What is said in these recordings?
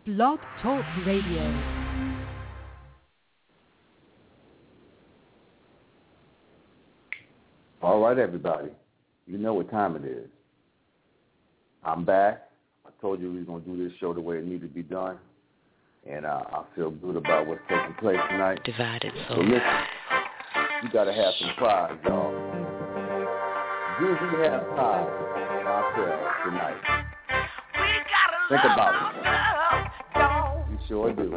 Blog Talk Radio. All right, everybody. You know what time it is. I'm back. I told you we were going to do this show the way it needed to be done. And I feel good about what's taking place tonight. Divided So soul. listen, you got to have some pride, y'all. Do we have pride in ourselves tonight? Think about it. You sure do.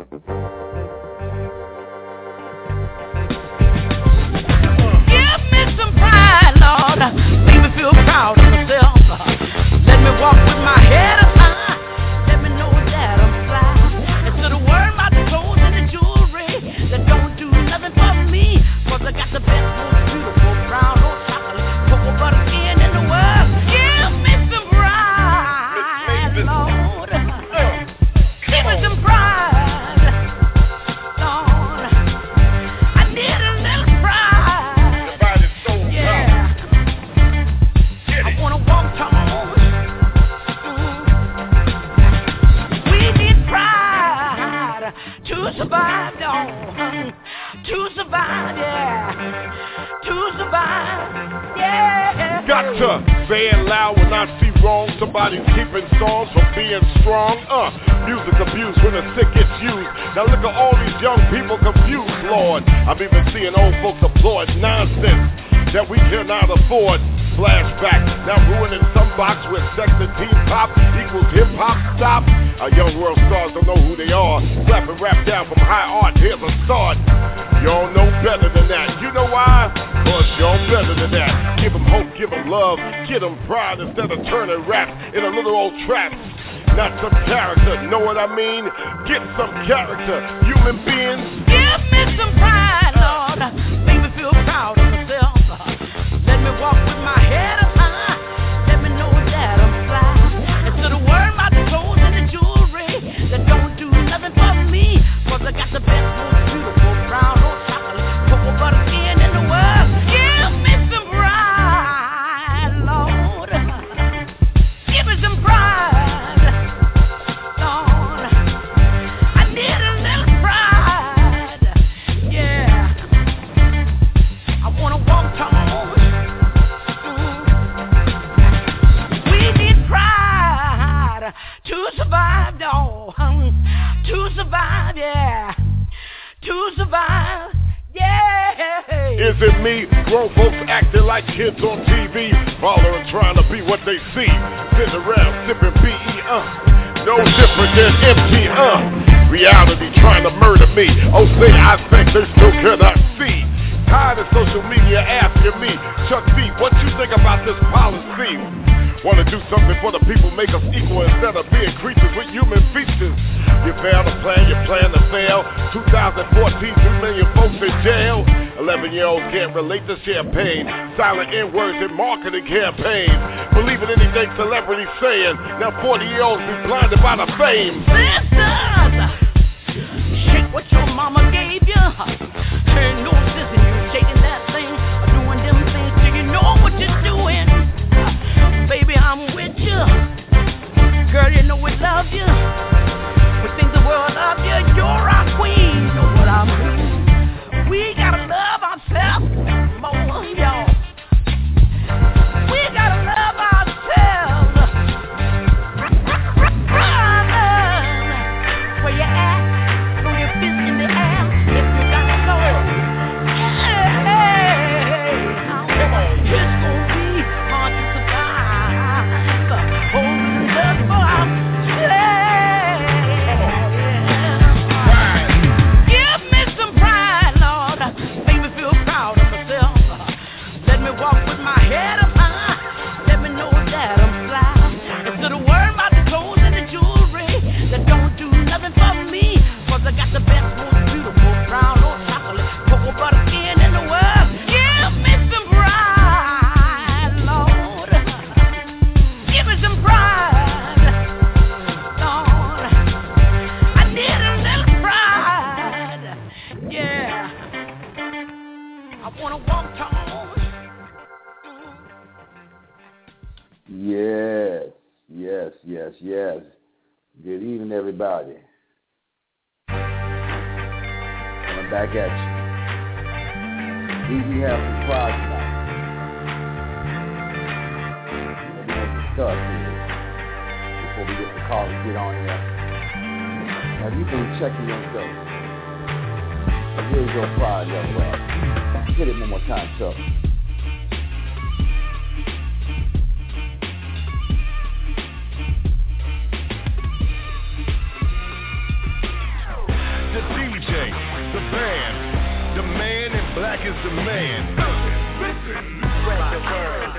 Give me some pride, Lord. Make me feel proud of myself. Let me walk with my head up high. Let me know that I'm fly. Instead of worrying about the clothes and the jewelry that don't do nothing for me. 'Cause I got the best, most beautiful brown old chocolate cocoa butter skin in the world. Give me some pride, Lord. Give me some pride, Lord. I need a little pride. Yeah. I wanna walk tall. We need pride to survive, dog. To survive, yeah. To survive, yeah. Got to say it loud when I see wrong. Somebody's keeping songs from being strong. Music's abused when the sick gets used. Now look at all these young people confused, Lord. I'm even seeing old folks applaud nonsense that we cannot afford. Flashback, now ruining some box with sex and teen pop equals hip-hop. Stop. Our young world stars don't know who they are. Rapping rap down from high art, here's a start. Y'all know better than that. You know why? 'Cause y'all better than that. Give them hope, give them love, get them pride instead of turning rap in a little old trap. Not some character, know what I mean? Get some character, human beings. Give me some pride, Lord. Make me feel proud of myself. Let me walk with my head up high. Let me know that I'm fly. Instead of worrying about the clothes and the jewelry that don't do nothing for me. 'Cause I got the best, most beautiful brown old chocolate cocoa butter skin in the world. Give me some pride, Lord. Give me some pride, Lord. I need a little pride, yeah. I wanna walk tall. We need pride to survive, dog. To survive, yeah. To survive, yeah. Is it me? Grown folks acting like kids on TV, following, trying to be what they see. Sitting around sipping BE, no different than empty, reality trying to murder me. Oh, say I think they still cannot see. Tired of social media asking me, Chuck D, what you think about this policy? Want to do something for the people, make us equal instead of being creatures with human features. You fail to plan, you plan to fail. 2014, 2 million folks in jail. 11-year-olds can't relate to champagne. Silent N-words in marketing campaigns. Believing anything celebrities saying. Now 40-year-olds be blinded by the fame. Sisters, shake what your mama gave you. Turn no scissors, you shaking that thing, doing them things till you know what you're doing. Baby, I'm with you. Girl, you know we love you. We think the world love you. You're our queen. You know what I mean? We gotta love ourselves more, y'all. We gotta love ourselves. Run. Where you at? Throw your fist in the air if you got to know. Yeah. It's gonna be hard to survive. Holding love for ourselves. Give me some pride, Lord. Make me feel proud of myself. Let me walk with my head up high. Let me know that I'm fly. Instead of worrying about the clothes and the jewelry that don't do nothing for me. 'Cause I got the best, most beautiful brown old chocolate cocoa butter skin in the world. Give me some pride, Lord. Give me some pride, Lord. I need a little pride, yeah. I wanna walk tall. Yes. Good evening, everybody. Coming back at you. We have some pride tonight. We're going to start here before we get the call to get on here. Have you been checking yourself? Here's your pride, young man. Hit it one more time, Chuck. The DJ, the band, the man in black is the man. Listen, spread the word.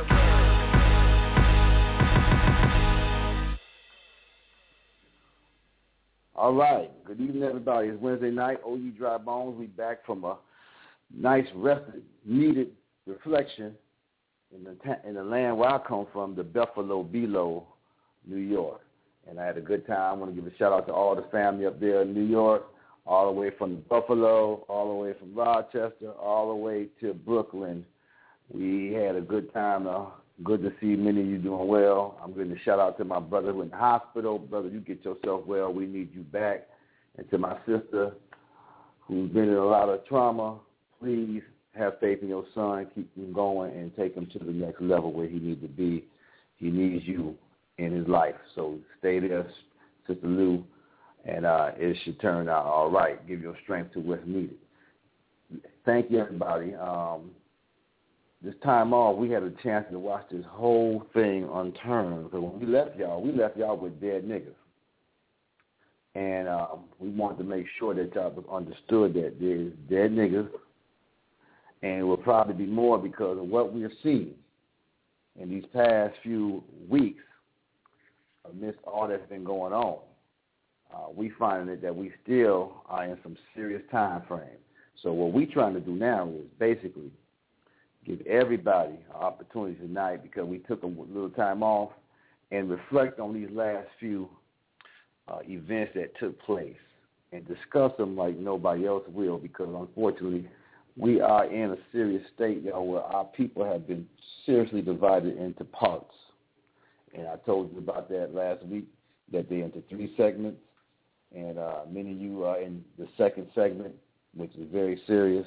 All right. Good evening, everybody. It's Wednesday night. OU Dry Bones. We back from a nice, rested, needed reflection in the land where I come from, the Buffalo Below, New York. And I had a good time. I want to give a shout-out to all the family up there in New York, all the way from Buffalo, all the way from Rochester, all the way to Brooklyn. We had a good time. Good to see many of you doing well. I'm giving a shout-out to my brother who in the hospital. Brother, you get yourself well. We need you back. And to my sister who's been in a lot of trauma, please have faith in your son. Keep him going and take him to the next level where he needs to be. He needs you in his life. So stay there, Sister Lou, and it should turn out all right. Give your strength to what's needed. Thank you, everybody. This time off, we had a chance to watch this whole thing unturned. Because when we left y'all with dead niggas. And we wanted to make sure that y'all understood that there's dead niggas, and it will probably be more because of what we're seeing in these past few weeks amidst all that's been going on. We find that we still are in some serious time frame. So what we're trying to do now is basically give everybody an opportunity tonight, because we took a little time off, and reflect on these last few events that took place and discuss them like nobody else will, because unfortunately we are in a serious state, y'all, where our people have been seriously divided into parts. And I told you about that last week, that they're into 3 segments, and many of you are in the second segment, which is very serious,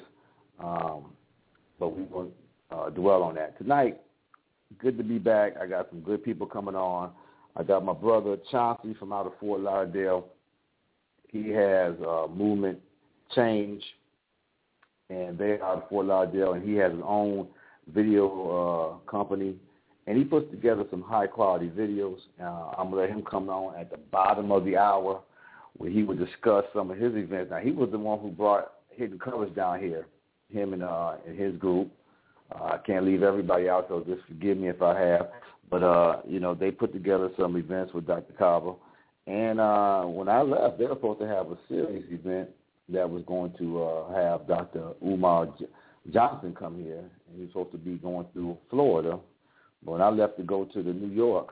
but we won't dwell on that. Tonight, good to be back. I got some good people coming on. I got my brother Chauncey from out of Fort Lauderdale. He has Movement Change, and they're out of Fort Lauderdale, and he has his own video company, and he puts together some high-quality videos. I'm going to let him come on at the bottom of the hour, where he would discuss some of his events. Now, he was the one who brought Hidden Colors down here, him and his group. I can't leave everybody out, so just forgive me if I have. But, they put together some events with Dr. Kaba. And when I left, they were supposed to have a serious event that was going to have Dr. Umar Johnson come here. And he was supposed to be going through Florida. But when I left to go to the New York,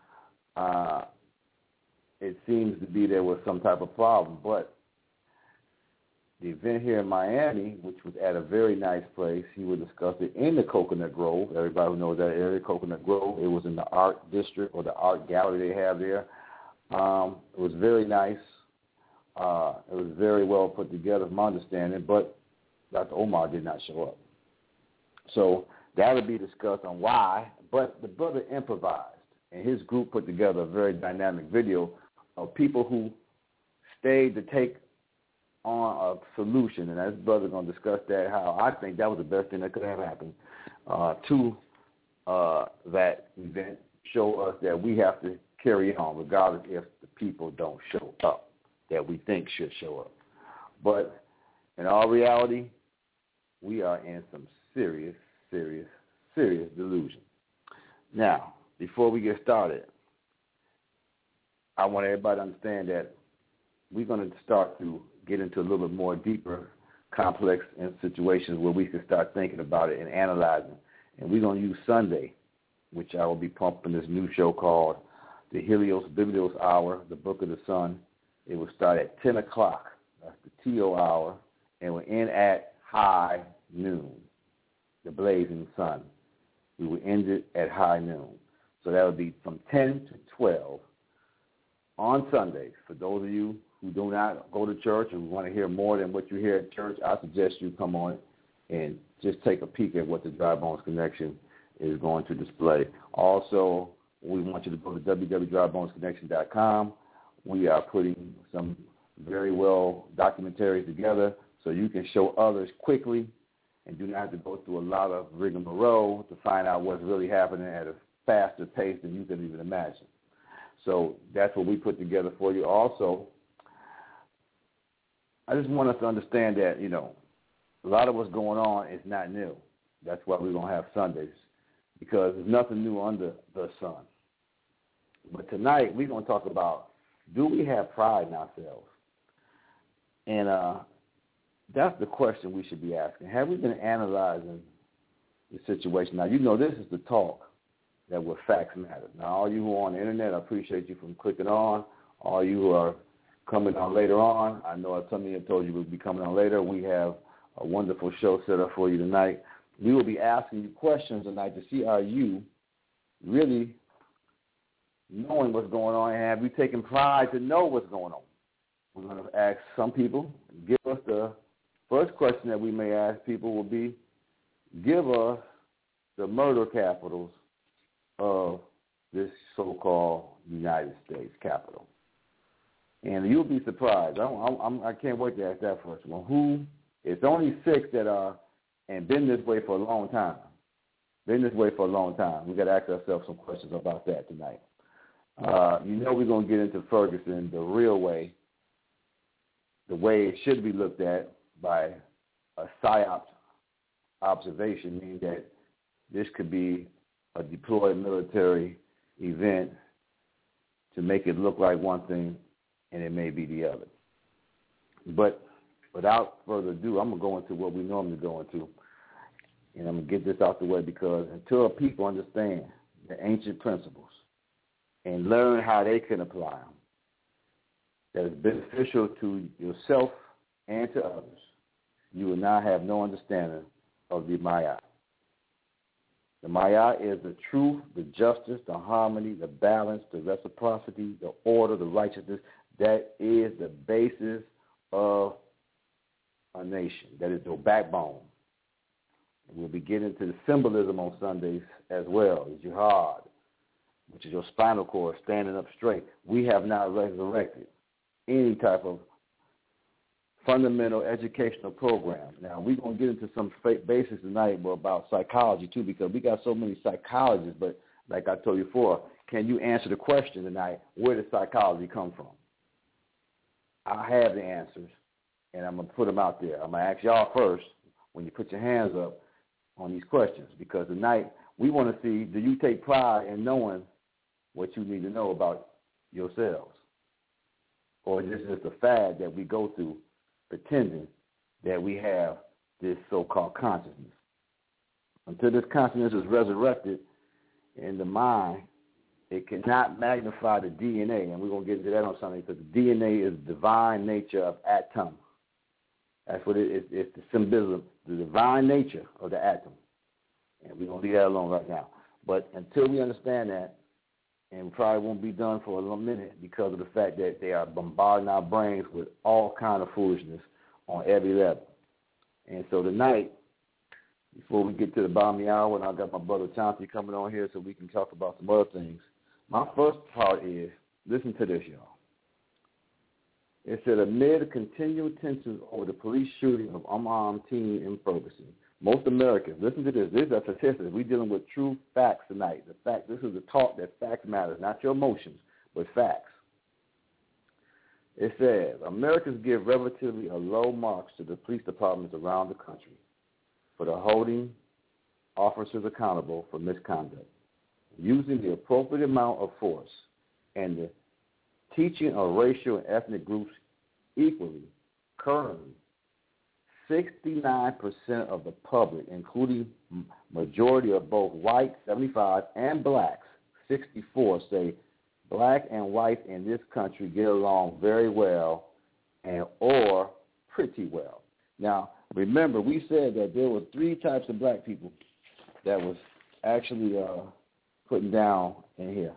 it seems to be there was some type of problem. But the event here in Miami, which was at a very nice place, he would discuss it in the Coconut Grove. Everybody who knows that area, Coconut Grove. It was in the art district, or the art gallery they have there. It was very nice. It was very well put together, from my understanding, but Dr. Omar did not show up. So that would be discussed on why, but the brother improvised, and his group put together a very dynamic video of people who stayed to take on a solution, and his brother's going to discuss that, how I think that was the best thing that could have happened to that event, show us that we have to carry on regardless if the people don't show up that we think should show up. But in all reality, we are in some serious, serious, serious delusion. Now, before we get started, I want everybody to understand that we're going to start to get into a little bit more deeper, complex situations where we can start thinking about it and analyzing. And we're going to use Sunday, which I will be pumping this new show called the Helios Biblios Hour, the Book of the Sun. It will start at 10 o'clock. That's the TO hour. And we'll end at high noon, the blazing sun. We will end it at high noon. So that would be from 10 to 12. on Sundays. For those of you who do not go to church and want to hear more than what you hear at church, I suggest you come on and just take a peek at what the Dry Bones Connection is going to display. Also, we want you to go to www.drybonesconnection.com. We are putting some very well documentaries together so you can show others quickly and do not have to go through a lot of rigmarole to find out what's really happening at a faster pace than you can even imagine. So that's what we put together for you. Also, I just want us to understand that, a lot of what's going on is not new. That's why we're going to have Sundays, because there's nothing new under the sun. But tonight we're going to talk about, do we have pride in ourselves? And that's the question we should be asking. Have we been analyzing the situation? Now, this is the talk that where facts matter. Now, all you who are on the internet, I appreciate you from clicking on. All you who are coming on later on, I know some of you have told you we'll be coming on later. We have a wonderful show set up for you tonight. We will be asking you questions tonight to see are you really knowing what's going on, and have you taken pride to know what's going on? We're going to ask some people. Give us the first question that we may ask people will be, give us the murder capitals of this so-called United States Capitol. And you'll be surprised. I can't wait to ask that first one. It's only 6 that are and been this way for a long time. We've got to ask ourselves some questions about that tonight. We're going to get into Ferguson the real way, the way it should be looked at by a PSYOP observation, meaning that this could be a deployed military event to make it look like one thing and it may be the other. But without further ado, I'm going to go into what we normally go into. And I'm going to get this out the way, because until people understand the ancient principles and learn how they can apply them, that is beneficial to yourself and to others, you will not have no understanding of the Maya. The Maya is the truth, the justice, the harmony, the balance, the reciprocity, the order, the righteousness. That is the basis of a nation. That is the backbone. And we'll be getting into the symbolism on Sundays as well, the jihad, which is your spinal cord standing up straight. We have not resurrected any type of fundamental educational program. Now, we're going to get into some basics tonight about psychology, too, because we got so many psychologists. But like I told you before, can you answer the question tonight, where does psychology come from? I have the answers, and I'm going to put them out there. I'm going to ask y'all first when you put your hands up on these questions, because tonight we want to see, do you take pride in knowing what you need to know about yourselves? Or is this just a fad that we go through pretending that we have this so-called consciousness? Until this consciousness is resurrected in the mind, it cannot magnify the DNA, and we're going to get into that on Sunday, because the DNA is the divine nature of atom. That's what it is. It's the symbolism, the divine nature of the atom. And we're going to leave that alone right now. But until we understand that, and we probably won't be done for a little minute because of the fact that they are bombarding our brains with all kind of foolishness on every level. And so tonight, before we get to the bottom of the hour, and I got my brother Chauncey coming on here so we can talk about some other things, my first part is, listen to this, y'all. It said, amid continual tensions over the police shooting of unarmed teen in Ferguson, most Americans, listen to this, these are statistics. We're dealing with true facts tonight. This is the talk that facts matters, not your emotions, but facts. It says, Americans give relatively a low marks to the police departments around the country for the holding officers accountable for misconduct, using the appropriate amount of force, and the teaching of racial and ethnic groups equally. Currently, 69% of the public, including majority of both white, 75, and blacks, 64, say black and white in this country get along very well and or pretty well. Now, remember, we said that there were 3 types of black people that was actually putting down in here.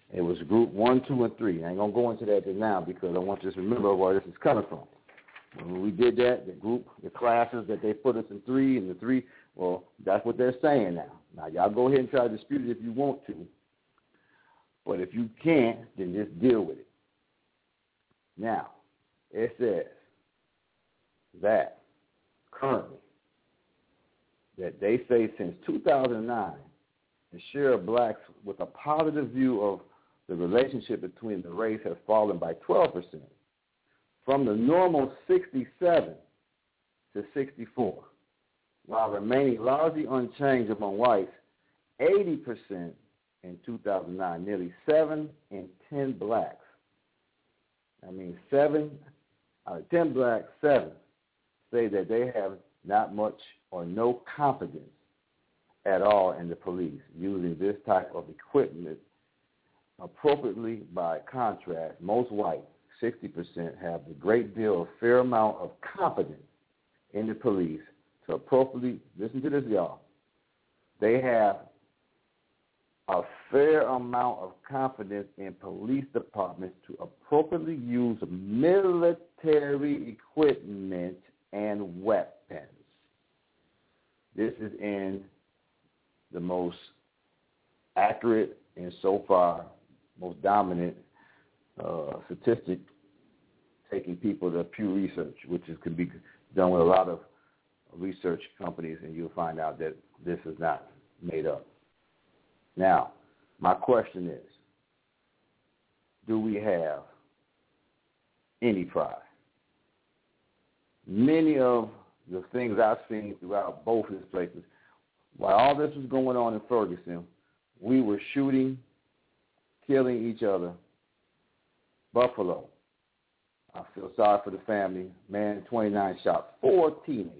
It was group 1, 2, and 3. I ain't going to go into that now because I want you to remember where this is coming from. When we did that, the classes that they put us in 3 and the 3, well, that's what they're saying now. Now, y'all go ahead and try to dispute it if you want to. But if you can't, then just deal with it. Now, it says that currently, that they say since 2009, the share of blacks with a positive view of the relationship between the race has fallen by 12%, from the normal 67 to 64, while remaining largely unchanged among whites, 80% in 2009, nearly 7 in 10 blacks. I mean, 7 out of 10 blacks, 7 say that they have not much or no confidence at all in the police using this type of equipment appropriately. By contrast, most whites, 60%, have a great deal of fair amount of confidence in the police to appropriately, listen to this, y'all, they have a fair amount of confidence in police departments to appropriately use military equipment and weapons. This is in the most accurate and so far most dominant statistic taking people to Pew Research, which can be done with a lot of research companies, and you'll find out that this is not made up. Now, my question is, do we have any pride? Many of the things I've seen throughout both of these places, while all this was going on in Ferguson, we were shooting, killing each other. Buffalo, I feel sorry for the family. Man, 29 shot 4 teenagers.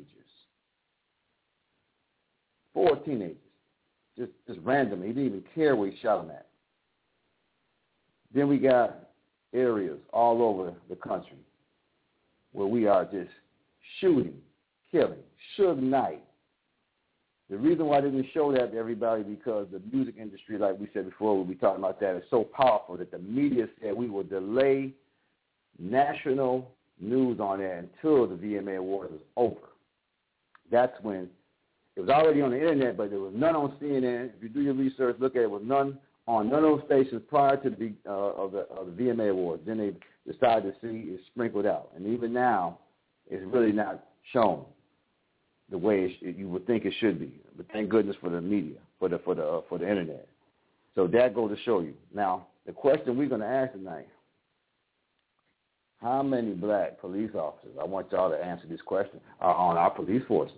4 teenagers. Just randomly. He didn't even care where he shot them at. Then we got areas all over the country where we are just shooting, killing. Suge Knight. The reason why I didn't show that to everybody because the music industry, like we said before, we'll be talking about that, is so powerful that the media said we will delay national news on that until the VMA Awards is over. That's when it was already on the internet, but there was none on CNN. If you do your research, look at it, was none on none of those stations prior to the VMA Awards. Then they decided to see it sprinkled out, and even now, it's really not shown the way you would think it should be. But thank goodness for the media, for the internet. So that goes to show you. Now, the question we're going to ask tonight: how many black police officers? I want y'all to answer this question. Are on our police forces?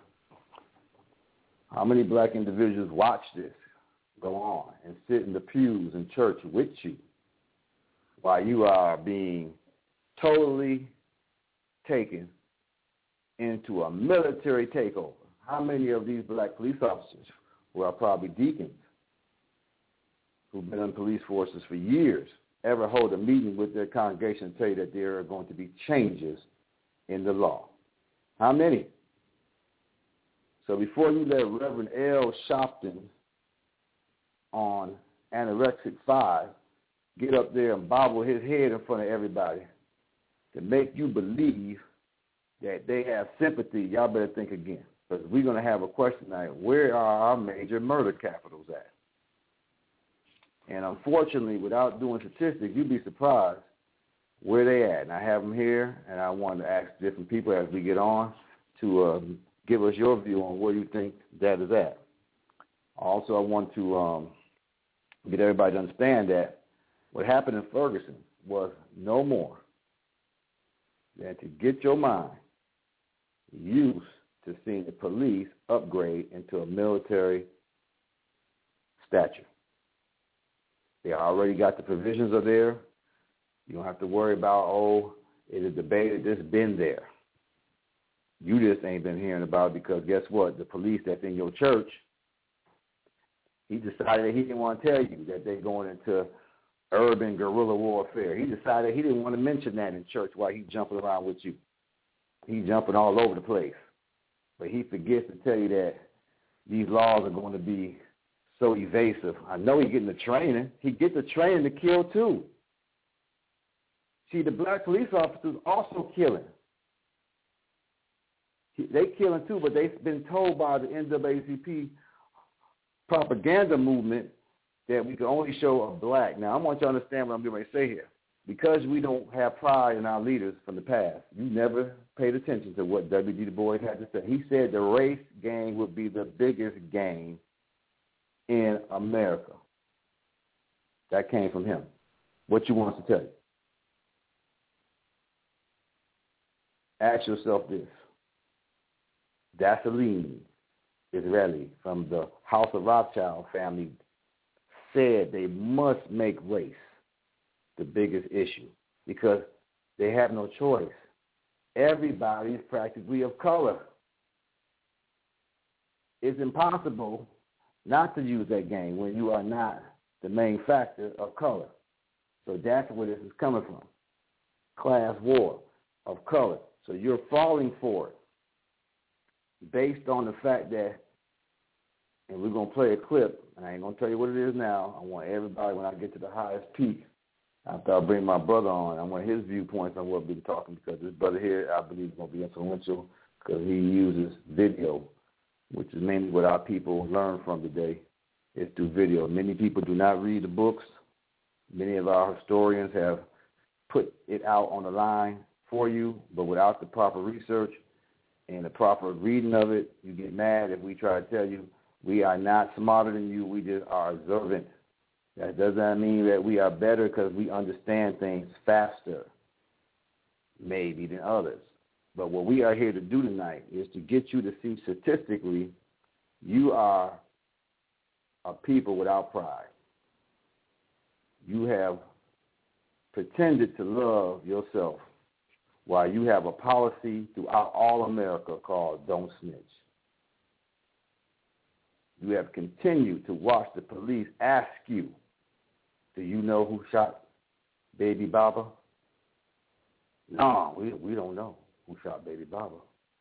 How many black individuals watch this go on and sit in the pews in church with you while you are being totally taken into a military takeover? How many of these black police officers, who are probably deacons, who've been in police forces for years, ever hold a meeting with their congregation and tell you that there are going to be changes in the law? How many? So before you let Reverend L. Sharpton on Anorexic 5 get up there and bobble his head in front of everybody to make you believe that they have sympathy, y'all better think again. Because we're going to have a question tonight: where are our major murder capitals at? And unfortunately, without doing statistics, you'd be surprised where they at. And I have them here, and I want to ask different people as we get on to give us your view on where you think that is at. Also, I want to get everybody to understand that what happened in Ferguson was no more than to get your mind used to seeing the police upgrade into a military stature. They already got the provisions are there. You don't have to worry about, it is debated, this been there. You just ain't been hearing about it because guess what? The police that's in your church, he decided that he didn't want to tell you that they're going into urban guerrilla warfare. He decided he didn't want to mention that in church while he's jumping around with you. He's jumping all over the place. But he forgets to tell you that these laws are going to be so evasive? I know he's getting the training. He gets the training to kill too. See, the black police officers also killing. They killing too, but they've been told by the NAACP propaganda movement that we can only show a black. Now, I want you to understand what I'm getting ready to say here. Because we don't have pride in our leaders from the past, you never paid attention to what W.G. Du Bois had to say. He said the race gang would be the biggest gang in America. That came from him. What you want us to tell you? Ask yourself this. Dessalines, Israeli, from the House of Rothschild family, said they must make race the biggest issue because they have no choice. Everybody is practically of color. It's impossible not to use that game when you are not the main factor of color. So that's where this is coming from. Class war of color. So you're falling for it based on the fact that, and we're going to play a clip, and I ain't going to tell you what it is now. I want everybody, when I get to the highest peak, after I bring my brother on, I want his viewpoints on what we've been talking, because this brother here, I believe, is going to be influential because he uses video, which is mainly what our people learn from today, is through video. Many people do not read the books. Many of our historians have put it out on the line for you, but without the proper research and the proper reading of it, you get mad if we try to tell you we are not smarter than you, we just are observant. That doesn't mean that we are better because we understand things faster, maybe, than others. But what we are here to do tonight is to get you to see statistically you are a people without pride. You have pretended to love yourself while you have a policy throughout all America called Don't Snitch. You have continued to watch the police ask you, do you know who shot Baby Baba? No, we don't know who shot Baby Baba.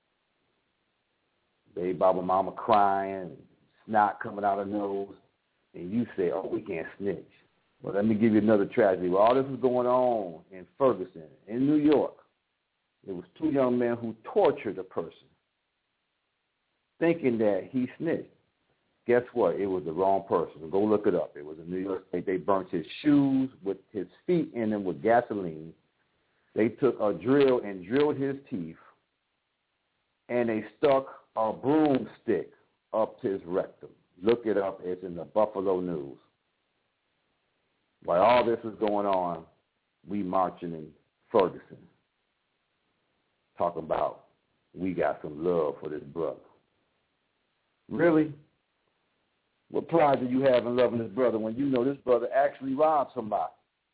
Baby Baba mama crying, snot coming out her nose, and you say, oh, we can't snitch. Well, let me give you another tragedy. While all this was going on in Ferguson, in New York, there was two young men who tortured a person, thinking that he snitched. Guess what? It was the wrong person. Go look it up. It was in New York State. They burnt his shoes with his feet in them with gasoline. They took a drill and drilled his teeth, and they stuck a broomstick up to his rectum. Look it up. It's in the Buffalo News. While all this is going on, we marching in Ferguson, talking about we got some love for this brother. Really? What pride do you have in loving this brother when you know this brother actually robbed somebody?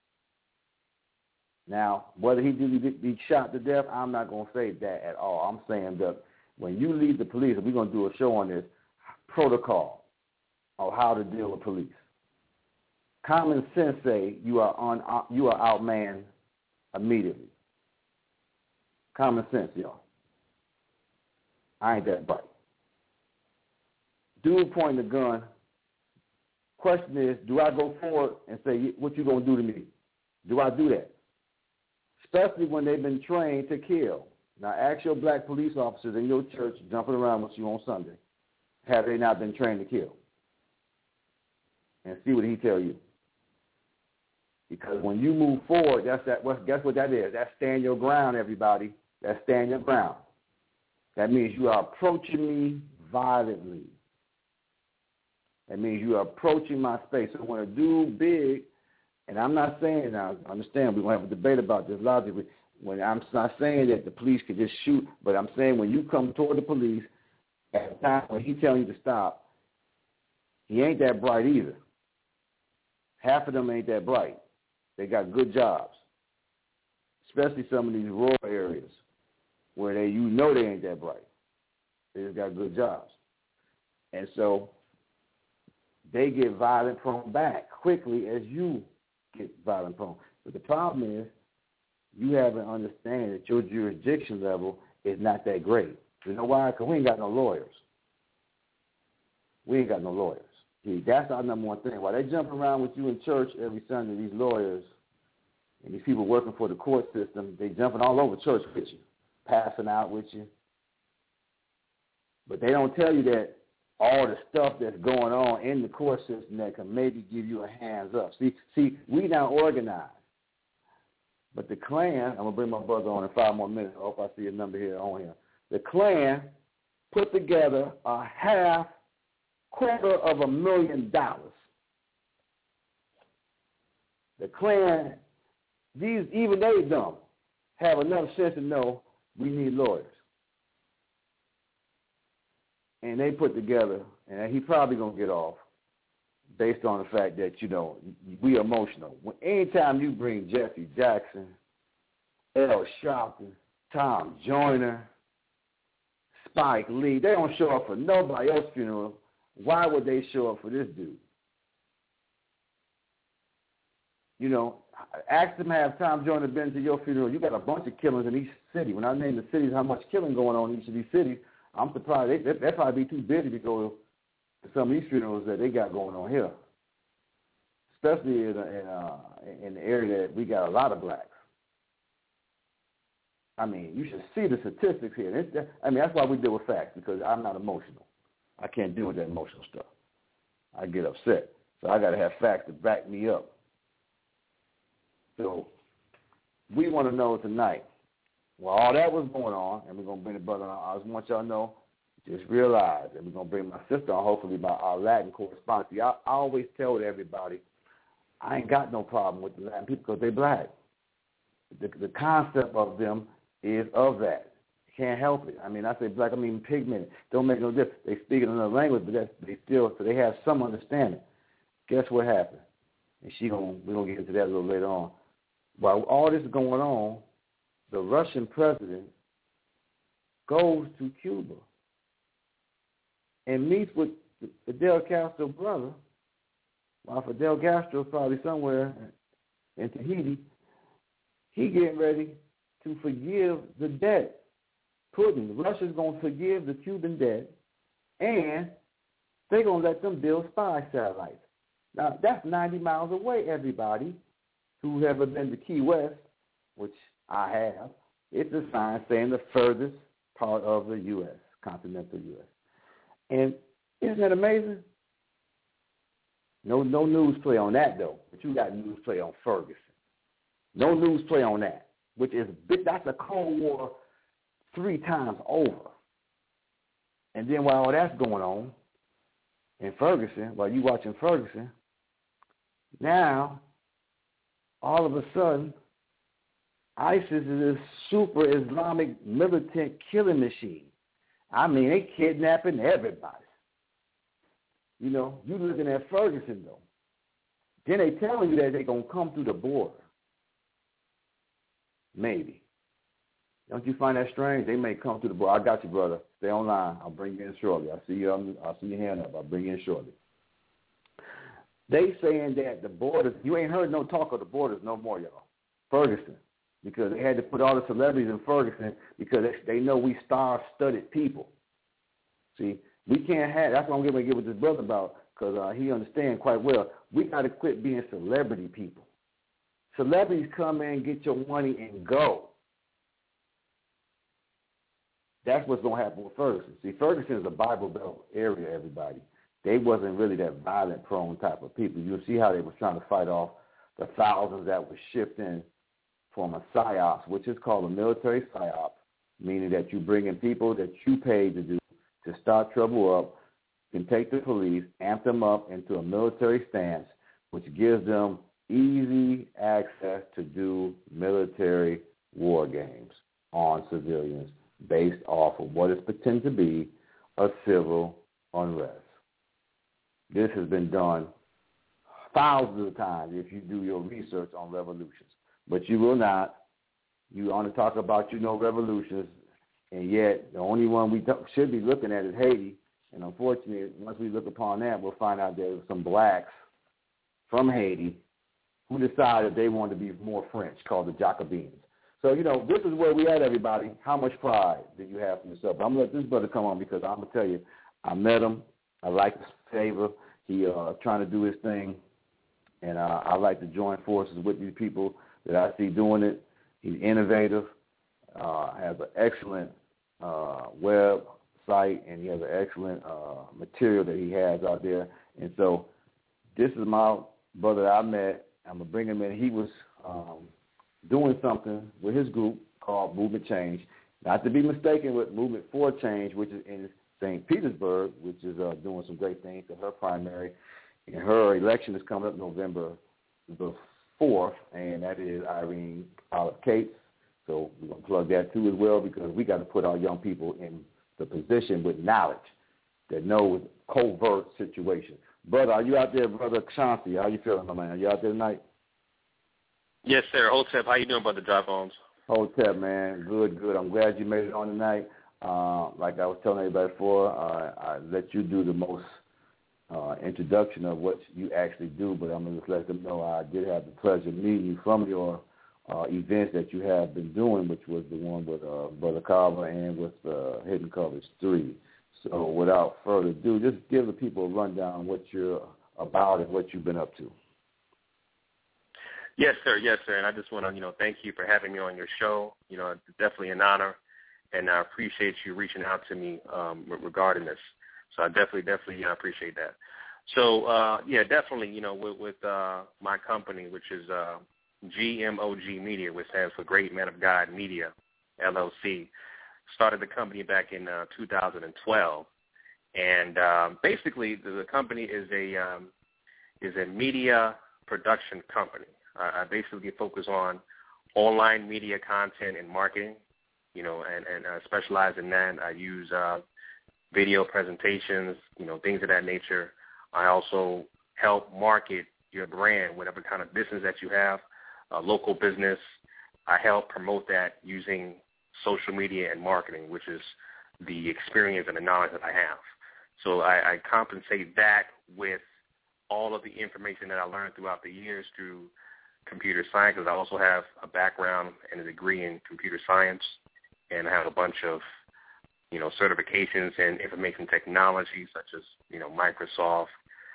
Now, whether he did be shot to death, I'm not going to say that at all. I'm saying that when you leave the police, and we're going to do a show on this, protocol of how to deal with police. Common sense say you are outmanned immediately. Common sense, y'all. I ain't that bright. Dude pointing the gun. Question is, do I go forward and say, what you going to do to me? Do I do that? Especially when they've been trained to kill. Now, ask your black police officers in your church jumping around with you on Sunday, have they not been trained to kill? And see what he tell you. Because when you move forward, guess what that is? That's stand your ground, everybody. That's stand your ground. That means you are approaching me violently. That means you are approaching my space. So when a dude big, and I'm not saying, now understand, we're going to have a debate about this logically, when I'm not saying that the police could just shoot, but I'm saying when you come toward the police, at the time when he's telling you to stop, he ain't that bright either. Half of them ain't that bright. They got good jobs, especially some of these rural areas where they ain't that bright. They just got good jobs. And so they get violent prone back quickly as you get violent prone. But the problem is you haven't understand that your jurisdiction level is not that great. You know why? Because we ain't got no lawyers. We ain't got no lawyers. See, that's our number one thing. While they jumping around with you in church every Sunday, these lawyers and these people working for the court system, they jumping all over church with you, passing out with you. But they don't tell you that all the stuff that's going on in the court system that can maybe give you a hands up. See, we not organized. But the Klan, I'm going to bring my brother on in 5 more minutes. I hope I see a number here on here. The Klan put together $250,000. The Klan, even they dumb, have enough sense to know we need lawyers. And they put together, and he probably going to get off based on the fact that, we emotional. Anytime you bring Jesse Jackson, Al Sharpton, Tom Joyner, Spike Lee, they don't show up for nobody else's funeral. Why would they show up for this dude? Ask them, have Tom Joyner been to your funeral? You got a bunch of killings in each city. When I name the cities, how much killing going on in each of these cities, I'm surprised they'd probably be too busy to go to some of these funerals that they got going on here, especially in the area that we got a lot of blacks. I mean, you should see the statistics here. That's why we deal with facts, because I'm not emotional. I can't deal with that emotional stuff. I get upset. So I got to have facts to back me up. So we want to know tonight, while all that was going on, and we're going to bring the brother on, I just want y'all to know, just realize, and we're going to bring my sister on, hopefully, by our Latin correspondence. I always tell everybody, I ain't got no problem with the Latin people because they black. The concept of them is of that. Can't help it. I mean, I say black, I mean pigmented. Don't make no difference. They speak in another language, but so they have some understanding. Guess what happened? And we're going to get into that a little later on. While all this is going on, the Russian president goes to Cuba and meets with Fidel Castro's brother, while Fidel Castro is probably somewhere in Tahiti. He getting ready to forgive the debt. Russia's going to forgive the Cuban debt, and they're going to let them build spy satellites. Now, that's 90 miles away, everybody who ever been to Key West, which I have. It's a sign saying the furthest part of the U.S., continental U.S. And isn't that amazing? No news play on that, though, but you got news play on Ferguson. No news play on that, which is that's a Cold War 3 times over. And then while all that's going on in Ferguson, while you watching Ferguson, now all of a sudden ISIS is a super Islamic militant killing machine. I mean, they kidnapping everybody. You looking at Ferguson, though. Then they telling you that they're going to come through the border. Maybe. Don't you find that strange? They may come through the border. I got you, brother. Stay online. I'll bring you in shortly. I'll see your hand up. I'll bring you in shortly. They saying that the borders, you ain't heard no talk of the borders no more, y'all. Ferguson. Because they had to put all the celebrities in Ferguson because they know we star-studded people. See, we can't have, that's what I'm going to get with this brother about, because he understands quite well. We got to quit being celebrity people. Celebrities come in, get your money, and go. That's what's going to happen with Ferguson. See, Ferguson is a Bible Belt area, everybody. They wasn't really that violent-prone type of people. You'll see how they was trying to fight off the thousands that were shipped in from a PSYOPs, which is called a military PSYOP, meaning that you bring in people that you paid to start trouble up, can take the police, amp them up into a military stance, which gives them easy access to do military war games on civilians based off of what is pretended to be a civil unrest. This has been done thousands of times if you do your research on revolutions. But you will not. You want to talk about, revolutions, and yet the only one we should be looking at is Haiti. And unfortunately, once we look upon that, we'll find out there were some blacks from Haiti who decided they wanted to be more French, called the Jacobins. So, this is where we at, everybody. How much pride do you have for yourself? I'm going to let this brother come on because I'm going to tell you, I met him. I like his favor. He trying to do his thing, and I like to join forces with these people that I see doing it. He's innovative, has an excellent web site, and he has an excellent material that he has out there. And so this is my brother that I met. I'm going to bring him in. He was doing something with his group called Movement Change, not to be mistaken with Movement for Change, which is in St. Petersburg, which is doing some great things in her primary. And her election is coming up November the 4th, and that is Irene Olive Cates. So we're going to plug that too as well, because we got to put our young people in the position with knowledge that know covert situation. Brother, are you out there, Brother Chauncey? How you feeling, my man? Are you out there tonight? Yes, sir. Hotep, how you doing, Brother Dry Bones? Hotep, man. Good. I'm glad you made it on tonight. Like I was telling everybody before, I let you do the most introduction of what you actually do, but I'm going to just let them know I did have the pleasure of meeting you from your events that you have been doing, which was the one with Brother Carver and with Hidden Colors 3. So without further ado, just give the people a rundown of what you're about and what you've been up to. Yes, sir. And I just want to, thank you for having me on your show. It's definitely an honor, and I appreciate you reaching out to me regarding this. So I definitely appreciate that. So, definitely, with my company, which is GMOG Media, which stands for Great Men of God Media, LLC. Started the company back in 2012, and basically the company is a media production company. I basically focus on online media content and marketing, and I specialize in that. I use video presentations, things of that nature. I also help market your brand, whatever kind of business that you have, local business. I help promote that using social media and marketing, which is the experience and the knowledge that I have. So I compensate that with all of the information that I learned throughout the years through computer science, because I also have a background and a degree in computer science, and I have a bunch of, certifications in information technology, such as, Microsoft,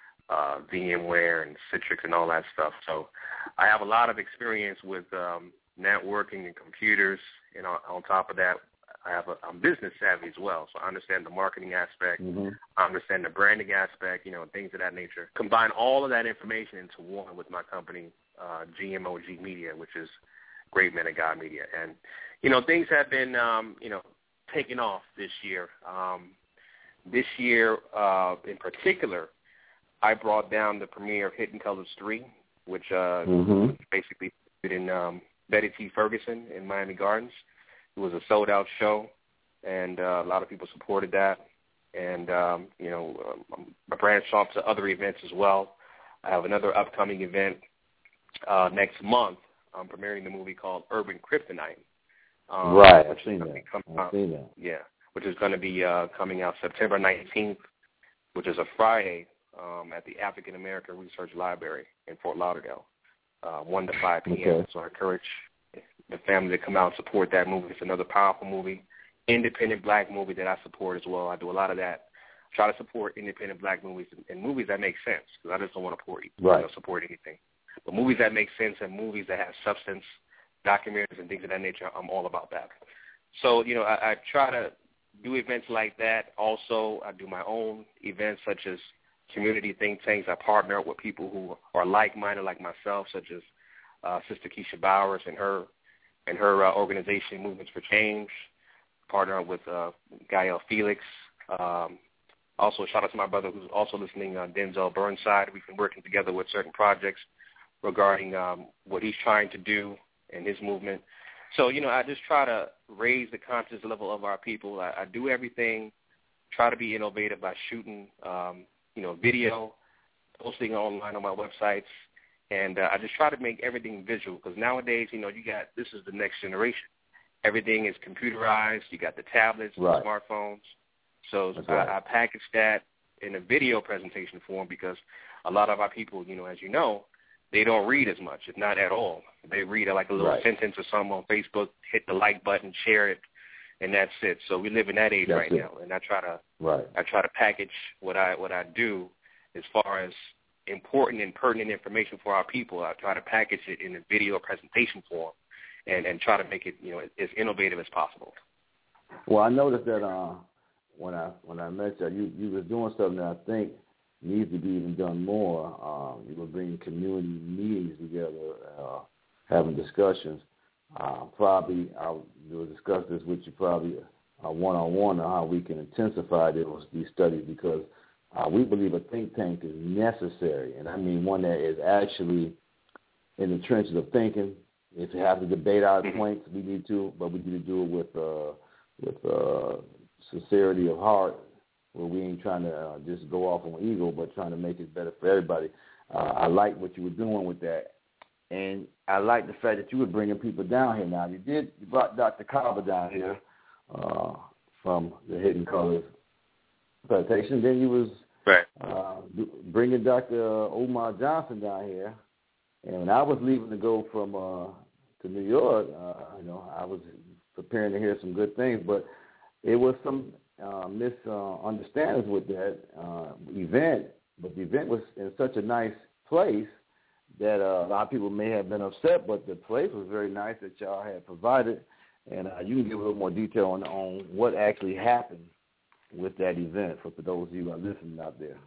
VMware, and Citrix, and all that stuff. So I have a lot of experience with networking and computers, and on top of that, I'm business savvy as well, so I understand the marketing aspect, I understand the branding aspect, things of that nature. Combine all of that information into one with my company, GMOG Media, which is Great Men of God Media. And, things have been, taking off this year. This year, in particular, I brought down the premiere of Hidden Colors 3, which basically did in Betty T. Ferguson in Miami Gardens. It was a sold-out show, and a lot of people supported that. And, I branched off to other events as well. I have another upcoming event next month. I'm premiering the movie called Urban Kryptonite. Right, I've seen that. Yeah, which is going to be coming out September 19th, which is a Friday, at the African American Research Library in Fort Lauderdale, 1 to 5 p.m. Okay. So I encourage the family to come out and support that movie. It's another powerful movie, independent black movie that I support as well. I do a lot of that. Try to support independent black movies and movies that make sense, because I just don't want to support anything. But movies that make sense and movies that have substance, documentaries and things of that nature, I'm all about that. So, I try to do events like that. Also, I do my own events such as community think tanks. I partner up with people who are like-minded like myself, such as Sister Keisha Bowers and her organization, Movements for Change. Partner up with Gael Felix. Also, shout out to my brother who's also listening, Denzel Burnside. We've been working together with certain projects regarding what he's trying to do in his movement. So, I just try to raise the conscious level of our people. I do everything, try to be innovative by shooting, video, posting online on my websites, and I just try to make everything visual, because nowadays, this is the next generation. Everything is computerized. You got the tablets, the smartphones. So I package that in a video presentation form, because a lot of our people, as you know, they don't read as much, if not at all. They read like a little sentence or something on Facebook, hit the like button, share it, and that's it. So we live in that age now, and I try to package what I do as far as important and pertinent information for our people. I try to package it in a video presentation form and try to make it, as innovative as possible. Well, I noticed that when I met you was doing something that I think needs to be even done more. You were bringing community meetings together, having discussions. Probably we'll discuss this with you probably one-on-one on how we can intensify these studies, because we believe a think tank is necessary, and I mean one that is actually in the trenches of thinking. If you have to debate our points, we need to, but we need to do it with sincerity of heart, where we ain't trying to just go off on ego, but trying to make it better for everybody. I like what you were doing with that, and I like the fact that you were bringing people down here. Now, you brought Dr. Kaba down here from the Hidden Colors presentation. Then you was bringing Dr. Umar Johnson down here, and when I was leaving to go from to New York, I was preparing to hear some good things, but it was some misunderstandings with that event. But the event was in such a nice place that a lot of people may have been upset, but the place was very nice that y'all had provided. And you can give a little more detail on what actually happened with that event for those of you who are listening out there.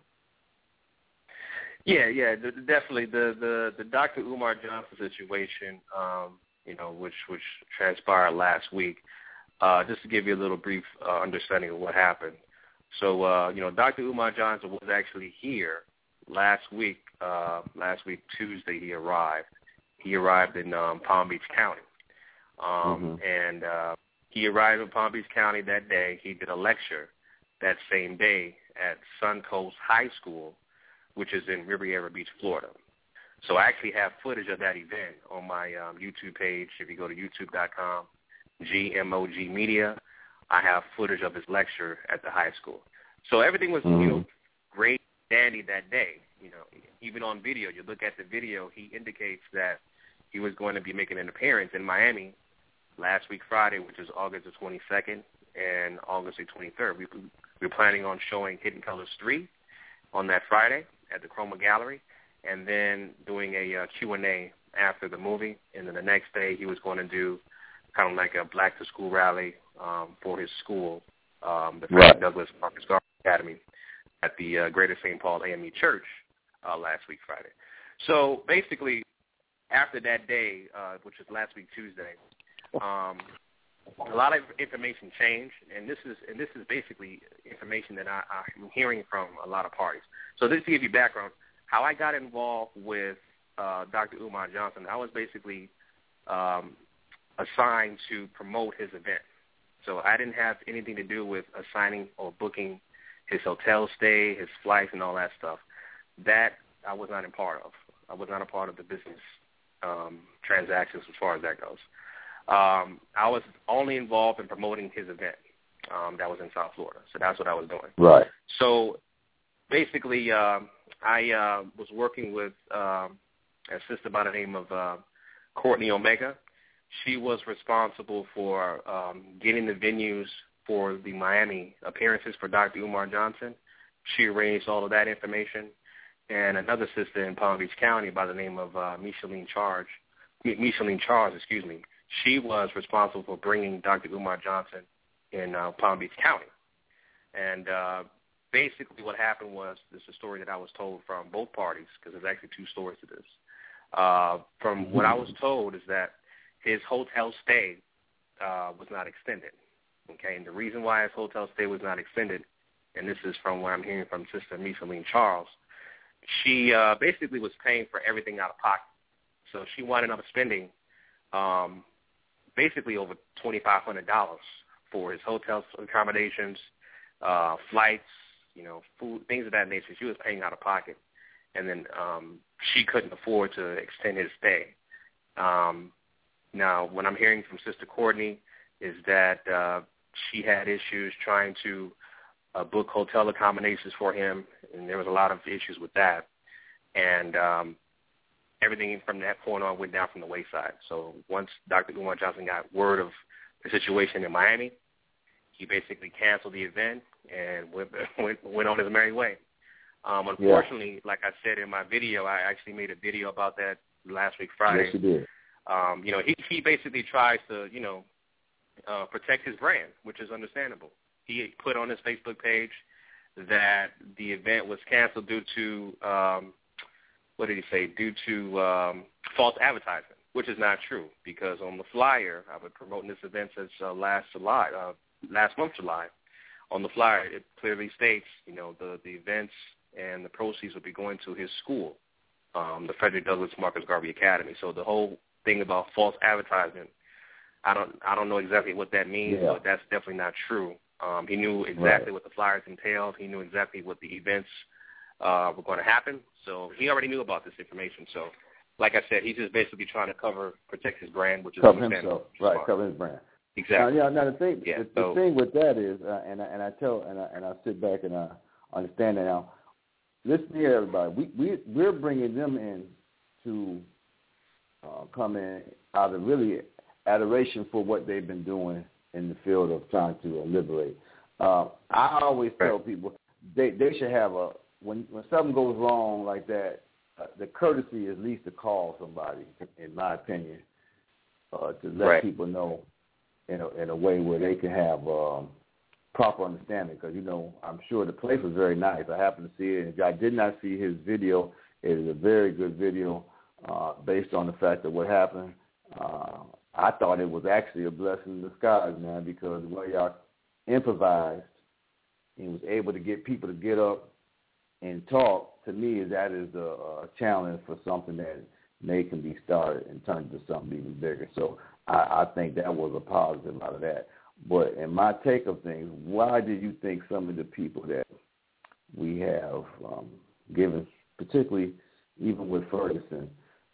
Yeah, definitely. The Dr. Umar Johnson situation, which transpired last week. Just to give you a little brief understanding of what happened. So, Dr. Umar Johnson was actually here last week. Last week, Tuesday, he arrived. He arrived in Palm Beach County. And he arrived in Palm Beach County that day. He did a lecture that same day at Suncoast High School, which is in Riviera Beach, Florida. So I actually have footage of that event on my YouTube page. If you go to youtube.com, GMOG Media, I have footage of his lecture at the high school. So everything was, great, dandy that day. Even on video, you look at the video, he indicates that he was going to be making an appearance in Miami last week Friday, which is August the 22nd and August the 23rd. We're planning on showing Hidden Colors 3 on that Friday at the Chroma Gallery, and then doing a Q&A after the movie. And then the next day he was going to do kind of like a Black to School rally for his school, the Frank Douglas Marcus Garvey Academy at the Greater St. Paul AME Church last week Friday. So basically, after that day, which was last week Tuesday, a lot of information changed, and this is basically information that I'm hearing from a lot of parties. So this to give you background, how I got involved with Dr. Umar Johnson, I was basically assigned to promote his event. So I didn't have anything to do with assigning or booking his hotel stay, his flights, and all that stuff. That I was not a part of. I was not a part of the business transactions as far as that goes. I was only involved in promoting his event that was in South Florida. So that's what I was doing. Right. So basically, I was working with a sister by the name of Courtney Omega. She was responsible for getting the venues for the Miami appearances for Dr. Umar Johnson. She arranged all of that information. And another sister in Palm Beach County by the name of Micheline Charles, she was responsible for bringing Dr. Umar Johnson in Palm Beach County. And basically what happened was, this is a story that I was told from both parties, because there's actually two stories to this. From what I was told is that his hotel stay was not extended. Okay, and the reason why his hotel stay was not extended, and this is from what I'm hearing from Sister Micheline Charles, she basically was paying for everything out of pocket. So she wound up spending basically over $2,500 for his hotel accommodations, flights, food, things of that nature. She was paying out of pocket. And then she couldn't afford to extend his stay. Now, what I'm hearing from Sister Courtney is that she had issues trying to book hotel accommodations for him, and there was a lot of issues with that. And everything from that point on went down from the wayside. So once Dr. Umar Johnson got word of the situation in Miami, he basically canceled the event and went on his merry way. Unfortunately, like I said in my video, I actually made a video about that last week Friday. Yes, you did. He basically tries to, protect his brand, which is understandable. He put on his Facebook page that the event was canceled due to, Due to false advertising, which is not true, because on the flyer, I was promoting this event since last month, July. On the flyer, it clearly states, the events and the proceeds will be going to his school, the Frederick Douglass Marcus Garvey Academy. So the whole thing about false advertisement, I don't know exactly what that means, but that's definitely not true. He knew exactly what the flyers entailed. He knew exactly what the events were going to happen. So he already knew about this information. So, like I said, he's just basically trying to protect his brand, which is understandable. Cover his brand. Exactly. Now the thing, the thing with that is, and I sit back and I understand that now. Listen here, everybody. We're bringing them in to come in out of really adoration for what they've been doing in the field of trying to liberate. I always tell people they should have when something goes wrong like that, the courtesy is at least to call somebody, in my opinion, to let people know in a way where they can have proper understanding. Because, I'm sure the place was very nice. I happened to see it. And if I did not see his video, it is a very good video based on the fact that what happened. I thought it was actually a blessing in disguise, man, because the way y'all improvised and was able to get people to get up and talk, to me, that is a challenge for something that may can be started and turned into something even bigger. So I think that was a positive out of that. But in my take of things, why do you think some of the people that we have given, particularly even with Ferguson,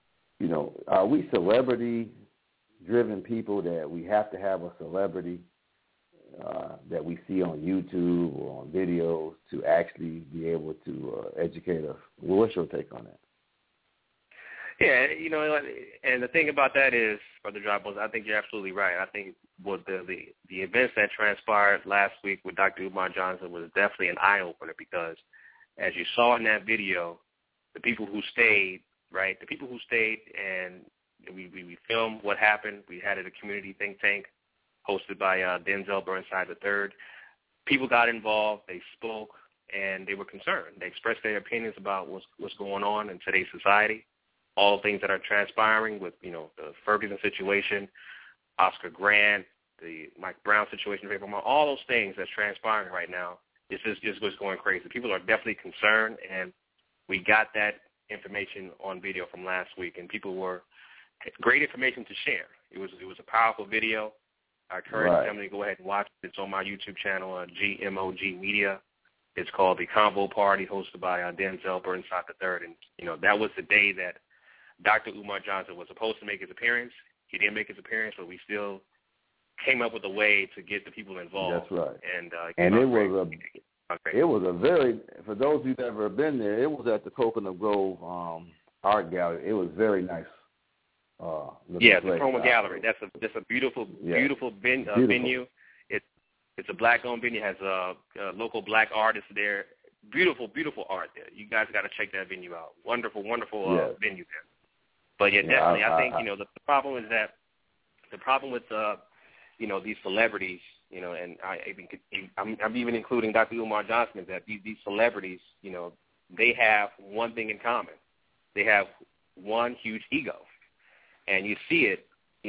are we celebrity-driven people that we have to have a celebrity that we see on YouTube or on videos to actually be able to educate us? What's your take on that? Yeah, and the thing about that is, Brother Dropbones, I think you're absolutely right. I think what the events that transpired last week with Dr. Umar Johnson was definitely an eye-opener, because as you saw in that video, the people who stayed, and we filmed what happened. We had it at a community think tank hosted by Denzel Burnside III. People got involved. They spoke, and they were concerned. They expressed their opinions about what's going on in today's society, all things that are transpiring with, the Ferguson situation, Oscar Grant, the Mike Brown situation, all those things that's transpiring right now. It's just going crazy. People are definitely concerned, and we got that information on video from last week, and people were great information to share. It was a powerful video. I encourage everybody to go ahead and watch it. It's on my YouTube channel, GMOG Media. It's called The Convo Party, hosted by Denzel Burnside III. And, that was the day that Dr. Umar Johnson was supposed to make his appearance. He didn't make his appearance, but we still came up with a way to get the people involved. That's right. And it was a very, for those who've ever been there, it was at the Coconut Grove Art Gallery. It was very nice. The Chroma Gallery. That's a beautiful venue. It's a black-owned venue. It has local black artists there. Beautiful art there. You guys got to check that venue out. Wonderful venue there. But definitely, I think the problem is that the problem with these celebrities, and I'm even including Dr. Umar Johnson, is that these celebrities, they have one thing in common. They have one huge ego. And you see it,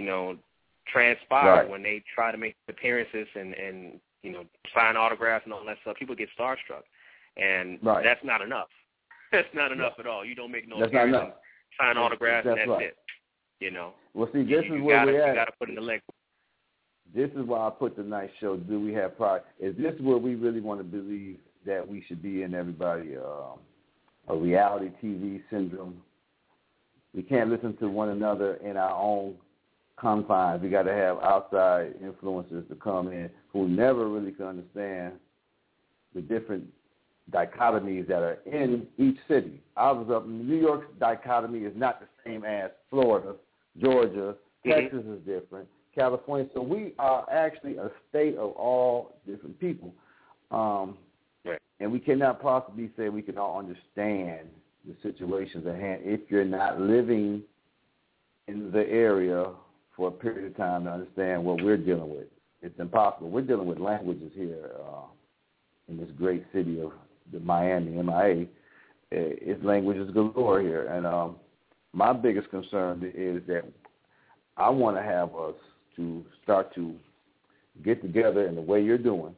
transpire when they try to make appearances and sign autographs and all that stuff. People get starstruck. And that's not enough. That's not enough at all. You don't make no appearance, sign autographs, and that's it. Well, see, this is where we're at. You got to put in the leg. This is why I put the nice show, Do We Have Pride? Is this where we really want to believe that we should be in everybody a reality TV syndrome? We can't listen to one another in our own confines. We got to have outside influencers to come in who never really can understand the different dichotomies that are in each city. I was up in New York's dichotomy is not the same as Florida, Georgia, Texas is different, California. So we are actually a state of all different people. Right. And we cannot possibly say we can all understand the situations at hand if you're not living in the area for a period of time to understand what we're dealing with. It's impossible. We're dealing with languages here in this great city of the Miami, MIA. It's languages galore here. And my biggest concern is that I want to have us to start to get together in the way you're doing,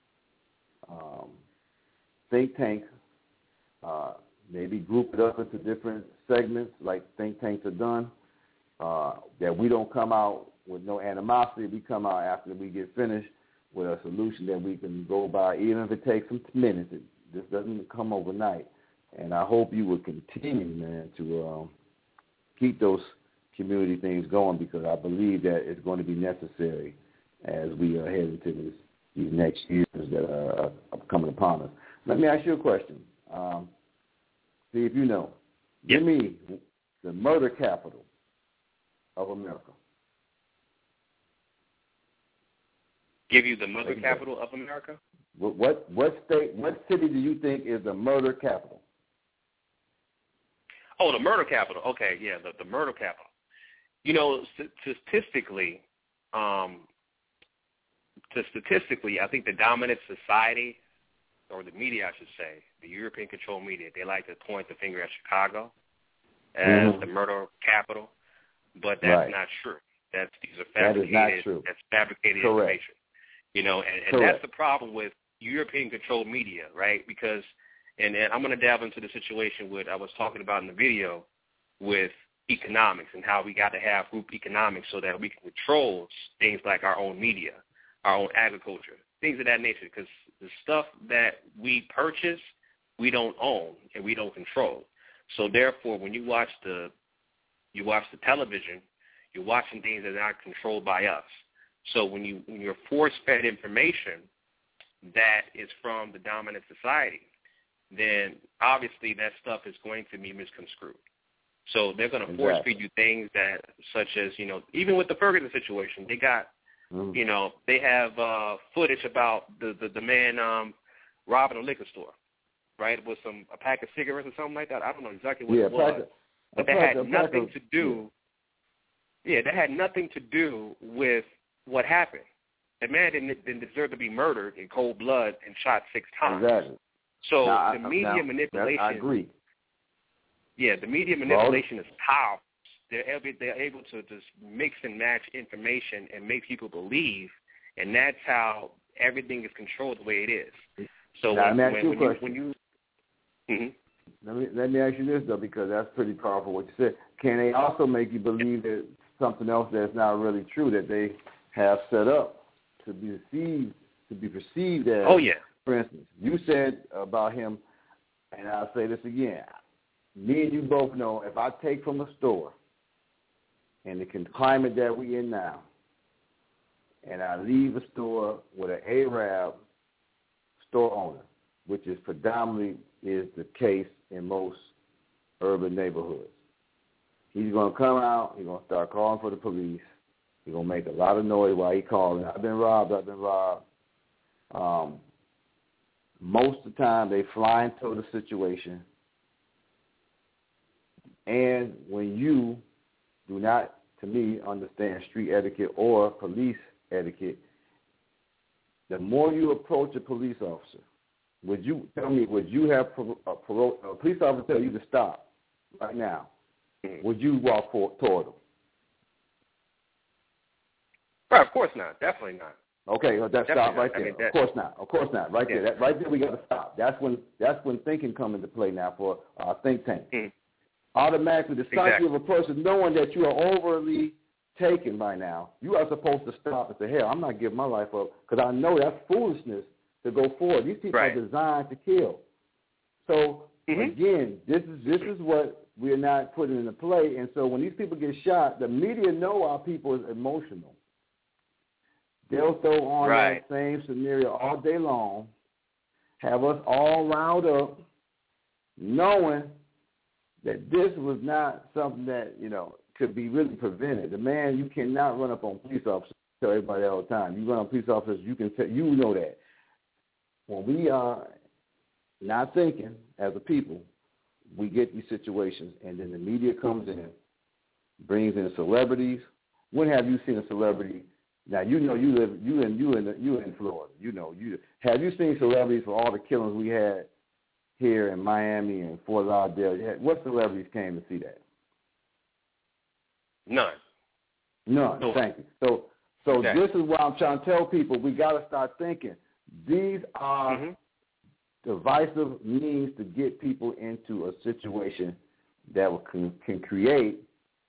think tank, maybe group it up into different segments like think tanks are done, that we don't come out with no animosity. We come out after we get finished with a solution that we can go by, even if it takes some minutes. This doesn't come overnight. And I hope you will continue, man, to keep those community things going, because I believe that it's going to be necessary as we are heading to these next years that are coming upon us. Let me ask you a question. See if you know. Yep. Give me the murder capital of America. Give you the murder capital of America? What state, what city do you think is the murder capital? Oh, the murder capital. Okay, yeah, the murder capital. You know, statistically, I think the dominant society, or the media, I should say, the European-controlled media, they like to point the finger at Chicago as the murder capital, but that's not true. These are fabricated. That's fabricated information. You know, and that's the problem with European-controlled media, right? Because, and I'm going to delve into the situation I was talking about in the video with economics and how we got to have group economics so that we can control things like our own media, our own agriculture, things of that nature. Because the stuff that we purchase, we don't own and we don't control. So therefore, when you watch the television, you're watching things that are not controlled by us. So when you're force-fed information that is from the dominant society, then obviously that stuff is going to be misconstrued. So they're going to force-feed you things that, such as, you know, even with the Ferguson situation, they got, you know, they have footage about the man robbing a liquor store, right, with a pack of cigarettes or something like that. I don't know exactly what it was. But that had nothing to do. Yeah, that had nothing to do with what happened. The man didn't deserve to be murdered in cold blood and shot 6 times. Exactly. So the media manipulation. I agree. Yeah, the media manipulation is powerful. They're able to just mix and match information and make people believe, and that's how everything is controlled the way it is. So now, let me ask you this, though, because that's pretty powerful what you said. Can they also make you believe that something else that's not really true that they have set up to be perceived as? Oh, yeah. For instance, you said about him, and I'll say this again. Me and you both know if I take from a store in the climate that we in now, and I leave a store with an Arab store owner, which is predominantly is the case in most urban neighborhoods, he's going to come out, he's going to start calling for the police, he's going to make a lot of noise while he's calling, I've been robbed. Most of the time they fly into the situation, and when you do not, to me, understand street etiquette or police etiquette, the more you approach a police officer, would you have a police officer tell you to stop right now? Would you walk toward them? Right, of course not. Definitely not. Okay, well, that's stop right there. Of course not. Right there. Right there we got to stop. That's when thinking comes into play now for our think tank. Automatically, the psyche of a person knowing that you are overly taken by now, you are supposed to stop and say, hell, I'm not giving my life up because I know that's foolishness to go forward. These people are designed to kill. So, again, this is what we're not putting into play. And so when these people get shot, the media know our people is emotional. They'll throw on that same scenario all day long, have us all riled up, knowing that this was not something that, you know, could be really prevented. The man, you cannot run up on police officers. I tell everybody all the time. You run on police officers, you know that. When we are not thinking as a people, we get these situations, and then the media comes in, brings in celebrities. When have you seen a celebrity? Now you know you in Florida. Have you seen celebrities for all the killings we had here in Miami and Fort Lauderdale? What celebrities came to see that? None. No. Thank you. So This is why I'm trying to tell people we got to start thinking. These are divisive means to get people into a situation that can create.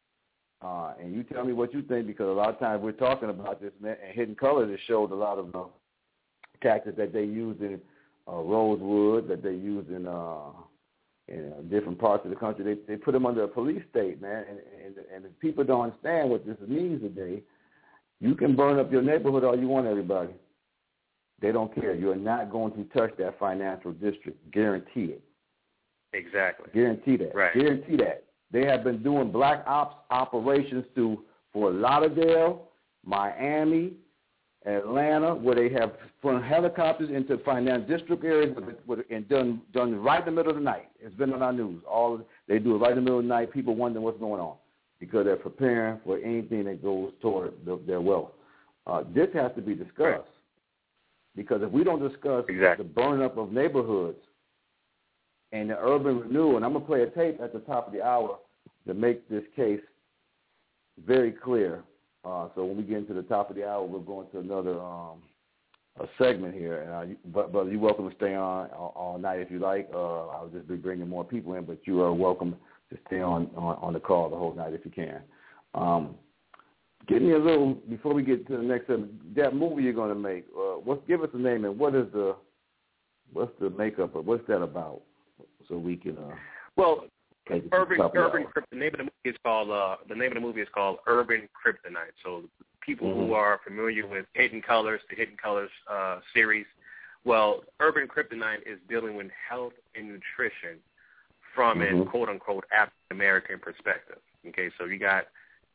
And you tell me what you think, because a lot of times we're talking about this, man, and Hidden Colors has showed a lot of tactics that they use in Rosewood, that they use in different parts of the country. They put them under a police state, man, and if people don't understand what this means today, you can burn up your neighborhood all you want, everybody. They don't care. You're not going to touch that financial district. Guarantee it. Exactly. Guarantee that. Right. Guarantee that. They have been doing black ops operations through Fort Lauderdale, Miami, Atlanta, where they have flown helicopters into financial district areas and done right in the middle of the night. It's been on our news. They do it right in the middle of the night. People wondering what's going on because they're preparing for anything that goes toward their wealth. This has to be discussed. Right. Because if we don't discuss the burn up of neighborhoods and the urban renewal, and I'm going to play a tape at the top of the hour to make this case very clear. So when we get into the top of the hour, we're going to another a segment here. But you're welcome to stay on all night if you like. I'll just be bringing more people in, but you are welcome to stay on the call the whole night if you can. Give me a little, before we get to the next segment, that movie you're going to make, give us a name and what's the makeup of, what's that about, so we can Urban Kryptonite. The name of the movie is called Urban Kryptonite. So people who are familiar with the Hidden Colors series, well, Urban Kryptonite is dealing with health and nutrition from a quote unquote African American perspective. Okay, so you got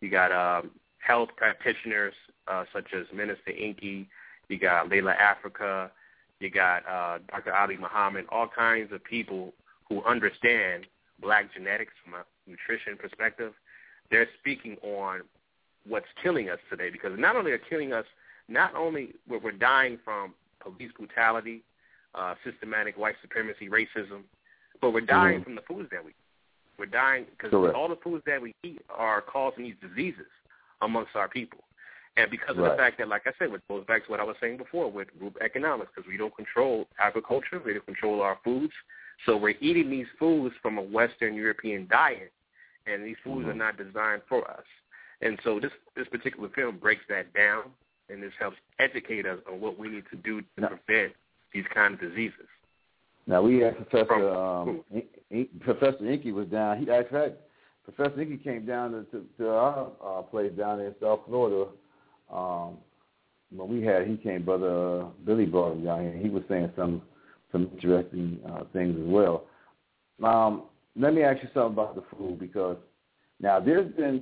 health practitioners such as Minister Inky, you got Layla Africa, you got Dr. Ali Muhammad, all kinds of people who understand black genetics from a nutrition perspective. They're speaking on what's killing us today, because not only are killing us, not only we're dying from police brutality, systematic white supremacy, racism, but we're dying from the foods that we eat. We're dying because all the foods that we eat are causing these diseases amongst our people. And because of the fact that, like I said, it goes back to what I was saying before with group economics, because we don't control agriculture, we don't control our foods. So we're eating these foods from a Western European diet, and these foods are not designed for us. And so this particular film breaks that down, and this helps educate us on what we need to do to prevent these kind of diseases. Now, we had Professor Inky was down. Professor Inky came down to our place down in South Florida. He came, Brother Billy brought him down here, and he was saying some interesting things as well. Let me ask you something about the food, because now there's been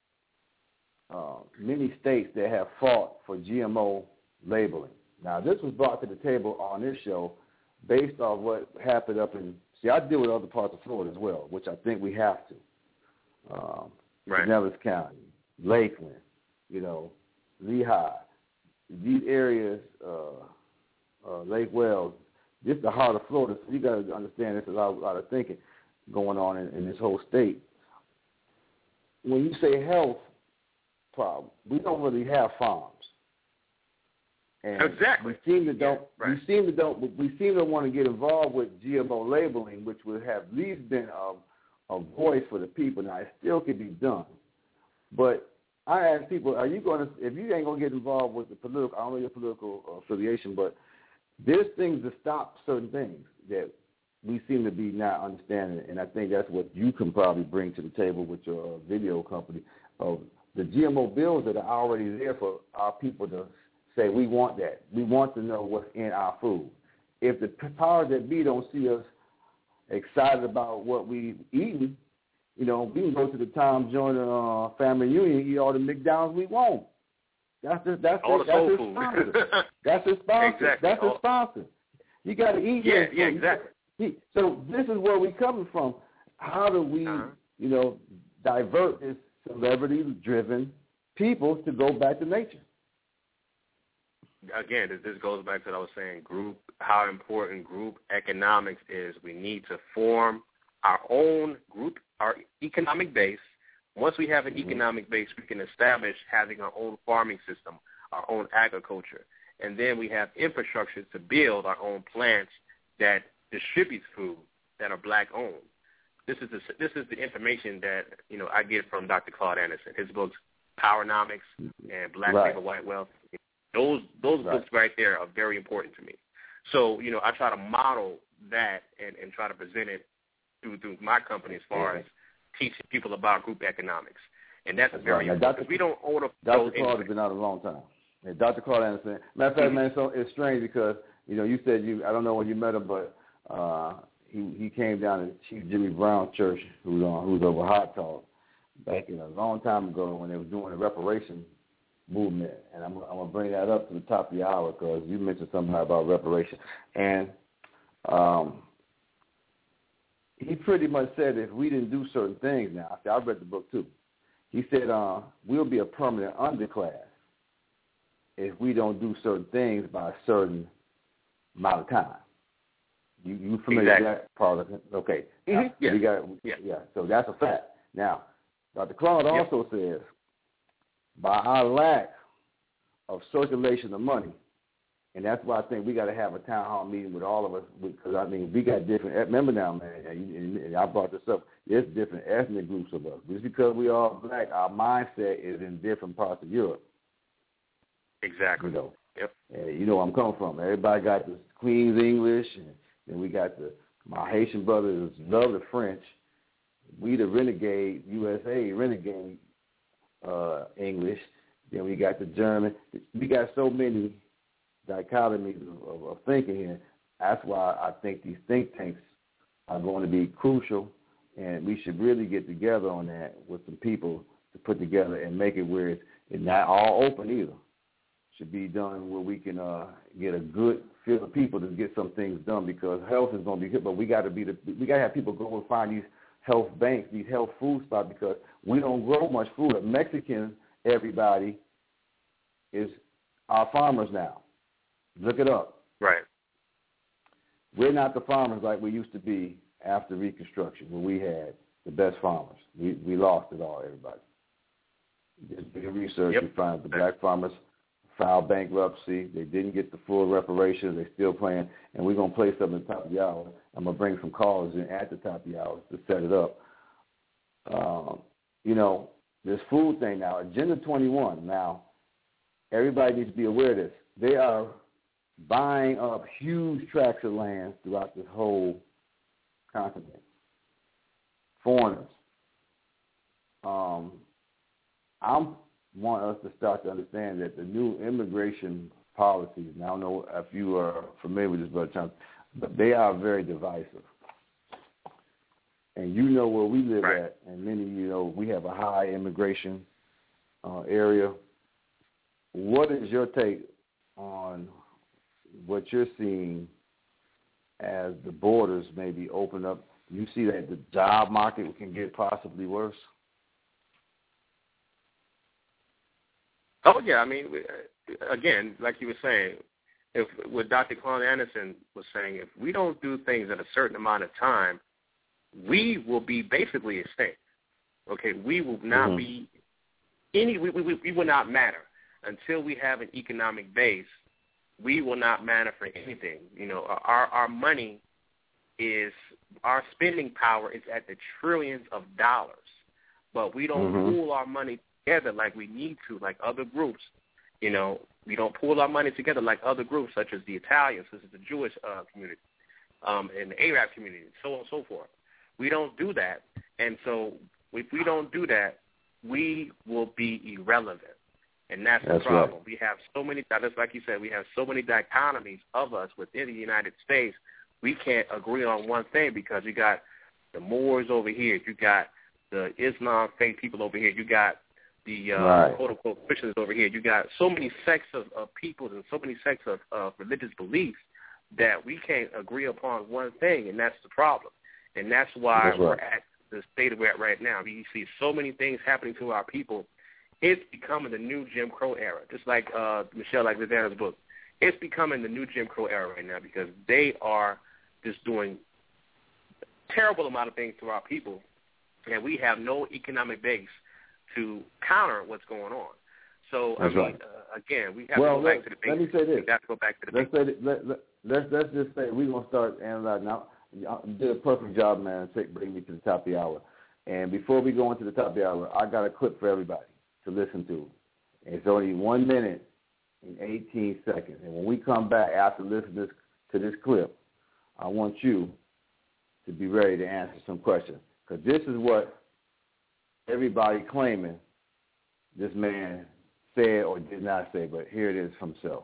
many states that have fought for GMO labeling. Now, this was brought to the table on this show based off what happened up in, I deal with other parts of Florida as well, which I think we have to. Pinellas County, Lakeland, Lehigh, these areas, Lake Wells, this is the heart of Florida, so you got to understand there's a lot of thinking going on in this whole state. When you say health problem, we don't really have farms. And exactly. We seem to want to get involved with GMO labeling, which would have at least been a voice for the people. Now, it still could be done. But I ask people, if you ain't going to get involved with the political, I don't know your political affiliation, but there's things to stop certain things that we seem to be not understanding. And I think that's what you can probably bring to the table with your video company of the GMO bills that are already there for our people to say, we want that. We want to know what's in our food. If the powers that be don't see us excited about what we eating, we can go to the Tom Joyner Family Union and eat all the McDonald's we want. That's his sponsor. That's his sponsor. Exactly. That's his sponsor. You got to eat. Yeah, exactly. So this is where we're coming from. How do we, divert this celebrity-driven people to go back to nature? Again, this goes back to what I was saying, how important group economics is. We need to form our own group, our economic base. Once we have an economic base, we can establish having our own farming system, our own agriculture, and then we have infrastructure to build our own plants that distributes food that are black-owned. This is the information that I get from Dr. Claude Anderson. His books, Powernomics and Black Paper, White Wealth. Those books right there are very important to me. So I try to model that and try to present it through my company as far as teaching people about group economics, and that's very important. Because we don't own Dr. Claude has been out a long time. And Dr. Claude Anderson. Matter of fact, man, so it's strange because you said I don't know when you met him, but he came down to Chief Jimmy Brown's church, who's over Hot Talk, back in a long time ago when they was doing the reparation movement, and I'm gonna bring that up to the top of the hour because you mentioned something about reparation, and he pretty much said if we didn't do certain things now, I read the book too. He said we'll be a permanent underclass if we don't do certain things by a certain amount of time. You familiar with that part of it? Okay. Yeah. So that's a fact. Now, Dr. Claude also says by our lack of circulation of money, and that's why I think we got to have a town hall meeting with all of us, because, we got different, remember now, man, and I brought this up, there's different ethnic groups of us. Just because we are black, our mindset is in different parts of Europe. Exactly. Yep. And you know where I'm coming from. Everybody got this Queen's English, and then we got my Haitian brothers love the French. We the renegade, USA renegade English. Then we got the German. We got so many dichotomies of thinking here. That's why I think these think tanks are going to be crucial, and we should really get together on that with some people to put together and make it where it's not all open either. Should be done where we can get a good field of people to get some things done, because health is going to be good, but we got to have people go and find these health banks, these health food spots, because we don't grow much food. Mexican, everybody is our farmers now. Look it up. Right. We're not the farmers like we used to be after Reconstruction, when we had the best farmers. We lost it all, everybody. Just do research, you find the black farmers filed bankruptcy. They didn't get the full reparations. They're still playing. And we're going to play something at the top of the hour. I'm going to bring some callers in at the top of the hour to set it up. This food thing now, Agenda 21, now, everybody needs to be aware of this. They are buying up huge tracts of land throughout this whole continent. Foreigners. I want us to start to understand that the new immigration policies, and I don't know if you are familiar with this, Brother Chance, but they are very divisive. And you know where we live at, and many of you know we have a high immigration area. What is your take on what you're seeing as the borders maybe open up? You see that the job market can get possibly worse? Oh, yeah. Again, like you were saying, what Dr. Claude Anderson was saying, if we don't do things at a certain amount of time, we will be basically extinct. Okay, we will not be we will not matter until we have an economic base. We will not matter for anything. Our money our spending power is at the trillions of dollars, but we don't pool our money together like we need to, like other groups. We don't pool our money together like other groups, such as the Italians, such as the Jewish community, and the Arab community, so on and so forth. We don't do that, and so if we don't do that, we will be irrelevant, and that's the problem. Right. We have so many, just like you said, we have so many dichotomies of us within the United States. We can't agree on one thing because you got the Moors over here, you got the Islam faith people over here, you got the quote-unquote Christians over here. You got so many sects of people and so many sects of religious beliefs that we can't agree upon one thing, and that's the problem. And that's why we're at the state we're at right now. We see so many things happening to our people. It's becoming the new Jim Crow era, just like Michelle Alexander's book. It's becoming the new Jim Crow era right now because they are just doing a terrible amount of things to our people, and we have no economic base to counter what's going on. So, again, we have to go back to the basics. Let me say this. We have to go back to the basics. Let's just say we're going to start analyzing. Now, you did a perfect job, man, bring me to the top of the hour. And before we go into the top of the hour, I got a clip for everybody to listen to. And it's only 1 minute and 18 seconds. And when we come back after listening to this clip, I want you to be ready to answer some questions. Because this is what everybody claiming this man said or did not say, but here it is from himself.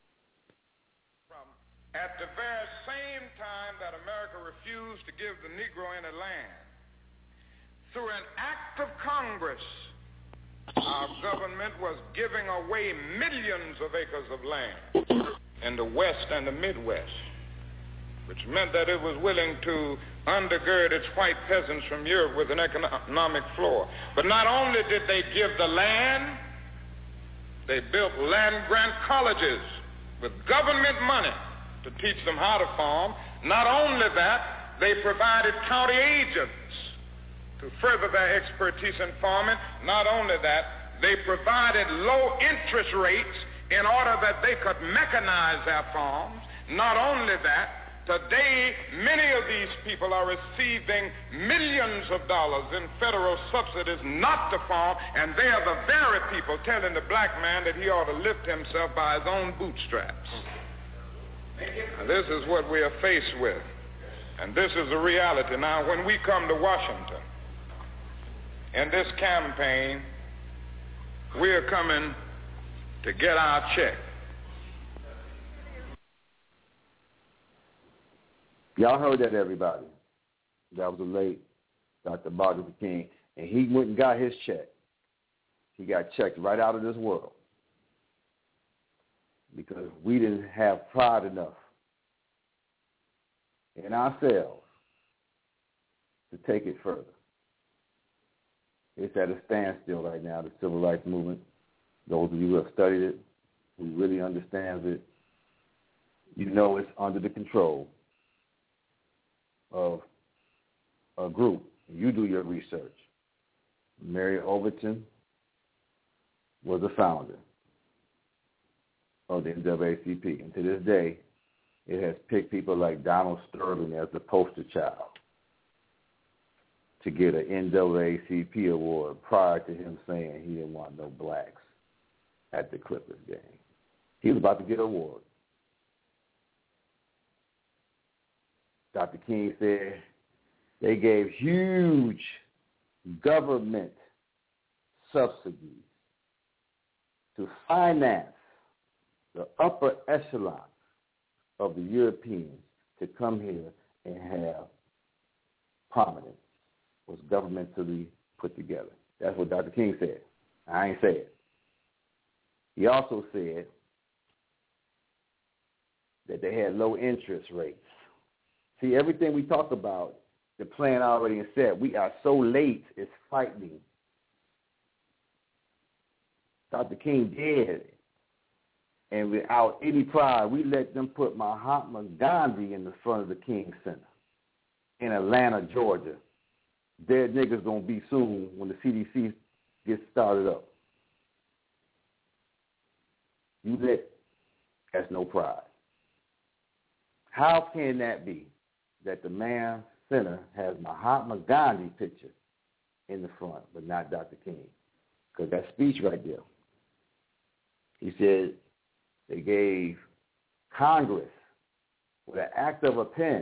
At the very same time that America refused to give the Negro any land, through an act of Congress, our government was giving away millions of acres of land in the West and the Midwest, which meant that it was willing to undergird its white peasants from Europe with an economic floor. But not only did they give the land, they built land-grant colleges with government money to teach them how to farm. Not only that, they provided county agents to further their expertise in farming. Not only that, they provided low interest rates in order that they could mechanize their farms. Not only that, today, many of these people are receiving millions of dollars in federal subsidies not to farm, and they are the very people telling the black man that he ought to lift himself by his own bootstraps. Now, this is what we are faced with, and this is the reality. Now, when we come to Washington in this campaign, we are coming to get our check. Y'all heard that, everybody. That was the late Dr. Martin Luther King, and he went and got his check. He got checked right out of this world because we didn't have pride enough in ourselves to take it further. It's at a standstill right now, the civil rights movement. Those of you who have studied it, who really understands it, you know it's under the control of a group. You do your research. Mary Overton was the founder of the NAACP, and to this day, it has picked people like Donald Sterling as the poster child to get an NAACP award prior to him saying he didn't want no blacks at the Clippers game. He was about to get an award. Dr. King said they gave huge government subsidies to finance the upper echelon of the Europeans to come here and have prominence, was governmentally put together. That's what Dr. King said. I ain't say it. He also said that they had low interest rates. See, everything we talk about, the plan already said. We are so late, it's frightening. Dr. King did. And without any pride, we let them put Mahatma Gandhi in the front of the King Center in Atlanta, Georgia. Dead niggas gonna be soon when the CDC gets started up. That's no pride. How can that be that the Mann Center has Mahatma Gandhi picture in the front, but not Dr. King? Because that speech right there, he said they gave Congress, with an act of a pen,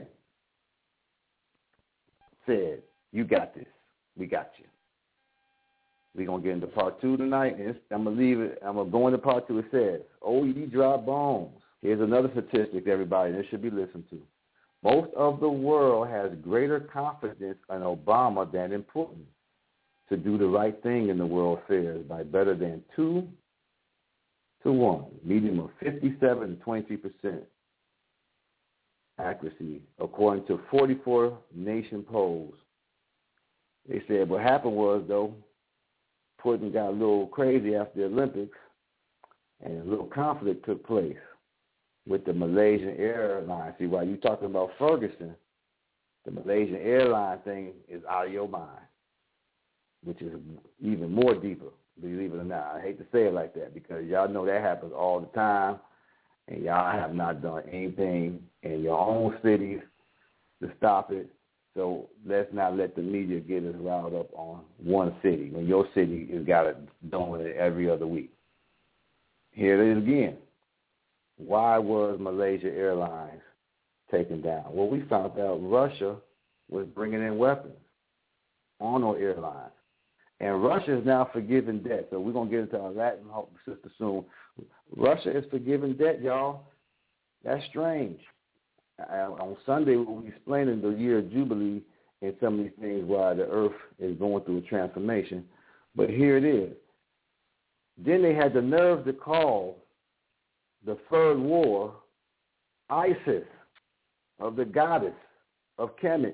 said, you got this. We got you. We're going to get into part 2 tonight, and I'm going to leave it. I'm going to go into part 2. It says, OED dry bones. Here's another statistic, everybody. This should be listened to. Most of the world has greater confidence in Obama than in Putin to do the right thing in the world affairs by better than 2 to 1, median of 57 and 23%. accuracy, according to 44 nation polls. They said what happened was, though, Putin got a little crazy after the Olympics, and a little conflict took place with the Malaysian Airlines. See, while you're talking about Ferguson, the Malaysian airline thing is out of your mind, which is even more deeper, believe it or not. I hate to say it like that because y'all know that happens all the time, and y'all have not done anything in your own cities to stop it. So let's not let the media get us riled up on one city when your city has got it doing it every other week. Here it is again. Why was Malaysia Airlines taken down? Well, we found out Russia was bringing in weapons on our airlines. And Russia is now forgiving debt. So we're going to get into our Latin sister soon. Russia is forgiving debt, y'all. That's strange. On Sunday, we'll be explaining the year of Jubilee and some of these things why the earth is going through a transformation. But here it is. Then they had the nerve to call the third war Isis, of the goddess of Kemet.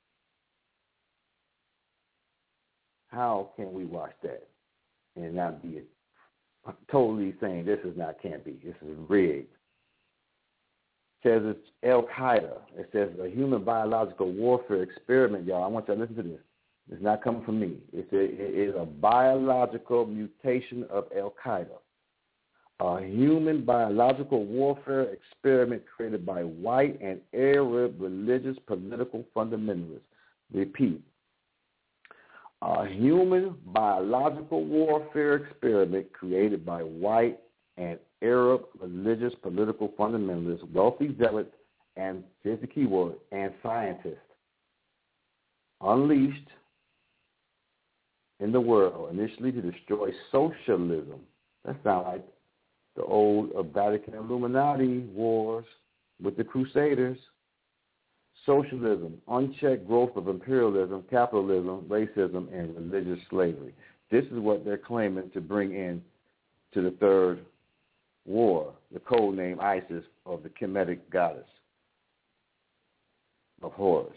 How can we watch that and not be totally saying this is not, can't be, this is rigged? It says it's Al-Qaeda. It says a human biological warfare experiment, y'all. I want you to listen to this. It's not coming from me. It is a biological mutation of Al-Qaeda. A human biological warfare experiment created by white and Arab religious political fundamentalists. Repeat. A human biological warfare experiment created by white and Arab religious political fundamentalists, wealthy zealots, and here's the key word, and scientists, unleashed in the world initially to destroy socialism. That sounds like the old Vatican Illuminati wars with the Crusaders. Socialism, unchecked growth of imperialism, capitalism, racism, and religious slavery. This is what they're claiming to bring in to the third war, the code name Isis, of the Kemetic goddess of Horus.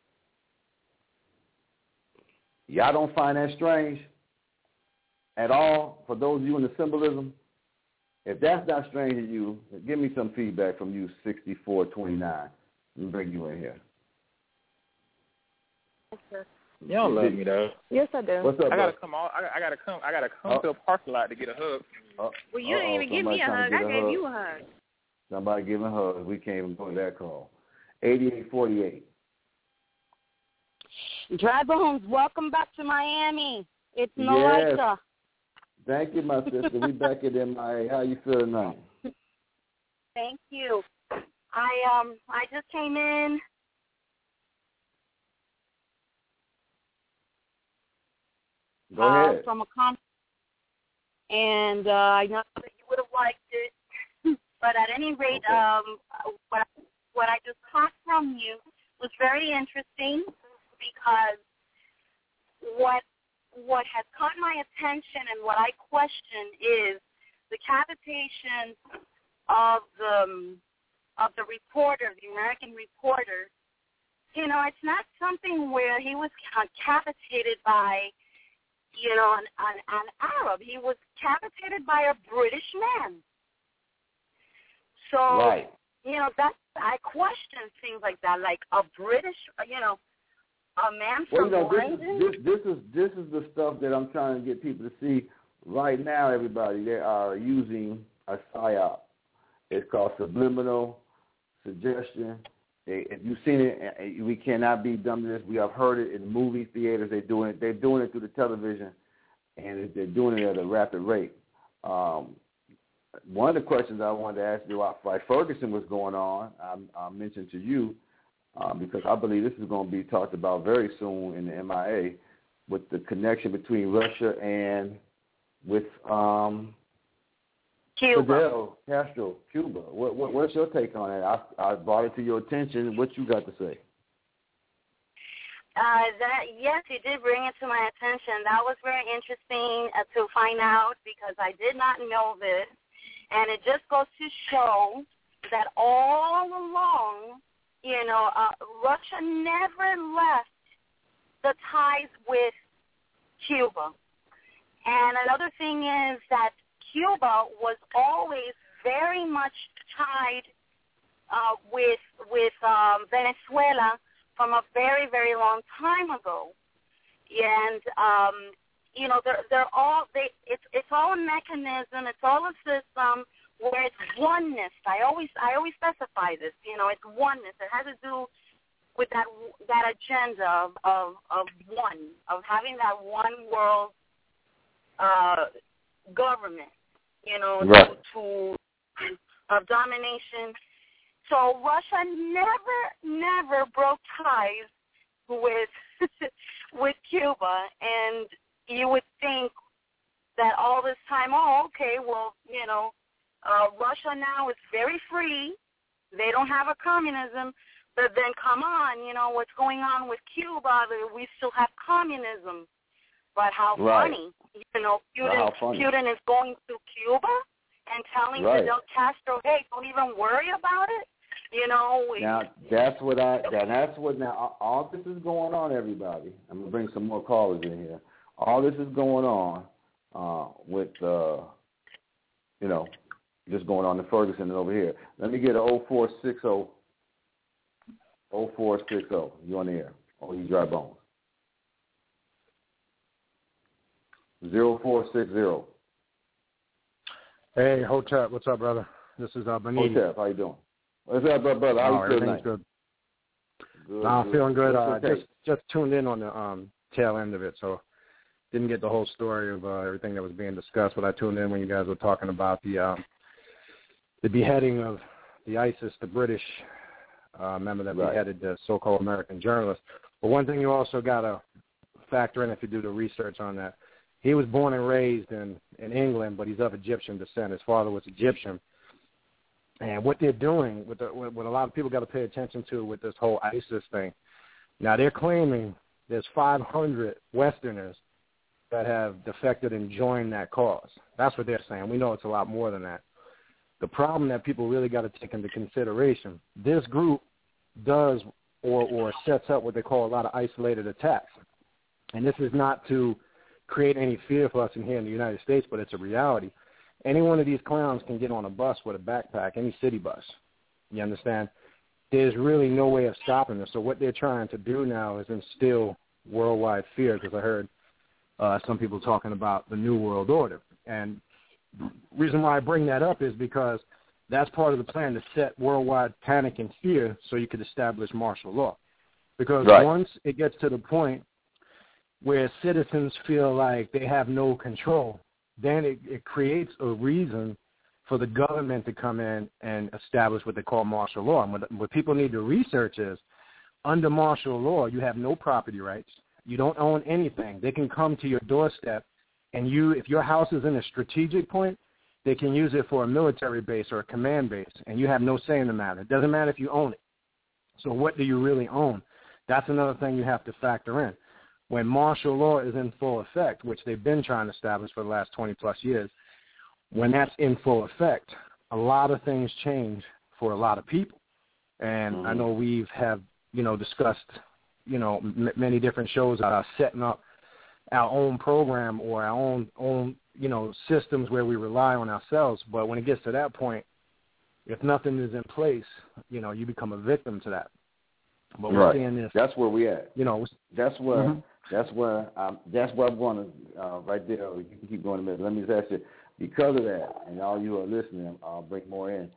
Y'all don't find that strange at all? For those of you in the symbolism, if that's not strange to you, give me some feedback from you, 6429. Let me bring you in here. You don't love me though. Yes, I do. What's up? I gotta come to a parking lot to get a hug. Well, you didn't even give me a hug. I gave you a hug. Somebody giving a hug. We can't even go to that call. 8848. Dry Bones, welcome back to Miami. It's Noita. Yes. Thank you, my sister. We back in MIA. How you feeling now? Thank you. I just came in. Go ahead. From a conference, and I know that you would have liked it. But at any rate, okay. What I just caught from you was very interesting because what has caught my attention and what I question is the cavitation of the reporter, the American reporter. You know, it's not something where he was cavitated by, you know, an Arab. He was cavitated by a British man. So, right. You know, I question things like that, like a British, you know, a man from London. This is the stuff that I'm trying to get people to see. Right now, everybody, they are using a PSYOP. It's called subliminal suggestion. If you've seen it, we cannot be dumb to this. We have heard it in movie theaters. They're doing it through the television, and they're doing it at a rapid rate. One of the questions I wanted to ask you, like Ferguson was going on, I mentioned to you, because I believe this is going to be talked about very soon in the MIA, with the connection between Russia and with Fidel Castro, Cuba. What's your take on that? I brought it to your attention. What you got to say? Yes, you did bring it to my attention. That was very interesting to find out because I did not know this. And it just goes to show that all along Russia never left the ties with Cuba. And another thing is that Cuba was always very much tied with Venezuela from a very, very long time ago. And it's all a mechanism, it's all a system where it's oneness. I always specify this. It's oneness. It has to do with that agenda of one, of having that one world government, right. of domination. So Russia never broke ties with Cuba, and you would think that all this time, Russia now is very free. They don't have a communism. But then come on, what's going on with Cuba? We still have communism. But how funny. Putin is going to Cuba and telling Fidel Castro, hey, don't even worry about it. Now, that's what now, all this is going on, everybody. I'm going to bring some more callers in here. All this is going on with, just going on in Ferguson and over here. Let me get a 0460. 0460. You on the air. Oh, you dry bones. 0460. Hey, Hotep. What's up, brother? This is Benini. Hotep, how you doing? What's up, brother? How you feeling? Everything's good. I'm feeling good. Just tuned in on the tail end of it, so didn't get the whole story of everything that was being discussed, but I tuned in when you guys were talking about the beheading of the ISIS, the British member that beheaded the so-called American journalist. But one thing you also got to factor in if you do the research on that, he was born and raised in England, but he's of Egyptian descent. His father was Egyptian. And what they're doing, what a lot of people got to pay attention to with this whole ISIS thing, now they're claiming there's 500 Westerners that have defected and joined that cause. That's what they're saying. We know it's a lot more than that. The problem that people really got to take into consideration, this group does or sets up what they call a lot of isolated attacks. And this is not to create any fear for us in here in the United States, but it's a reality. Any one of these clowns can get on a bus with a backpack, any city bus. You understand? There's really no way of stopping this. So what they're trying to do now is instill worldwide fear, because I heard some people talking about the New World Order. And the reason why I bring that up is because that's part of the plan, to set worldwide panic and fear so you could establish martial law. Because once it gets to the point where citizens feel like they have no control, then it creates a reason for the government to come in and establish what they call martial law. And what people need to research is, under martial law, you have no property rights. You don't own anything. They can come to your doorstep, and if your house is in a strategic point, they can use it for a military base or a command base, and you have no say in the matter. It doesn't matter if you own it. So what do you really own? That's another thing you have to factor in. When martial law is in full effect, which they've been trying to establish for the last 20-plus years, when that's in full effect, a lot of things change for a lot of people. And I know discussed, many different shows about setting up our own program or our own systems where we rely on ourselves. But when it gets to that point, if nothing is in place, you become a victim to that. But we're seeing this. That's where we at. That's where I'm going to right there. You can keep going a minute. Let me just ask you, because of that, and all you are listening, I'll bring more in.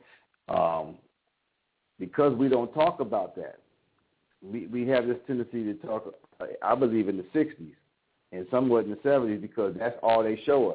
Because we don't talk about that, we have this tendency to talk, I believe, in the 60s and somewhat in the 70s, because that's all they show us.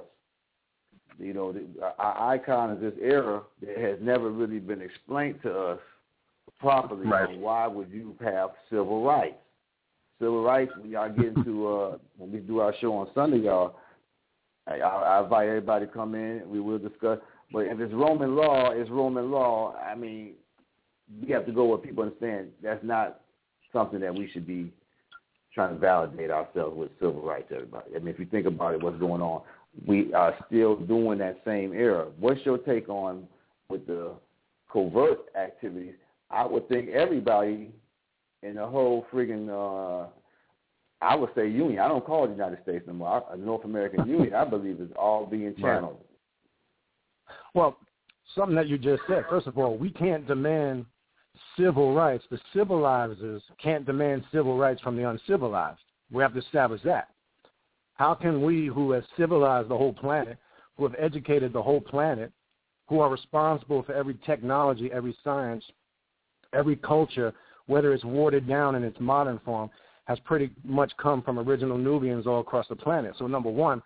Our icon is this era that has never really been explained to us properly. On why would you have civil rights? Civil rights, when y'all get into, when we do our show on Sunday, y'all, I invite everybody to come in. We will discuss. But if it's Roman law, it's Roman law. I mean, we have to go where people understand that's not something that we should be trying to validate ourselves with civil rights, everybody. I mean, if you think about it, what's going on, we are still doing that same era. What's your take on with the covert activities I would think everybody in the whole friggin', I would say union. I don't call it the United States no more. A North American Union, I believe, is all being channeled. Well, something that you just said. First of all, we can't demand civil rights. The civilizers can't demand civil rights from the uncivilized. We have to establish that. How can we, who have civilized the whole planet, who have educated the whole planet, who are responsible for every technology, every science, every culture, whether it's watered down in its modern form, has pretty much come from original Nubians all across the planet. So number one,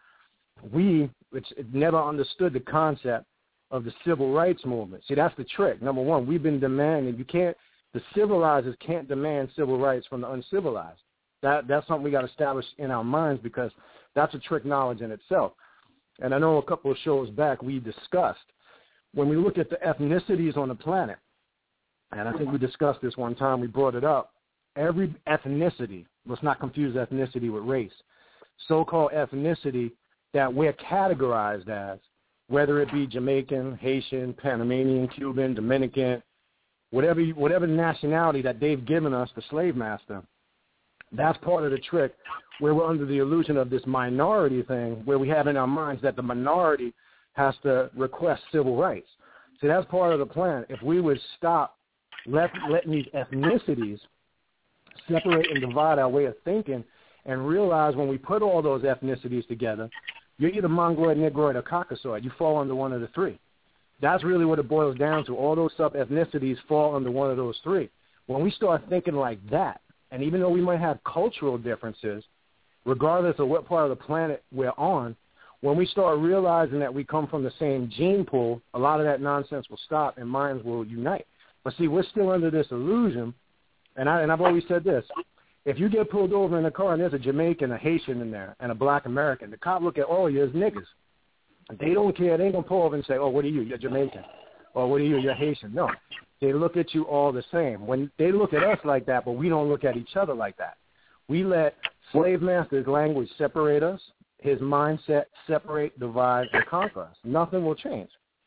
which never understood the concept of the civil rights movement. See, that's the trick. Number one, we've been demanding, the civilizers can't demand civil rights from the uncivilized. That's something we got to establish in our minds, because that's a trick knowledge in itself. And I know a couple of shows back we discussed, when we look at the ethnicities on the planet, and I think we discussed this one time, we brought it up, every ethnicity, let's not confuse ethnicity with race, so-called ethnicity that we're categorized as, whether it be Jamaican, Haitian, Panamanian, Cuban, Dominican, whatever nationality that they've given us, the slave master, that's part of the trick, where we're under the illusion of this minority thing, where we have in our minds that the minority has to request civil rights. See, that's part of the plan. If we would stop letting these ethnicities separate and divide our way of thinking, and realize when we put all those ethnicities together, you're either Mongoloid, Negroid, or Caucasoid. You fall under one of the three. That's really what it boils down to. All those sub-ethnicities fall under one of those three. When we start thinking like that, and even though we might have cultural differences, regardless of what part of the planet we're on, when we start realizing that we come from the same gene pool, a lot of that nonsense will stop and minds will unite. But see, we're still under this illusion, and I've always said this. If you get pulled over in a car and there's a Jamaican, a Haitian in there, and a black American, the cop look at all of you as niggas. They don't care. They ain't going to pull over and say, oh, what are you? You're Jamaican. Or what are you? You're Haitian. No. They look at you all the same. When they look at us like that, but we don't look at each other like that. We let slave master's language separate us, his mindset separate, divide, and conquer us. Nothing will change.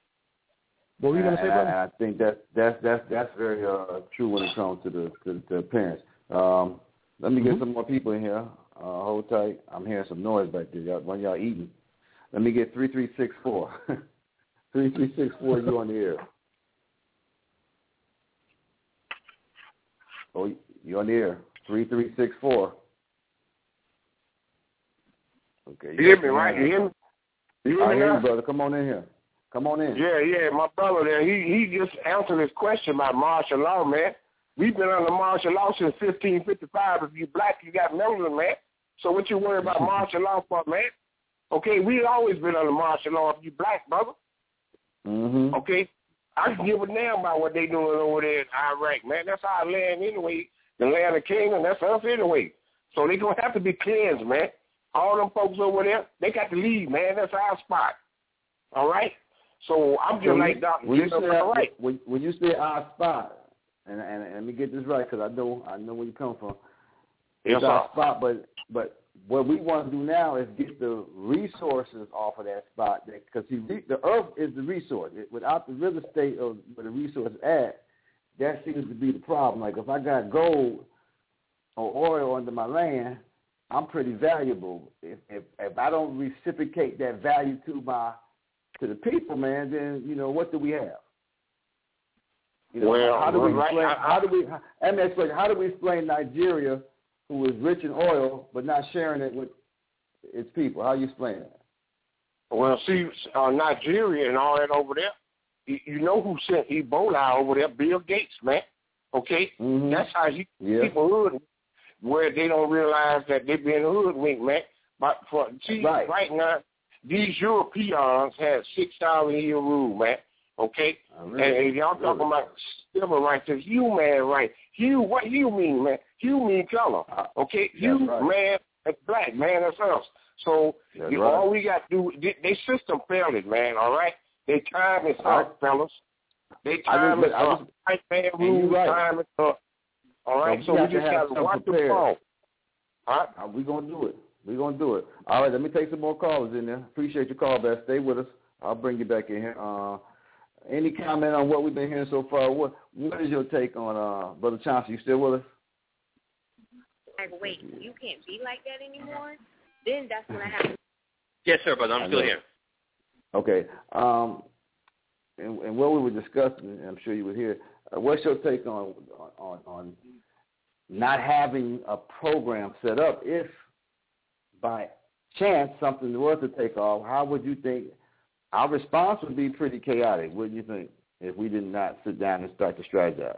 What were you going to say, brother? I think that's very true when it comes to the parents. Let me get some more people in here. Hold tight. I'm hearing some noise back there. One of y'all eating. Let me get 3364. 3364, you on the air. Oh, you on the air. 3364. Okay. You hear me, right? You hear me? I hear you, brother. Come on in here. Come on in. Yeah. My brother there, he just answered this question about martial law, man. We've been under martial law since 1555. If you black, you got melanin, man. So what you worry about martial law for, man? Okay, we always been under martial law if you black, brother. Mm-hmm. Okay? I can give a damn about what they doing over there in Iraq, man. That's our land anyway. The land of Canaan, that's us anyway. So they going to have to be cleansed, man. All them folks over there, they got to leave, man. That's our spot. All right? So I'm just like Dr. When you say our spot, and let me get this right, because I know where you come from. It's our spot, but what we want to do now is get the resources off of that spot, because the earth is the resource. Without the real estate of where the resource is at, that seems to be the problem. Like if I got gold or oil under my land, I'm pretty valuable. If I don't reciprocate that value to the people, man, then what do we have? How do we explain Nigeria, who is rich in oil but not sharing it with its people? How you explain that? Well, see, Nigeria and all that over there, you know who sent Ebola over there? Bill Gates, man. Okay? Mm-hmm. That's how people hood, where they don't realize that they're being hoodwinked, man. But right now, these Europeans had 6,000-year rule, man. Okay? And y'all talking about civil rights, it's human rights. Hue, what hue mean, man? Hue mean color. Okay? Hue, right. Man, that's black, man, that's us. So all we got to do, they system failed it, man, all right? They time is up, fellas. They time is up. White man rule, time is up. All right? So we just got to watch the phone. All right? We're going to do it. We're going to do it. All right, let me take some more callers in there. Appreciate your call, Beth. Stay with us. I'll bring you back in here. Any comment on what we've been hearing so far? What is your take on Brother Chauncey? You still with us? Like, wait, you can't be like that anymore? Then that's when I have to. Yes, sir, brother. I'm still here. Okay. And what we were discussing, and I'm sure you would hear, what's your take on not having a program set up? If by chance something was to take off, how would you think our response would be? Pretty chaotic, wouldn't you think, if we did not sit down and start to strategize?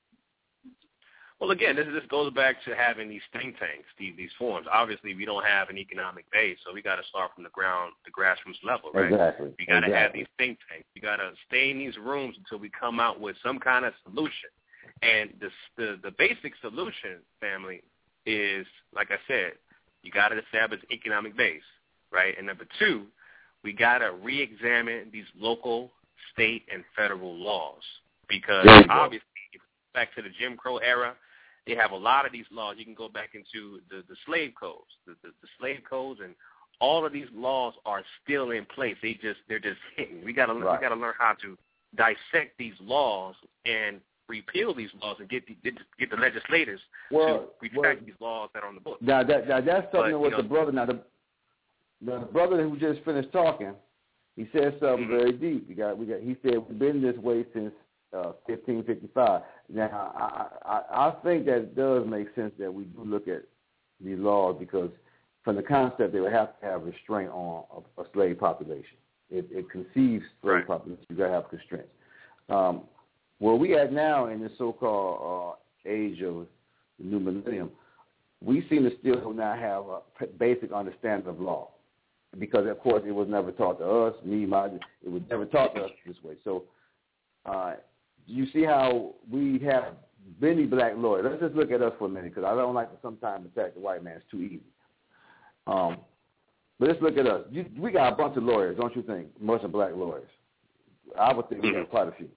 Well, again, this goes back to having these think tanks, these forums. Obviously, we don't have an economic base, so we got to start from the grassroots level, right? Exactly. We got to have these think tanks. We got to stay in these rooms until we come out with some kind of solution. And the basic solution, family, is, like I said, you got to establish an economic base, right? And number two, we got to reexamine these local, state, and federal laws, because obviously, back to the Jim Crow era, they have a lot of these laws. You can go back into the slave codes, the slave codes, and all of these laws are still in place. They're just hidden. We got to learn how to dissect these laws and repeal these laws and get the legislators to retract these laws that are on the books. Now that's something with the brother. Now the brother who just finished talking, he said something very deep. He said we've been this way since 1555. Now, I think that it does make sense that we do look at these laws, because from the concept they would have to have restraint on a slave population. It conceives slave population. You got to have constraints. Where we at now in this so-called age of the new millennium, we seem to still not have a basic understanding of law, because, of course, it was never taught to us. It was never taught to us this way. So, you see how we have many black lawyers. Let's just look at us for a minute, because I don't like to sometimes attack the white man. It's too easy. But let's look at us. We got a bunch of lawyers, don't you think? Most of black lawyers. I would think we have quite a few.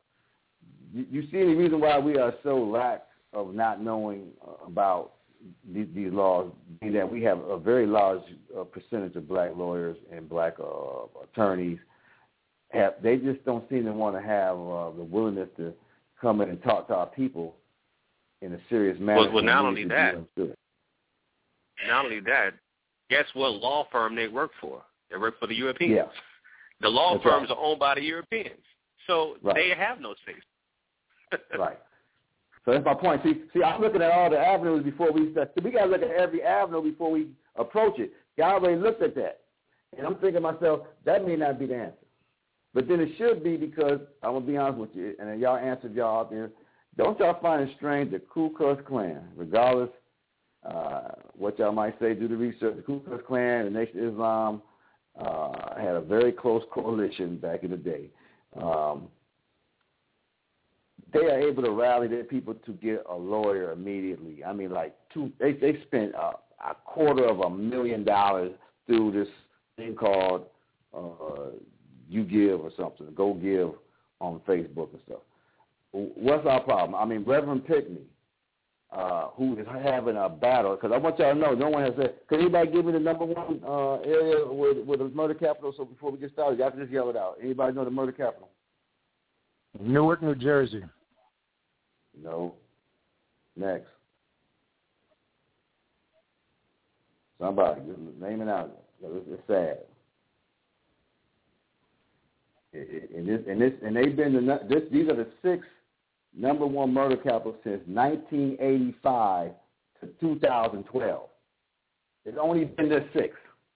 You see any reason why we are so lax of not knowing about these laws, being that we have a very large percentage of black lawyers and black attorneys? They just don't seem to want to have the willingness to come in and talk to our people in a serious manner. Well, not only that, guess what law firm they work for? They work for the Europeans. Yeah. The law firms are owned by the Europeans, so they have no say. Right. So that's my point. See, I'm looking at all the avenues before we start. So we got to look at every avenue before we approach it. Y'all already looked at that. And I'm thinking to myself, that may not be the answer. But then it should be, because I'm going to be honest with you, and y'all answered y'all out there, don't y'all find it strange the Ku Klux Klan, regardless what y'all might say, do the research, the Ku Klux Klan and the Nation of Islam had a very close coalition back in the day. They are able to rally their people to get a lawyer immediately. I mean, like they spent $250,000 through this thing called You Give or something, Go Give on Facebook and stuff. What's our problem? I mean, Reverend Pickney, who is having a battle, because I want y'all to know, no one has said, can anybody give me the number one area with the murder capital? So before we get started, y'all can just yell it out. Anybody know the murder capital? Newark, New Jersey. No. Next. Somebody, just name it out. It's sad. And they've been these are the 6 number one murder capitals since 1985 to 2012. It's only been the 6.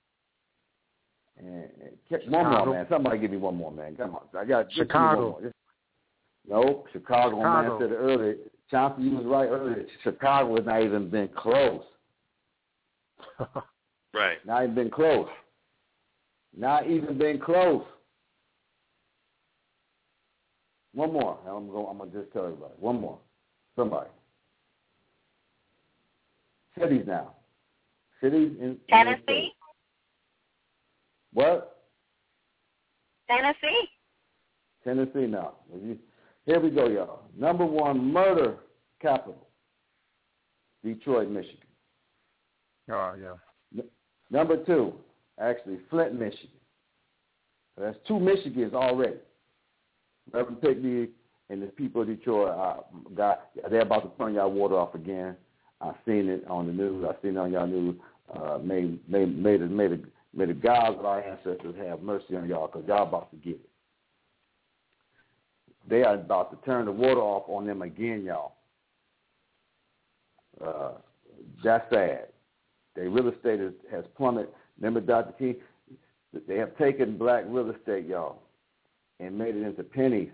And one more, man. Somebody give me one more, man. Come on. I got Chicago. Nope. Chicago. Man said it earlier. Chauncey, you was right earlier. Chicago has not even been close. Right. Not even been close. Not even been close. One more. I'm gonna just tell everybody. One more. Somebody. Cities now. Cities in Tennessee. What? Tennessee. Tennessee now. Here we go, y'all. Number one murder capital. Detroit, Michigan. Oh, yeah. Number 2, actually, Flint, Michigan. That's 2 Michigans already. Reverend Pickney and the people of Detroit, they're about to turn y'all water off again. I've seen it on the news. I've seen it on y'all news. May the gods of our ancestors have mercy on y'all, because y'all about to get it. They are about to turn the water off on them again, y'all. That's sad. Their real estate has plummeted. Remember, Dr. King, they have taken black real estate, y'all, and made it into pennies.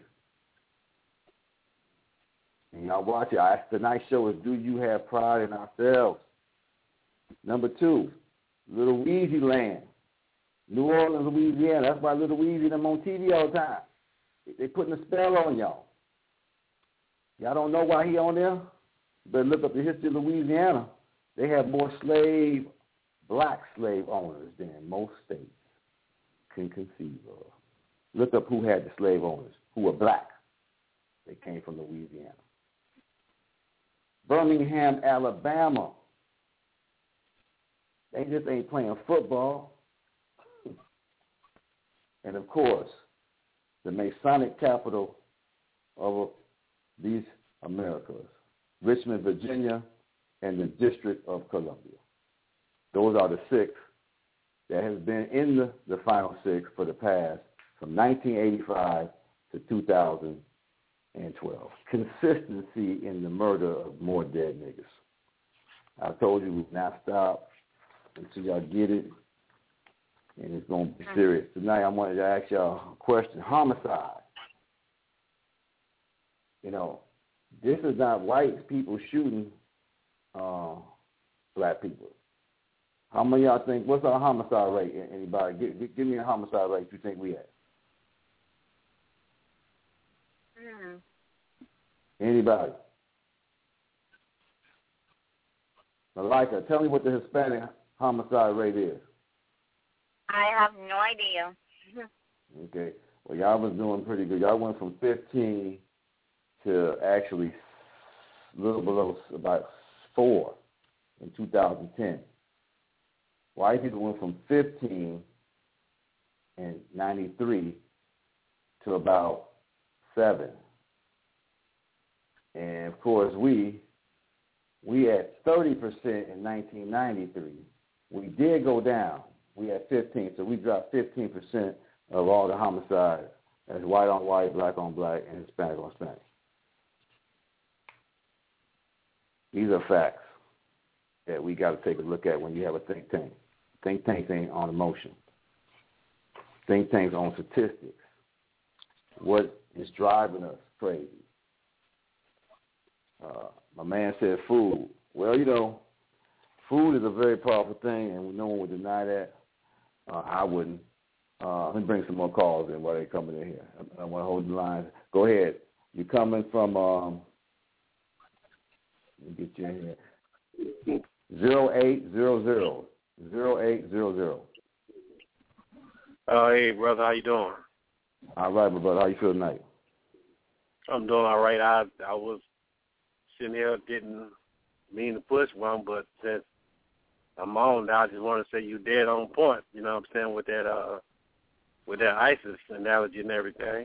And y'all watch it. Tonight's show is, do you have pride in ourselves? Number 2, Little Weezy Land. New Orleans, Louisiana. That's why Little Weezy them on TV all the time. They putting a spell on y'all. Y'all don't know why he on there? But look up the history of Louisiana. They have more black slave owners than most states can conceive of. Look up who had the slave owners, who were black. They came from Louisiana. Birmingham, Alabama. They just ain't playing football. And, of course, the Masonic capital of these Americas, Richmond, Virginia, and the District of Columbia. Those are the 6 that has been in the final 6 for the past, from 1985 to 2012. Consistency in the murder of more dead niggas. I told you we will not stop until y'all get it, and it's going to be serious. Tonight I wanted to ask y'all a question. Homicide. You know, this is not white people shooting black people. How many of y'all think, what's our homicide rate? Anybody? Give me a homicide rate you think we have. Anybody? Malika, tell me what the Hispanic homicide rate is. I have no idea. Okay. Well, y'all was doing pretty good. Y'all went from 15 to actually a little below about 4 in 2010. White people went from 15 in 93 to about 7. And, of course, we had 30% in 1993. We did go down. We had 15, so we dropped 15% of all the homicides as white on white, black on black, and Hispanic on Hispanic. These are facts that we got to take a look at when you have a think tank. Think tanks ain't on emotion. Think tanks on statistics. What is driving us crazy? My man said food. Well, you know, food is a very powerful thing, and no one would deny that. I wouldn't. Let me bring some more calls in while they're coming in here. I want to hold the line. Go ahead. You're coming from, let me get you in here. 0800. 0800. Hey, brother, how you doing? All right, my brother. How you feel tonight? I'm doing all right. I was sitting here, didn't mean to push one, but since I'm on now, I just want to say you dead on point, you know what I'm saying, with that ISIS analogy and everything.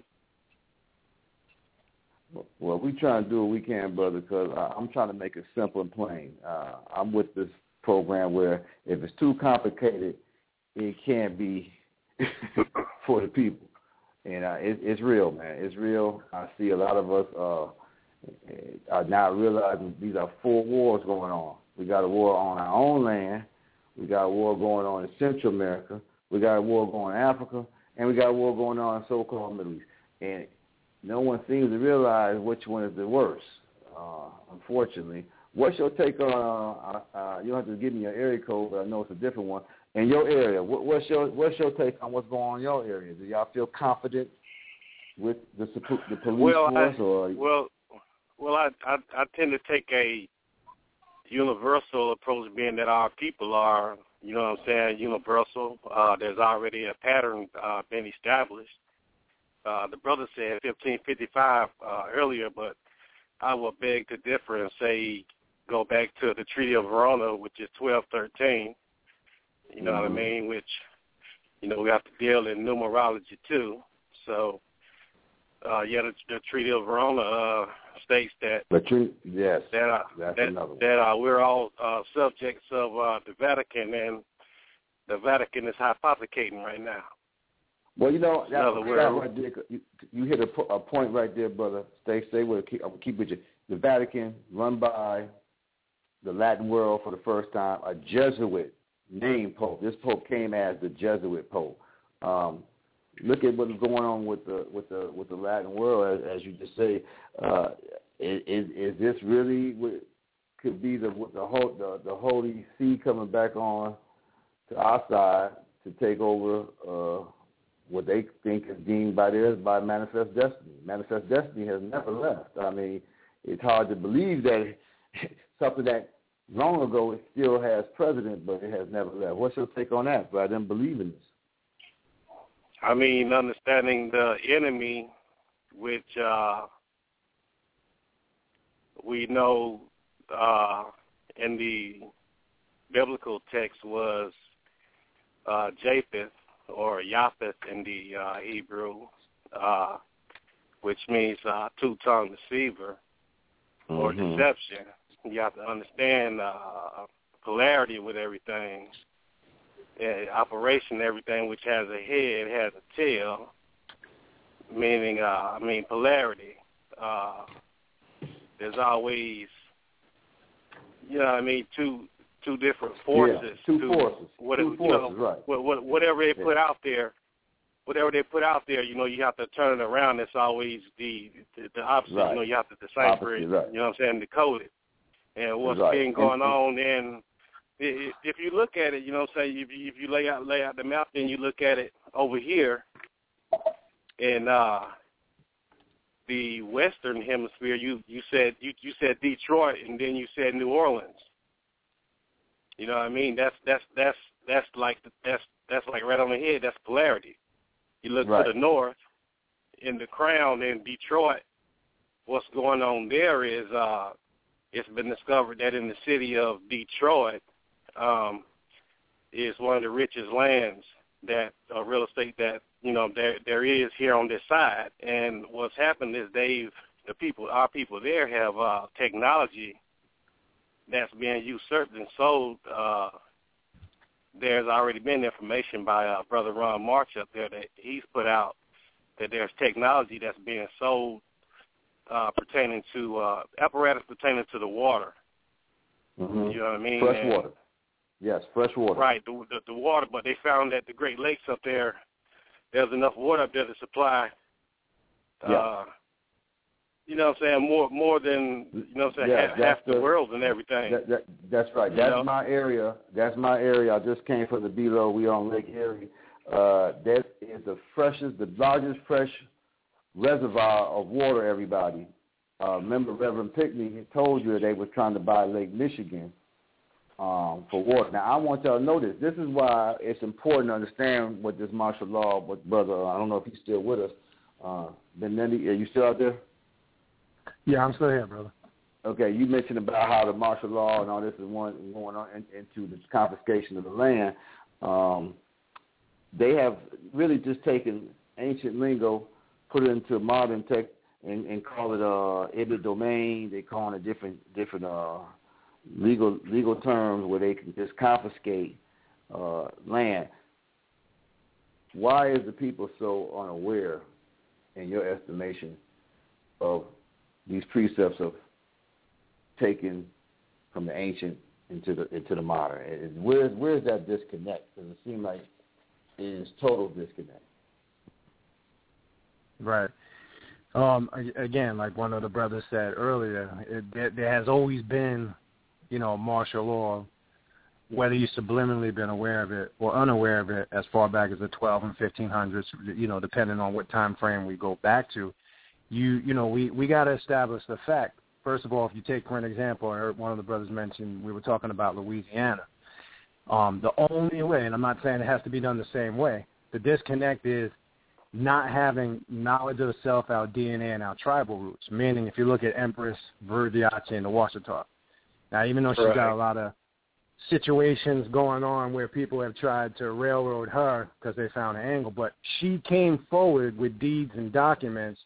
Well, we trying to do what we can, brother, because I'm trying to make it simple and plain. I'm with this program where if it's too complicated, it can't be for the people. And it's real, man. It's real. I see a lot of us are now realizing these are 4 wars going on. We got a war on our own land. We got a war going on in Central America. We got a war going in Africa. And we got a war going on in so-called Middle East. And no one seems to realize which one is the worst, unfortunately. What's your take on, you don't have to give me your area code, but I know it's a different one. In your area, what's your take on what's going on in your area? Do y'all feel confident with the police force? I tend to take a universal approach, being that our people are, you know what I'm saying, universal. There's already a pattern been established. The brother said 1555 earlier, but I will beg to differ and say go back to the Treaty of Verona, which is 1213. You know what I mean? Which, you know, we have to deal in numerology too. So the Treaty of Verona states that that we're all subjects of the Vatican, and the Vatican is hypothecating right now. Well, you know, you hit a point right there, brother. Stay with it. I'll keep with you. The Vatican, run by the Latin world for the first time, a Jesuit named Pope. This Pope came as the Jesuit Pope. Look at what's going on with the Latin world, as you just say. Is this really what could be the Holy See coming back on to our side to take over what they think is deemed by Manifest Destiny? Manifest Destiny has never left. I mean, it's hard to believe that something that long ago it still has president, but it has never left. What's your take on that? But I didn't believe in this. I mean, understanding the enemy, which we know in the biblical text was Japheth or Japheth in the Hebrew, which means two-tongued deceiver or deception. You have to understand polarity with everything. Operation, everything which has a head has a tail, meaning, polarity. There's always, two different forces. Yeah, two forces, right. Whatever they put out there, you have to turn it around. It's always the opposite. Right. You have to decipher it. Right. You know what I'm saying? Decode it. And what's been going on, and if you look at it, if you lay out the map and you look at it over here in the Western Hemisphere, you said Detroit, and then you said New Orleans. You know what I mean? That's like right on the head. That's polarity. You look to the north in the crown in Detroit. What's going on there is it's been discovered that in the city of Detroit is one of the richest lands that real estate that there is here on this side. And what's happened is our people there have technology that's being usurped and sold. There's already been information by Brother Ron March up there that he's put out that there's technology that's being sold pertaining to apparatus pertaining to the water. Mm-hmm. You know what I mean? Fresh water. Yes, fresh water. Right, the water, but they found that the Great Lakes up there, there's enough water up there to supply, you know what I'm saying, more than, half the world and everything. That's right. That's my area. I just came from the Below. We on Lake Erie. That is the largest fresh reservoir of water, everybody. Remember Reverend Pickney told you they were trying to buy Lake Michigan for water. Now, I want y'all to know this. This is why it's important to understand what this martial law, what brother, I don't know if he's still with us. Benetti, are you still out there? Yeah, I'm still here, brother. Okay, you mentioned about how the martial law and all this is going on into the confiscation of the land. They have really just taken ancient lingo, put it into modern tech, and call it eminent domain. They call it different legal terms where they can just confiscate land. Why is the people so unaware, in your estimation, of these precepts of taking from the ancient into the modern? Where's that disconnect? Because it seems like it is total disconnect. Right. Again, like one of the brothers said earlier, there has always been, martial law, whether you've subliminally been aware of it or unaware of it, as far back as the 12 and 1500s, depending on what time frame we go back to. We got to establish the fact. First of all, if you take, for an example, I heard one of the brothers mention, we were talking about Louisiana. The only way, and I'm not saying it has to be done the same way, the disconnect is not having knowledge of the self, our DNA, and our tribal roots. Meaning, if you look at Empress Viridiace and the Ouachita. Now, even though she's got a lot of situations going on where people have tried to railroad her because they found an angle, but she came forward with deeds and documents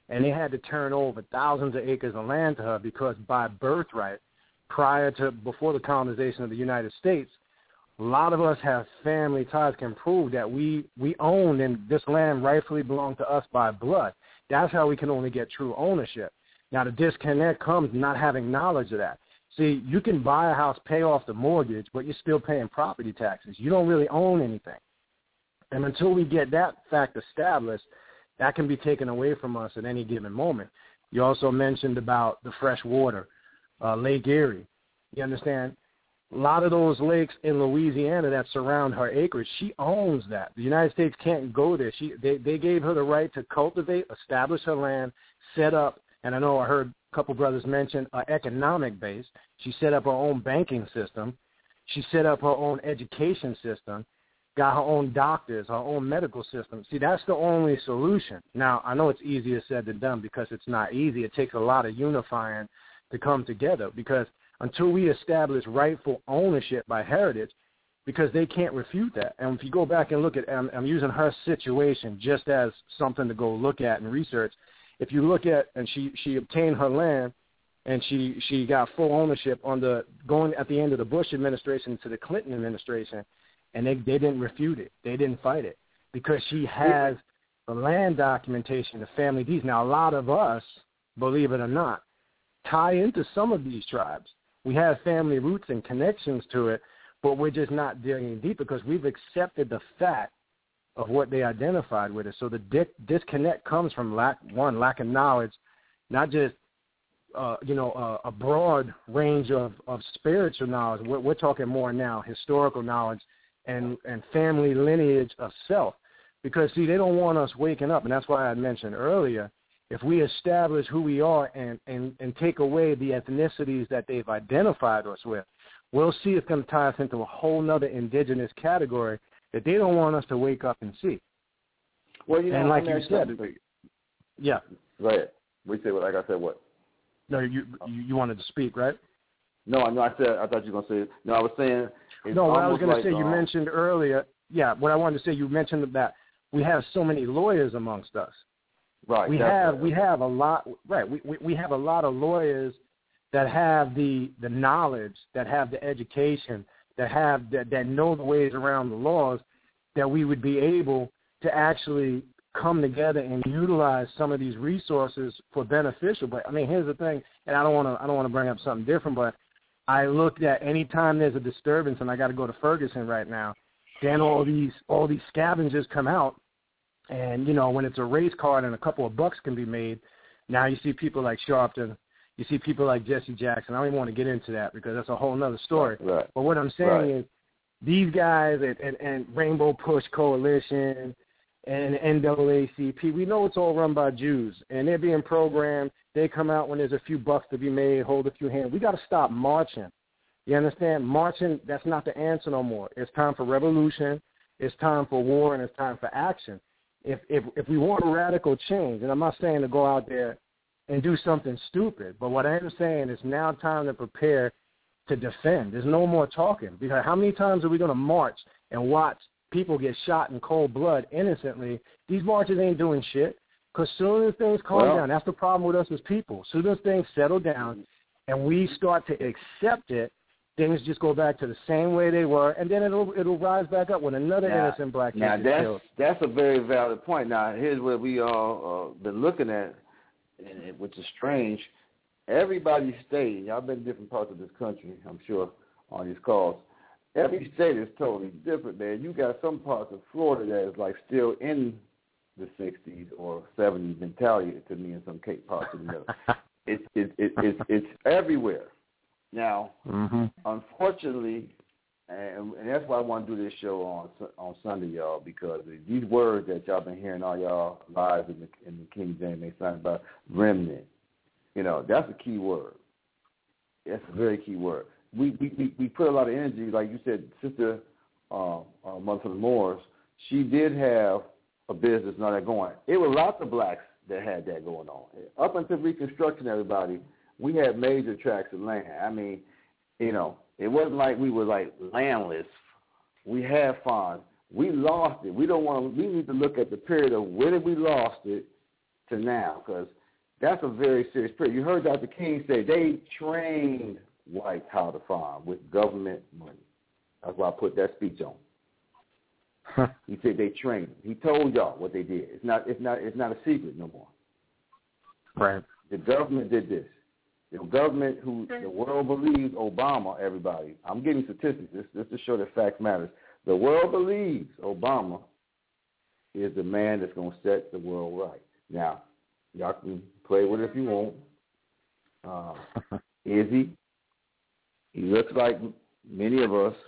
and they had to turn over thousands of acres of land to her because by birthright, before the colonization of the United States, a lot of us have family ties can prove that we own, and this land rightfully belonged to us by blood. That's how we can only get true ownership. Now, the disconnect comes not having knowledge of that. See, you can buy a house, pay off the mortgage, but you're still paying property taxes. You don't really own anything. And until we get that fact established, that can be taken away from us at any given moment. You also mentioned about the fresh water, Lake Erie. You understand? A lot of those lakes in Louisiana that surround her acreage, she owns that. The United States can't go there. They gave her the right to cultivate, establish her land, set up, and I know I heard a couple brothers mention an economic base. She set up her own banking system. She set up her own education system, got her own doctors, her own medical system. See, that's the only solution. Now, I know it's easier said than done because it's not easy. It takes a lot of unifying to come together because until we establish rightful ownership by heritage, because they can't refute that. And if you go back and look at, I'm using her situation just as something to go look at and research. If you look at, and she obtained her land, and she got full ownership going at the end of the Bush administration to the Clinton administration, and they didn't refute it. They didn't fight it because she has the land documentation, the family deeds. Now, a lot of us, believe it or not, tie into some of these tribes. We have family roots and connections to it, but we're just not digging deep because we've accepted the fact of what they identified with it. So the disconnect comes from lack of knowledge, not just a broad range of spiritual knowledge. We're talking more now historical knowledge and family lineage of self. Because, see, they don't want us waking up, and that's why I mentioned earlier, if we establish who we are and take away the ethnicities that they've identified us with, we'll see it's going to tie us into a whole nother indigenous category that they don't want us to wake up and see. Well, you know, and like you said, yeah. Go ahead. We say what? Like I said, what? No, you wanted to speak, right? No, I thought you were going to say. No, I was saying. No, what I was going to say, you mentioned earlier. Yeah, what I wanted to say, you mentioned that we have so many lawyers amongst us. Right. We have a lot. Right. We have a lot of lawyers that have the knowledge, that have the education, that know the ways around the laws, that we would be able to actually come together and utilize some of these resources for beneficial. But I mean, here's the thing, and I don't want to bring up something different, but I looked at any time there's a disturbance, and I got to go to Ferguson right now. Then all these scavengers come out, and you know when it's a race card and a couple of bucks can be made. Now you see people like Sharpton. You see people like Jesse Jackson. I don't even want to get into that because that's a whole nother story. Right. But what I'm saying is these guys and Rainbow Push Coalition and NAACP, we know it's all run by Jews, and they're being programmed. They come out when there's a few bucks to be made, hold a few hands. We got to stop marching. You understand? Marching, that's not the answer no more. It's time for revolution. It's time for war, and it's time for action. If we want a radical change, and I'm not saying to go out there and do something stupid. But what I am saying is now time to prepare to defend. There's no more talking. Because how many times are we going to march and watch people get shot in cold blood innocently? These marches ain't doing shit. Because soon as things calm down, that's the problem with us as people. Soon as things settle down and we start to accept it, things just go back to the same way they were, and then it'll rise back up when another innocent black kid is killed. That's a very valid point. Now, here's what we all been looking at, which is strange. Everybody's state, y'all been in different parts of this country, I'm sure, on these calls. Every state is totally different, man. You got some parts of Florida that is like still in the 60s or 70s mentality to me in some parts of the it's everywhere. Now, unfortunately, and that's why I want to do this show on Sunday, y'all, because these words that y'all been hearing all y'all lives in the King James, they sound about remnant. You know, that's a key word. That's a very key word. We put a lot of energy, like you said, Sister Mother of the Moors, she did have a business and all that going. It was lots of blacks that had that going on. Up until Reconstruction, everybody, we had major tracts of land. I mean, you know, it wasn't like we were like landless. We had farms. We lost it. We need to look at the period of when did we lost it to now, because That's a very serious period. You heard Dr. King say they trained whites how to farm with government money. That's why I put that speech on. He said they trained them. He told y'all what they did. It's not a secret no more. Right. The government did this. The government who the world believes Obama, everybody. I'm getting statistics. This to show that facts matters. The world believes Obama is the man that's going to set the world right. Now, y'all can play with it if you want. Is he? He looks like many of us.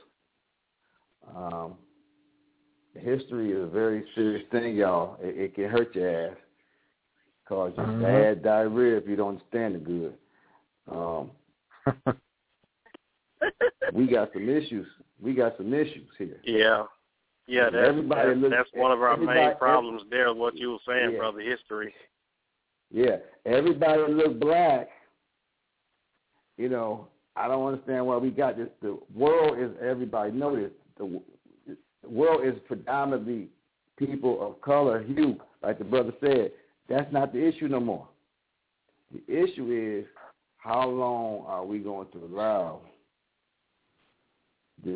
History is a very serious thing, y'all. It can hurt your ass, cause you bad diarrhea if you don't understand it good. We got some issues. Here. Yeah. That's one of our main problems there. What you were saying, brother, history. Yeah, everybody look black. You know, I don't understand why we got this. The world is, everybody know this. The world is predominantly people of color, hue, like the brother said. That's not the issue no more. The issue is, how long are we going to allow this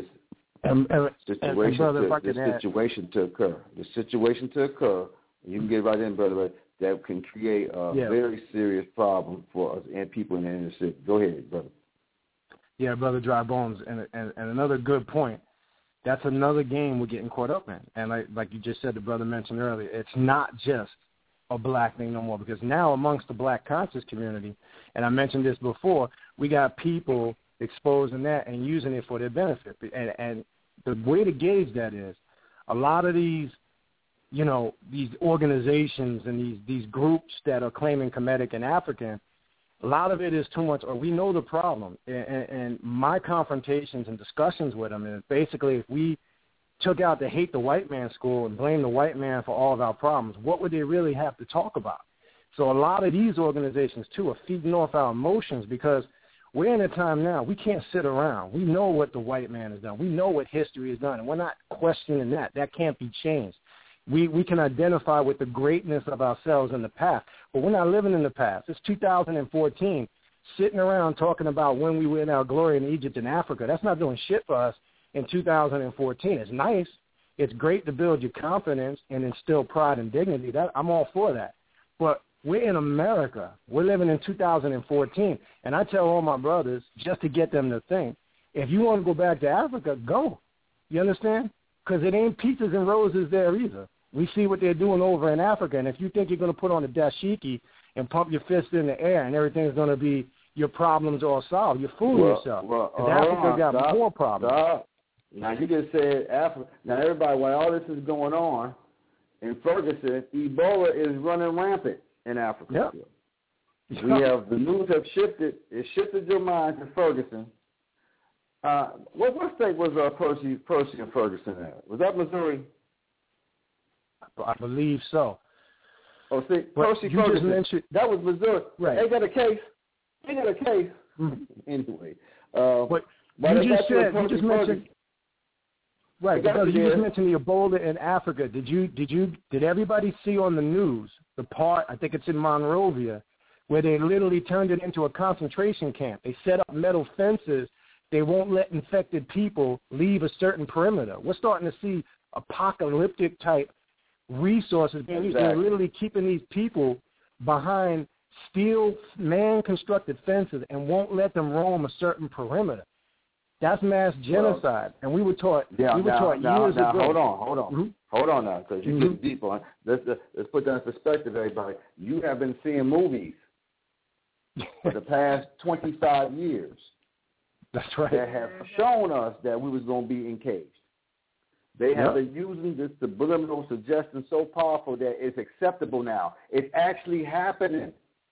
situation to occur? The situation to occur, you can get right in, brother, that can create a very serious problem for us and people in the inner city. Go ahead, brother. Yeah, Brother Dry Bones, and another good point. That's another game we're getting caught up in. And like you just said, the brother mentioned earlier, it's not just a black thing no more, because now amongst the black conscious community, and I mentioned this before, we got people exposing that and using it for their benefit. And the way to gauge that is a lot of these, these organizations and these groups that are claiming Kemetic and African, a lot of it is too much, or we know the problem. And my confrontations and discussions with them is basically, if we took out the hate the white man school and blame the white man for all of our problems, what would they really have to talk about? So a lot of these organizations, too, are feeding off our emotions, because we're in a time now, we can't sit around. We know what the white man has done. We know what history has done, and we're not questioning that. That can't be changed. We can identify with the greatness of ourselves in the past, but we're not living in the past. It's 2014, sitting around talking about when we were in our glory in Egypt and Africa. That's not doing shit for us in 2014. It's nice. It's great to build your confidence and instill pride and dignity. I'm all for that. But we're in America. We're living in 2014, and I tell all my brothers, just to get them to think, if you want to go back to Africa, go. You understand? Because it ain't peaches and roses there either. We see what they're doing over in Africa, and if you think you're going to put on a dashiki and pump your fist in the air and everything's going to be, your problems all solved, you're fooling yourself. Because Africa's got more problems. Now, you just said Africa. Now, everybody, while all this is going on in Ferguson, Ebola is running rampant in Africa. Yep. We have, the news have shifted. It shifted your mind to Ferguson. What state was Percy and Ferguson at? Was that Missouri? I believe so. Oh, see, Percy Ferguson, that was Missouri. Right. They got a case. Anyway. But you just mentioned. Right, because you just mentioned the Ebola in Africa. Did everybody see on the news the part, I think it's in Monrovia, where they literally turned it into a concentration camp? They set up metal fences. They won't let infected people leave a certain perimeter. We're starting to see apocalyptic type resources being used. They're literally keeping these people behind steel man-constructed fences and won't let them roam a certain perimeter. That's mass genocide, and we were taught. Years ago. Hold on now, because you get deep on. Let's put that in perspective, everybody. You have been seeing movies for the past 25 years. That's right. That have shown us that we was going to be encaged. They have been using this subliminal suggestion so powerful that it's acceptable now. It's actually happening.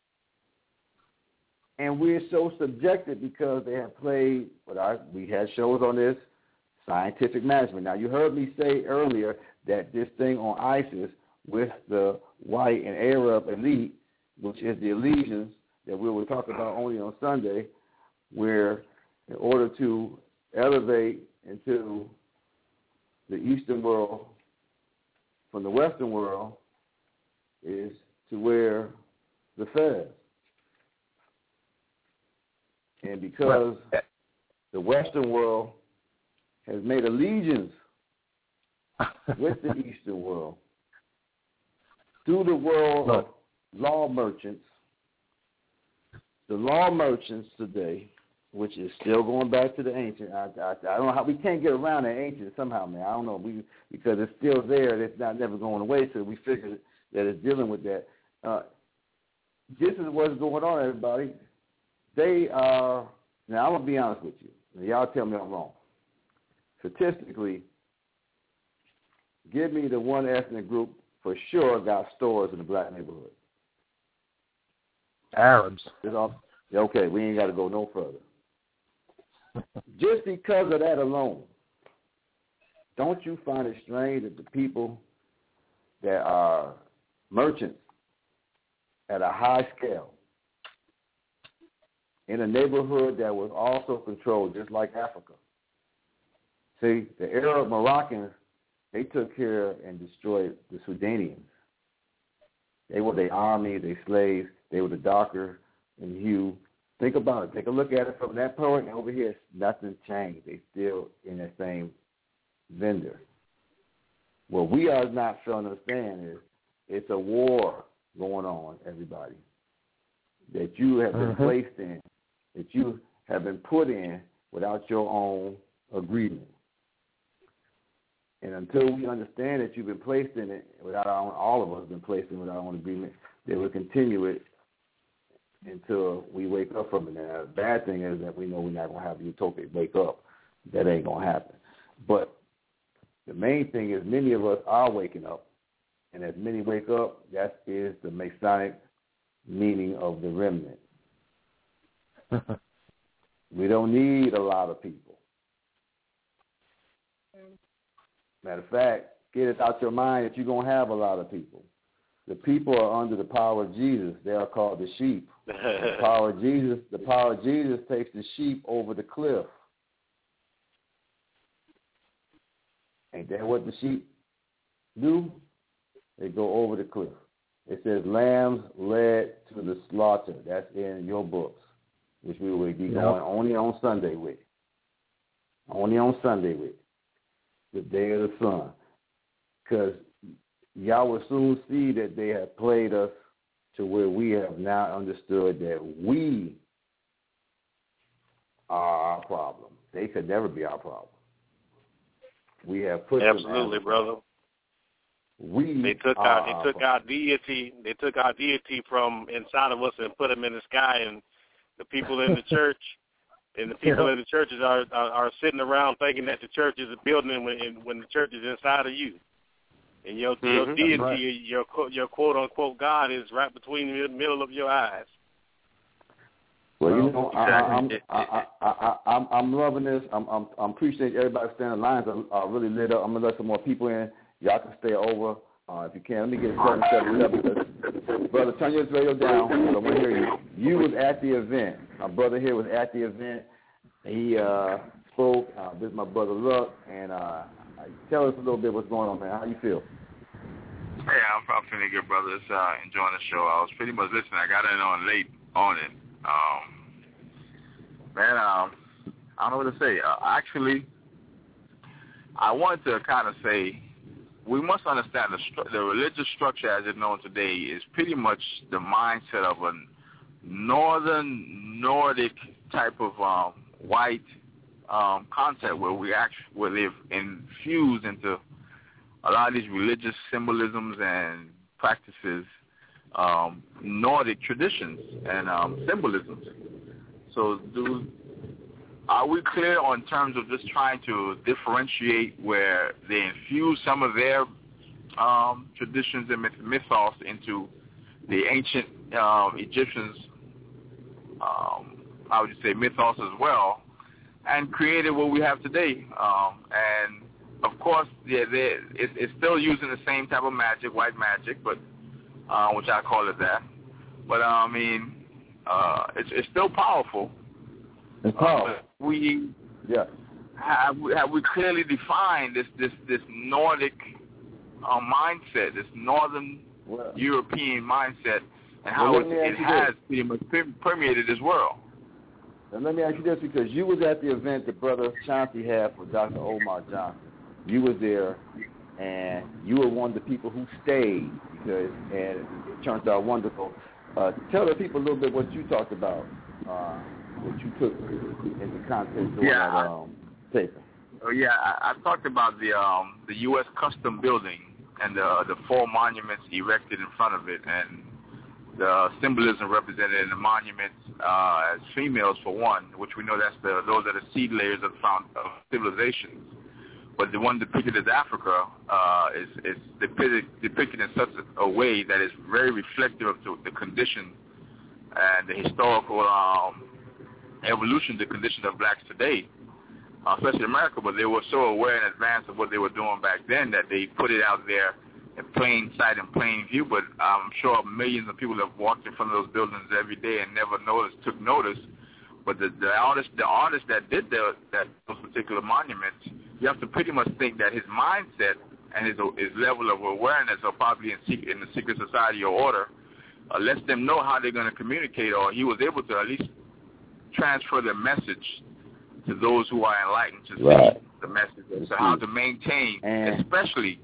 And we're so subjected because they have played, we had shows on this, scientific management. Now, you heard me say earlier that this thing on ISIS with the white and Arab elite, which is the allegiance that we will talk about only on Sunday, where in order to elevate into the Eastern world from the Western world is to where the feds. And because the Western world has made allegiance with the Eastern world, through the world of law merchants, the law merchants today, which is still going back to the ancient. I don't know how we can't get around the ancient somehow, man. I don't know. Because it's still there. It's not never going away. So we figured that it's dealing with that. This is what's going on, everybody. They are. Now I'm gonna be honest with you. Now, y'all tell me I'm wrong. Statistically, give me the one ethnic group for sure got stores in the black neighborhood. Arabs. Okay, we ain't got to go no further. Just because of that alone, don't you find it strange that the people that are merchants at a high scale in a neighborhood that was also controlled just like Africa? See, the Arab Moroccans, they took care and destroyed the Sudanians. They were their army, their slaves. They were the darker in hue. Think about it. Take a look at it from that point over here. Nothing changed. They still in that same vendor. What we are not failing to understand is it's a war going on, everybody, that you have been placed in, that you have been put in without your own agreement. And until we understand that you've been placed in it without our own, all of us have been placed in without our own agreement, they will continue it until we wake up from it. Now, the bad thing is that we know we're not going to have utopia wake up. That ain't going to happen. But the main thing is many of us are waking up. And as many wake up, that is the Masonic meaning of the remnant. We don't need a lot of people. Matter of fact, get it out your mind that you're going to have a lot of people. The people are under the power of Jesus. They are called the sheep. The power of Jesus takes the sheep over the cliff. Ain't that what the sheep do? They go over the cliff. It says lambs led to the slaughter. That's in your books, which we will be going only on Sunday with. Only on Sunday with. The day of the sun. Because y'all will soon see that they have played us to where we have now understood that we are our problem. They could never be our problem. We have put absolutely, brother. They took our deity from inside of us and put them in the sky, and the people in the church and the people in the churches are sitting around thinking that the church is a building when the church is inside of you. And your deity, right. your quote unquote God is right between the middle of your eyes. Well, you know, I'm loving this. I'm appreciating everybody standing in lines. I really lit up. I'm gonna let some more people in. Y'all can stay over if you can. Let me get a certain because brother, turn your radio down. I want to hear you. You was at the event. My brother here was at the event. He spoke. This is my brother Luck, and tell us a little bit what's going on, man. How you feel? Hey, I'm feeling good, brothers. Enjoying the show. I was pretty much listening. I got in on late on it. Man, I don't know what to say. Actually, I wanted to kind of say we must understand the religious structure as it's known today is pretty much the mindset of a Nordic type of white concept where they've infused into a lot of these religious symbolisms and practices, Nordic traditions and symbolisms. So are we clear on terms of just trying to differentiate where they infuse some of their traditions and mythos into the ancient Egyptians, how would you say, mythos as well, and created what we have today? And of course, it's still using the same type of magic, white magic, but which I call it that. But I mean, it's still powerful. It's powerful. Have we clearly defined this Nordic mindset, this Northern European mindset and how it has pretty much permeated this world. And let me ask you this, because you was at the event that Brother Chauncey had for Dr. Omar Johnson. You was there, and you were one of the people who stayed, and it turned out wonderful. Tell the people a little bit what you talked about, what you took into context during that paper. Oh yeah, I talked about the U.S. Custom Building and the 4 monuments erected in front of it, and the symbolism represented in the monuments as females for one, which we know those are the seed layers of civilizations. But the one depicted as Africa is depicted in such a way that is very reflective of the condition and the historical evolution, the condition of blacks today, especially America. But they were so aware in advance of what they were doing back then that they put it out there in plain sight and plain view. But I'm sure millions of people have walked in front of those buildings every day and never took notice. But the artist that did those particular monuments, you have to pretty much think that his mindset and his level of awareness are probably in the secret society or order lets them know how they're going to communicate, or he was able to at least transfer the message to those who are enlightened to see the message. So how to maintain, especially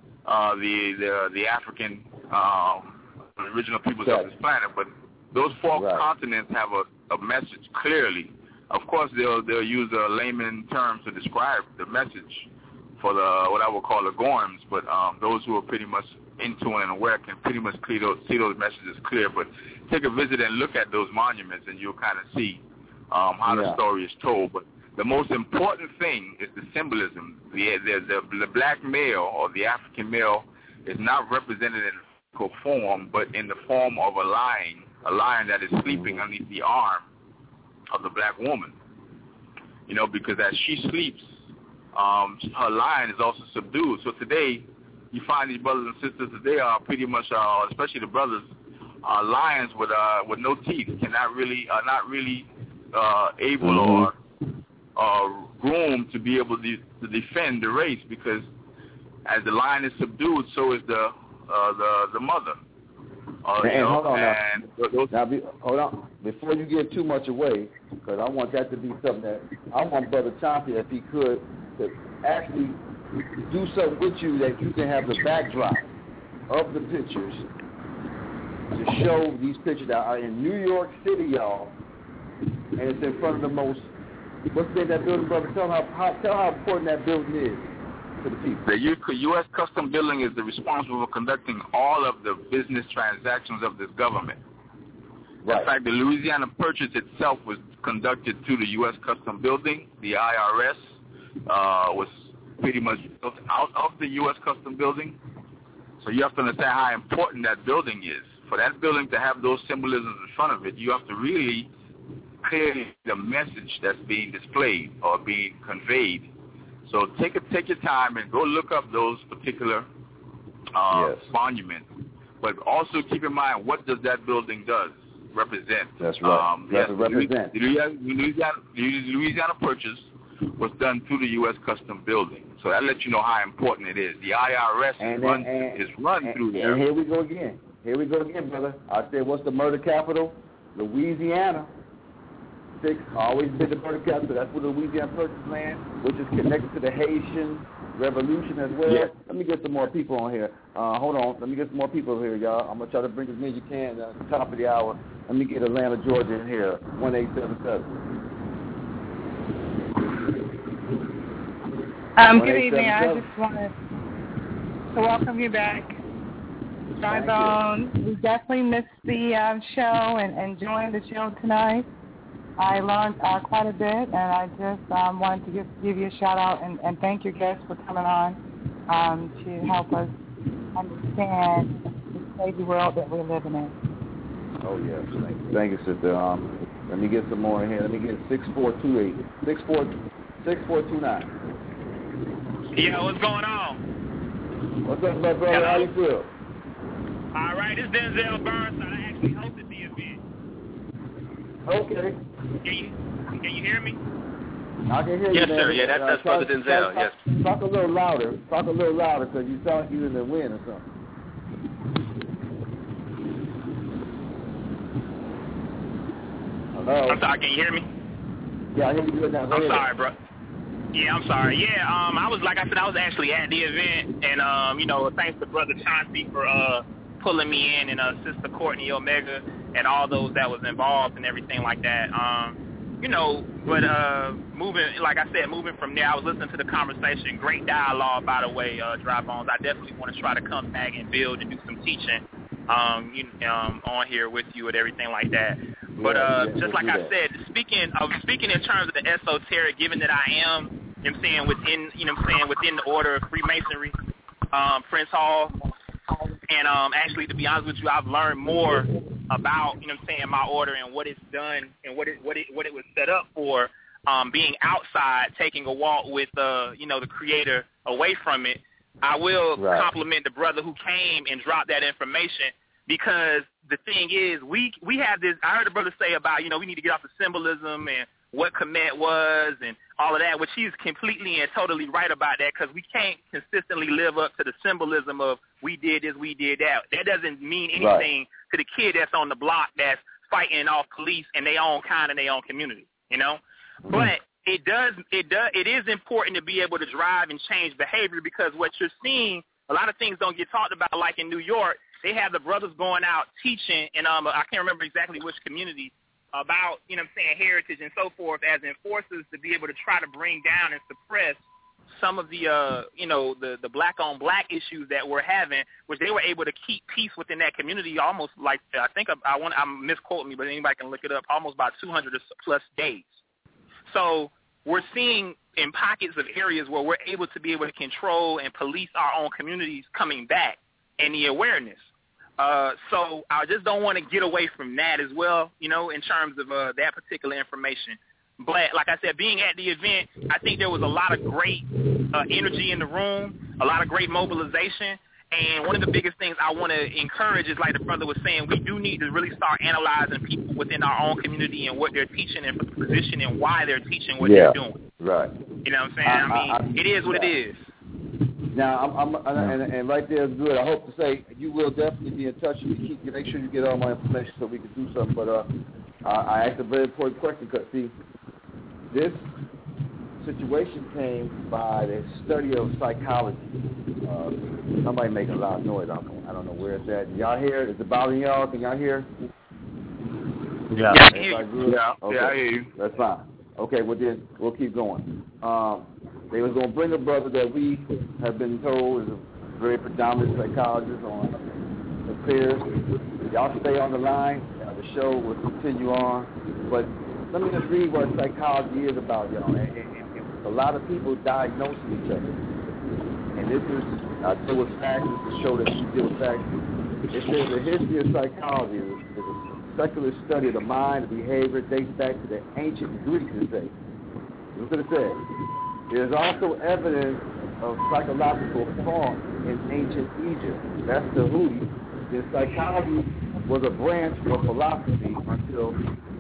the African original peoples of this planet. But those 4 continents have a message clearly. Of course, they'll use layman terms to describe the message for what I would call the Gorms, but those who are pretty much into and aware can pretty much see those messages clear. But take a visit and look at those monuments, and you'll kind of see how the story is told. But the most important thing is the symbolism. The black male or the African male is not represented in physical form, but in the form of a lion that is sleeping underneath the arm of the black woman. Because as she sleeps, her lion is also subdued. So today, you find these brothers and sisters today are pretty much, especially the brothers, are lions with no teeth, are not really able or groomed to be able to defend the race, because as the lion is subdued, so is the mother. Hold on. Before you give too much away, because I want that to be something that I want Brother Chauncey, if he could, to actually do something with you that you can have the backdrop of the pictures to show these pictures that are in New York City, y'all, and it's in front of the most. What's the name of that building, brother? Tell how important that building is to the people. The U.S. Custom Building is responsible for conducting all of the business transactions of this government. Right. In fact, the Louisiana Purchase itself was conducted through the U.S. Custom Building. The IRS was pretty much built out of the U.S. Custom Building. So you have to understand how important that building is. For that building to have those symbolisms in front of it, you have to really clear the message that's being displayed or being conveyed. So take your time and go look up those particular monuments. But also keep in mind, what does that building represent? That's right. Represent. The Louisiana Purchase was done through the U.S. Custom Building. So that lets you know how important it is. The IRS is run through there. And here we go again, brother. I said, what's the murder capital? Louisiana. Always been the murder capital. That's where the Louisiana Purchase land, which is connected to the Haitian Revolution as well. Yeah. Let me get some more people on here. Hold on. Let me get some more people here, y'all. I'm going to try to bring as many as you can at the top of the hour. Let me get Atlanta, Georgia in here, 1877. Good evening. I just wanted to welcome you back. Drybone, we definitely missed the show and enjoying the show tonight. I learned quite a bit, and I just wanted to give you a shout-out and thank your guests for coming on to help us understand this crazy world that we're living in. Oh, yes. Thank you, sister. Let me get some more in here. Let me get 6428. 6429. Yeah, what's going on? What's up, my brother? Hello? How you feel? All right, this is Denzel Burnside. I actually hosted the event. Okay. Can you hear me? I can hear you, yes, man. Sir. Yeah, that's Brother Denzel. Yes. Talk a little louder. Because you sound like you're in the wind or something. I'm sorry, can you hear me? Yeah, I hear you good now. I'm sorry, bro. Yeah, I'm sorry. Yeah, I was actually at the event, and thanks to Brother Chauncey for pulling me in, and Sister Courtney Omega, and all those that was involved and everything like that. Moving from there, I was listening to the conversation. Great dialogue, by the way, Dry Bones. I definitely want to try to come back and build and do some teaching on here with you and everything like that. But just like I said, speaking in terms of the esoteric, given that I am, within the order of Freemasonry, Prince Hall, and actually, to be honest with you, I've learned more about my order and what it's done and what it was set up for. Being outside, taking a walk with the Creator away from it. I will compliment the brother who came and dropped that information, because the thing is, we have this. I heard the brother say about we need to get off the symbolism and what Kemet was and all of that, which he's completely and totally right about that, because we can't consistently live up to the symbolism of we did this, we did that. That doesn't mean anything to the kid that's on the block that's fighting off police in their own kind and their own community, But it is important to be able to drive and change behavior, because what you're seeing, a lot of things don't get talked about, like in New York. They have the brothers going out teaching, and I can't remember exactly which community, about, heritage and so forth as enforcers to be able to try to bring down and suppress some of the, the black-on-black issues that we're having, which they were able to keep peace within that community almost like, I think I'm misquoting me, but anybody can look it up, almost about 200 plus days. So we're seeing in pockets of areas where we're able to be able to control and police our own communities coming back, and the awareness. So I just don't want to get away from that as well, in terms of that particular information. But like I said, being at the event, I think there was a lot of great energy in the room, a lot of great mobilization. And one of the biggest things I want to encourage is, like the brother was saying, we do need to really start analyzing people within our own community and what they're teaching and for the position and why they're teaching what they're doing. Right. You know what I'm saying? It is what it is. Now, and right there is good. I hope to say you will definitely be in touch with me. Make sure you get all my information so we can do something. But I asked a very important question, because, see, this situation came by the study of psychology. Somebody making a lot of noise. I don't know where it's at. Y'all hear? Is it bothering y'all? Can y'all hear? Yeah. Okay. I hear you. That's fine. Okay, well then we'll keep going. They was going to bring a brother that we have been told is a very predominant psychologist on the peers. Y'all stay on the line. The show will continue on. But let me just read what psychology is about, y'all. And a lot of people diagnosing each other. And this is, I deal with facts. This is a show that you deal with facts. It says the history of psychology is a secular study of the mind and behavior dates back to the ancient Greeks, it says. Look what it says. There's also evidence of psychological thought in ancient Egypt. That's the Houthi. Then psychology was a branch of philosophy until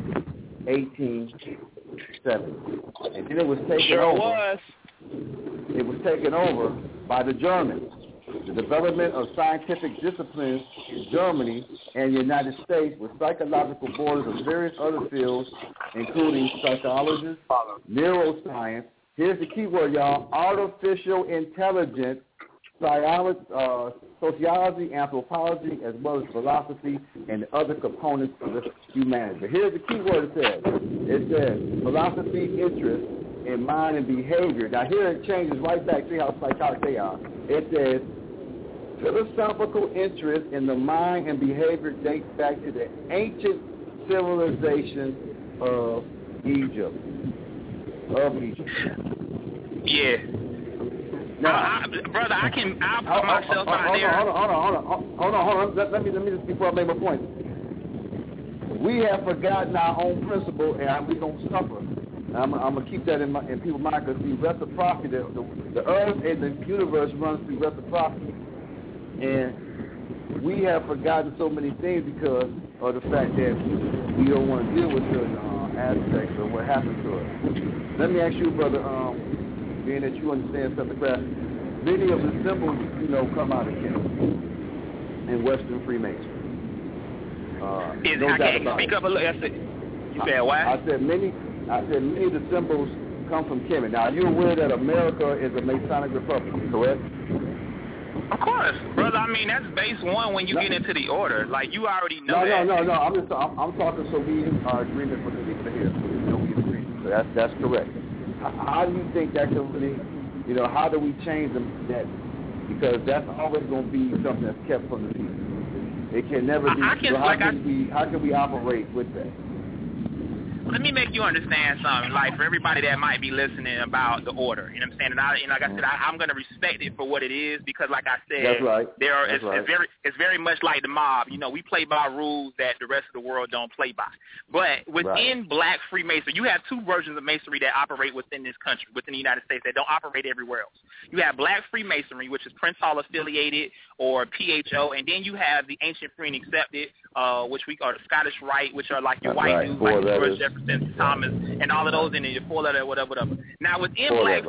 1870. And then it was taken over. It was taken over by the Germans. The development of scientific disciplines in Germany and the United States with psychological borders of various other fields, including psychology, neuroscience. Here's the key word, y'all: artificial intelligence, sociology, anthropology, as well as philosophy and other components of humanity. But here's the key word it says. It says philosophy, interest in mind and behavior. Now here it changes right back. See how psychotic they are. It says philosophical interest in the mind and behavior dates back to the ancient civilization of Egypt. Yeah. Now, brother, I'll put myself out there. Hold on. Let me just, before I make my point. We have forgotten our own principle, and we're going to suffer. I'm going to keep that in people's mind, because the reciprocity, the earth and the universe runs through reciprocity. And we have forgotten so many things because of the fact that we don't want to deal with certain aspects of what happened to us. Let me ask you, brother, being that you understand something craft, many of the symbols, come out of Kemet in Western Freemasonry. I can't speak up a little. You said what? I said many of the symbols come from Kemet. Now, are you aware that America is a Masonic republic, correct? Of course, brother. I mean, that's base one when you get into the order. Like, you already know that. No. I'm talking so we are agreement for the people to hear. So we agree. So that's correct. How do you think that can really, how do we change that? Because that's always going to be something that's kept from the people. It can never be. How can we operate with that? Let me make you understand something, like for everybody that might be listening about the order. You know what I'm saying? And like I said, I'm going to respect it for what it is because, like I said, that's right. It's very much like the mob. We play by rules that the rest of the world don't play by. But within Black Freemasonry, you have two versions of Masonry that operate within this country, within the United States, that don't operate everywhere else. You have Black Freemasonry, which is Prince Hall affiliated or PHO, and then you have the Ancient Free and Accepted, which we call the Scottish Rite, which are like your white dudes, like George Jefferson, Thomas, and all of those in your four-letter, whatever. Now within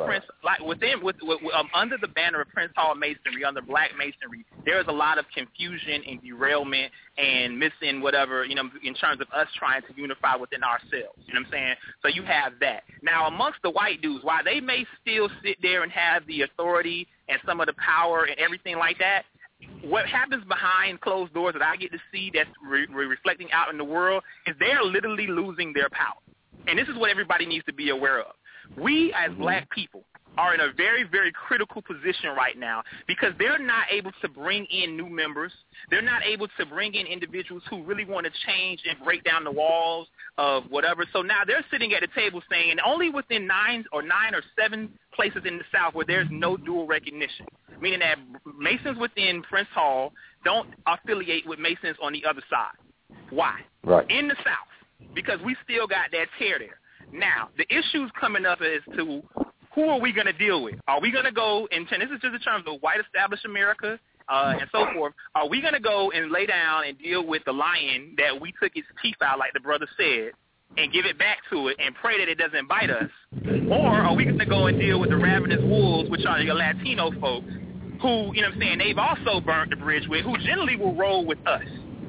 under the banner of Prince Hall Masonry, under Black Masonry, there is a lot of confusion and derailment and missing whatever, in terms of us trying to unify within ourselves. You know what I'm saying? So you have that. Now amongst the white dudes, while they may still sit there and have the authority and some of the power and everything like that, what happens behind closed doors that I get to see that's reflecting out in the world is they're literally losing their power. And this is what everybody needs to be aware of. We as Black people are in a very, very critical position right now because they're not able to bring in new members. They're not able to bring in individuals who really want to change and break down the walls of whatever. So now they're sitting at the table saying only within 9 or 7 places in the South where there's no dual recognition, meaning that Masons within Prince Hall don't affiliate with Masons on the other side. Why? Right. In the South, because we still got that tear there. Now, the issues coming up as to who are we going to deal with? Are we going to go, and this is just in terms of white established America and so forth, are we going to go and lay down and deal with the lion that we took its teeth out, like the brother said, and give it back to it and pray that it doesn't bite us? Or are we going to go and deal with the ravenous wolves, which are your Latino folks, who, they've also burnt the bridge with, who generally will roll with us?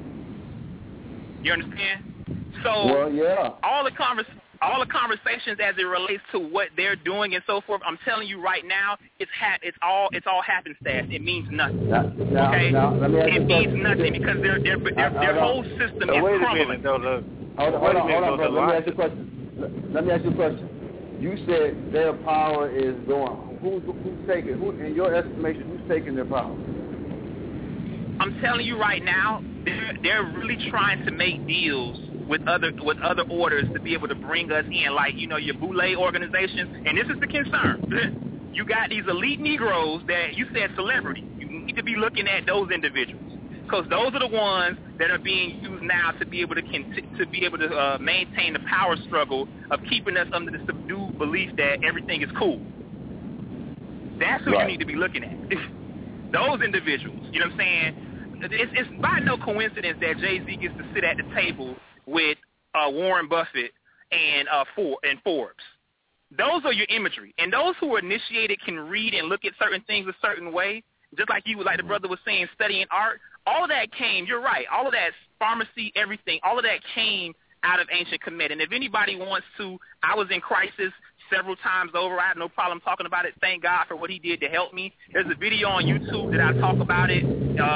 You understand? So all the conversations as it relates to what they're doing and so forth, I'm telling you right now, it's all happenstance. It means nothing. It means nothing because their whole system is crumbling. Hold on, brother. Let me ask you a question. You said their power is going. Who's taking? Who, in your estimation, who's taking their power? I'm telling you right now, they're really trying to make deals with other orders to be able to bring us in, like, your Boule organizations. And this is the concern. You got these elite Negroes that you said celebrity. You need to be looking at those individuals because those are the ones that are being used now to be able to maintain the power struggle of keeping us under the subdued belief that everything is cool. That's who you need to be looking at. Those individuals. You know what I'm saying? It's by no coincidence that Jay-Z gets to sit at the table with Warren Buffett and Forbes. Those are your imagery. And those who are initiated can read and look at certain things a certain way, just like like the brother was saying, studying art. All of that came, you're right, all of that pharmacy, everything, all of that came out of Ancient Kemet. And if anybody wants to, I was in crisis several times over. I have no problem talking about it. Thank God for what he did to help me. There's a video on YouTube that I talk about it.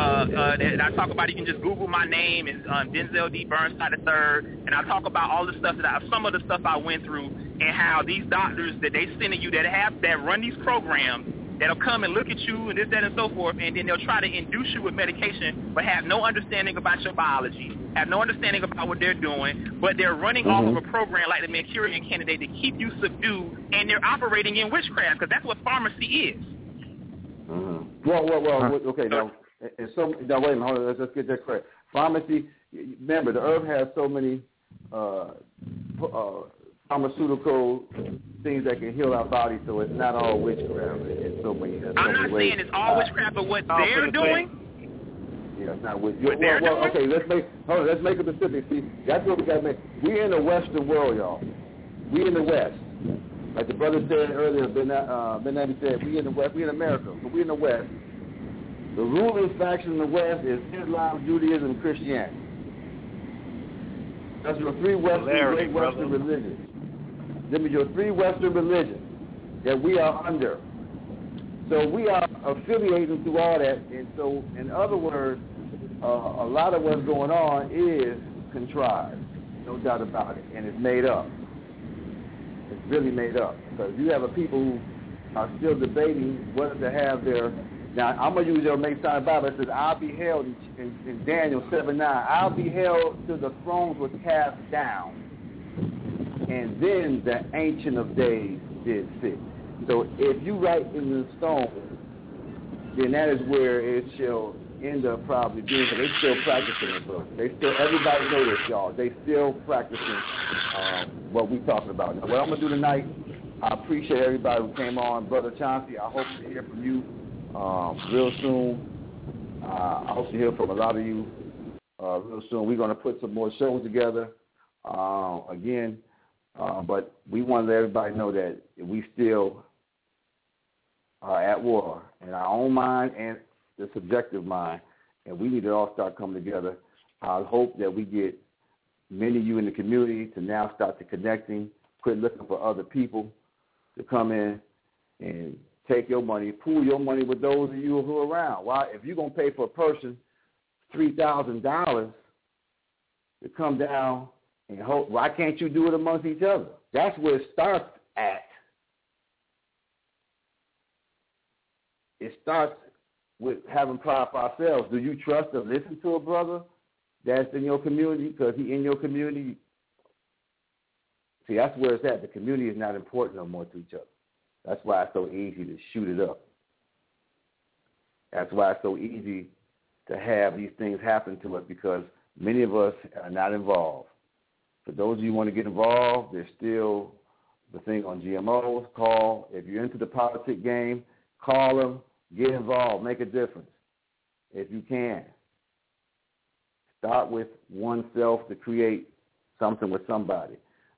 You can just Google my name. It's Denzel D. Burnside III. And I talk about all the stuff some of the stuff I went through and how these doctors that they send to you that run these programs that'll come and look at you and this, that, and so forth, and then they'll try to induce you with medication but have no understanding about your biology, have no understanding about what they're doing, but they're running off of a program like the Manchurian Candidate to keep you subdued, and they're operating in witchcraft because that's what pharmacy is. Well, okay, now wait a minute, hold on, let's get that correct. Pharmacy, remember, the herb has so many pharmaceutical things that can heal our body, so it's not all witchcraft. I'm not saying it's all witchcraft, but what they're doing. Yeah, it's not witchcraft. Okay, let's make it specific. See, that's what we got to make. We're in the Western world, y'all. We in the West. Like the brother said earlier, Ben Nadi said, we in the West, we in America, but we in the West. The ruling faction in the West is Islam, Judaism, and Christianity. That's your three Western religions. Them are your three Western religions that we are under. So we are affiliating through all that. And so, in other words, a lot of what's going on is contrived, no doubt about it, and it's made up. It's really made up because you have a people who are still debating whether to have their. Now I'm gonna use your Masonic Bible. It says, "I'll be held in Daniel 7:9. I'll be held till the thrones were cast down, and then the Ancient of Days did sit." So if you write in the stone, then that is where it shall end up probably being. So they still practicing it, bro. Everybody know this, y'all. They still practicing what we talking about. Now, what I'm gonna do tonight, I appreciate everybody who came on, Brother Chauncey. I hope to hear from you real soon. I hope to hear from a lot of you real soon. We're gonna put some more shows together again, but we want to let everybody know that we still are at war in our own mind and the subjective mind, and we need to all start coming together. I hope that we get many of you in the community to now start to connecting, quit looking for other people to come in and take your money, pool your money with those of you who are around. Why? If you're going to pay for a person $3,000 to come down and hope, why can't you do it amongst each other? That's where it starts at. It starts with having pride for ourselves. Do you trust or listen to a brother that's in your community because he in your community? See, that's where it's at. The community is not important no more to each other. That's why it's so easy to shoot it up. That's why it's so easy to have these things happen to us because many of us are not involved. For those of you who want to get involved, there's still the thing on GMOs. Call. If you're into the politic game, call them. Get involved. Make a difference if you can. Start with oneself to create something with somebody.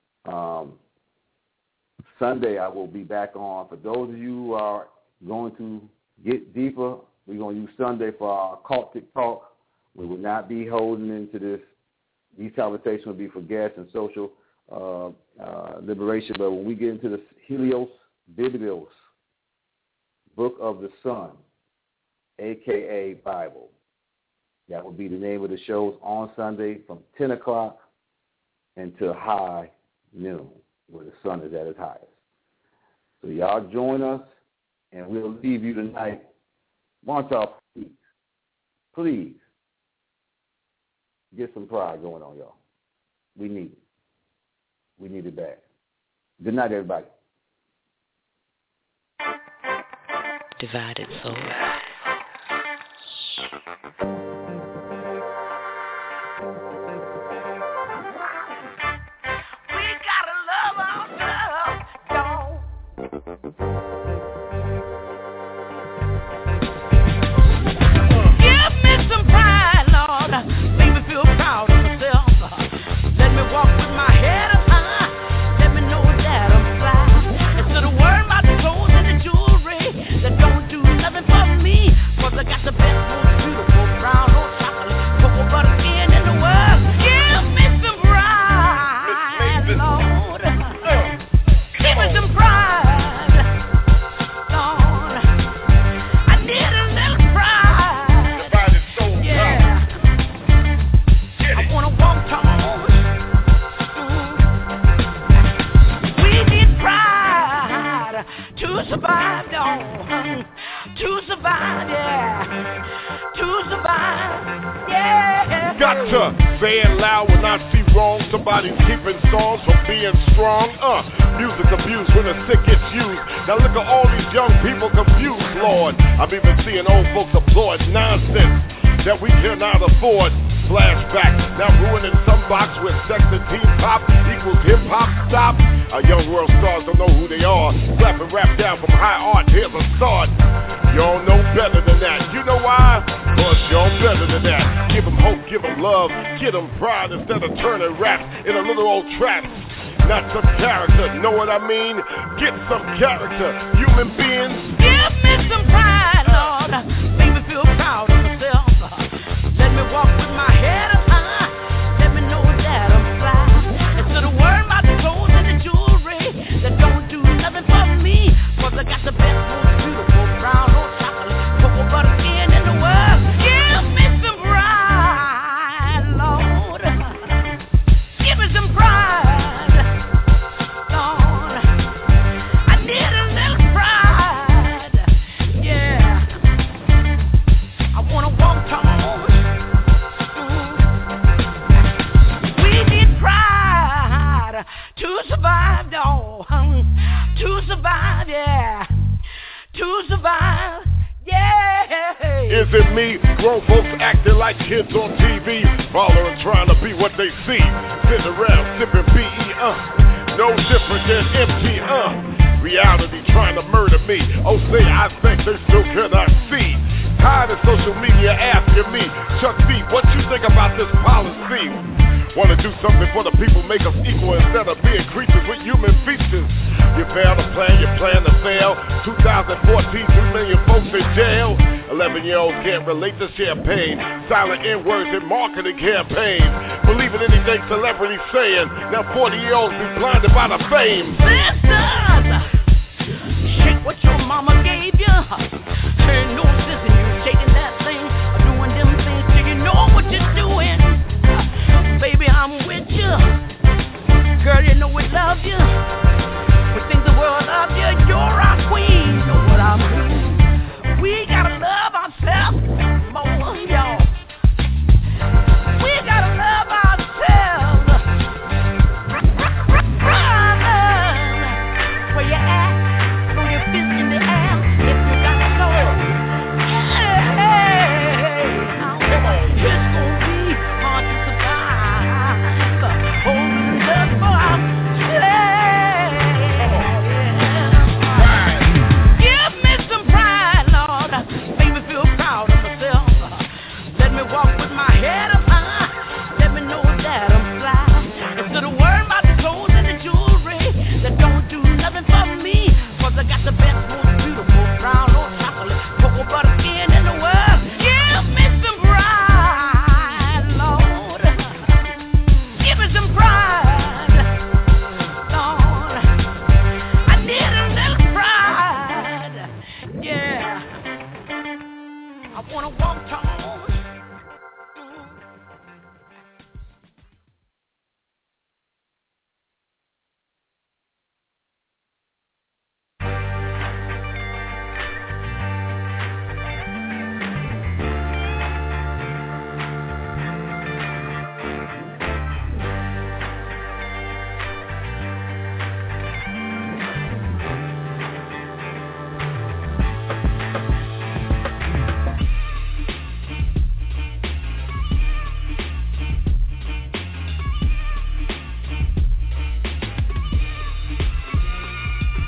Sunday I will be back on. For those of you who are going to get deeper, we're going to use Sunday for our cultic talk. We will not be holding into this. These conversations will be for guests and social liberation. But when we get into the Helios Biblos, Book of the Sun, a.k.a. Bible, that will be the name of the shows on Sunday from 10 o'clock until high noon, where the sun is at its highest. So y'all join us, and we'll leave you tonight. Want y'all, please, get some pride going on, y'all. We need it. We need it bad. Good night, everybody. Divided soul. Somebody's keeping songs from being strong. Music abuse when the sick gets used. Now look at all these young people confused, Lord. I'm even seeing old folks applaud nonsense that we cannot afford. Flashback, now ruining some box with sex and teen pop equals hip-hop. Stop. Our young world stars don't know who they are. Slapping rap down from high art, here's a start. Y'all know better than that. You know why? Cause y'all better than that. Give them hope, give them love, give them pride instead of turning rap in a little old trap. Not some character, know what I mean? Get some character, human beings. Give me some pride, Lord. Make me feel proud of myself. Let me walk with my head up high. Let me know that I'm fly. survive, yeah. To survive, yeah. Is it me? Grown folks acting like kids on TV, following trying to be what they see. Sitting around sipping BE, no different than MT, reality trying to murder me. Oh, say I think they still cannot see. Tired of social media asking me, Chuck D, what you think about this policy? Wanna do something for the people, make us equal instead of being creatures with human features. You fail to plan, you plan to fail. 2014, 2 million folks in jail. 11-year-olds can't relate to champagne. Silent N-words in marketing campaigns. Believing anything celebrities saying. Now 40-year-olds be blinded by the fame. Sisters, shake what your mama gave you. Ain't no sense in you shaking that thing or doing them things till you know what you're doing. Baby, I'm with you. Girl, you know we love you. We think the world loves you. You're our queen. You know what I mean? We gotta love ourselves more, y'all. We gotta love ourselves. Where you at? Throw your fist in the air if you got soul. It's gonna be hard to survive. Holding up for give me some pride, Lord. Make me feel proud of myself. Let me walk with my head up high. Let me know that I'm fly. Instead of worrying about the clothes and the jewelry that don't do nothing for me. 'Cause I got the best, most beautiful brown or chocolate cocoa butter skin in the world. Give me some pride, Lord. Give me some pride, Lord. I need a little pride. Yeah. I wanna walk tall.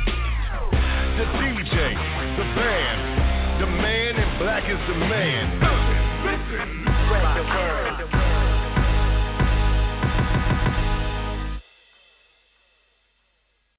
The DJ, the band, the man in black is the man.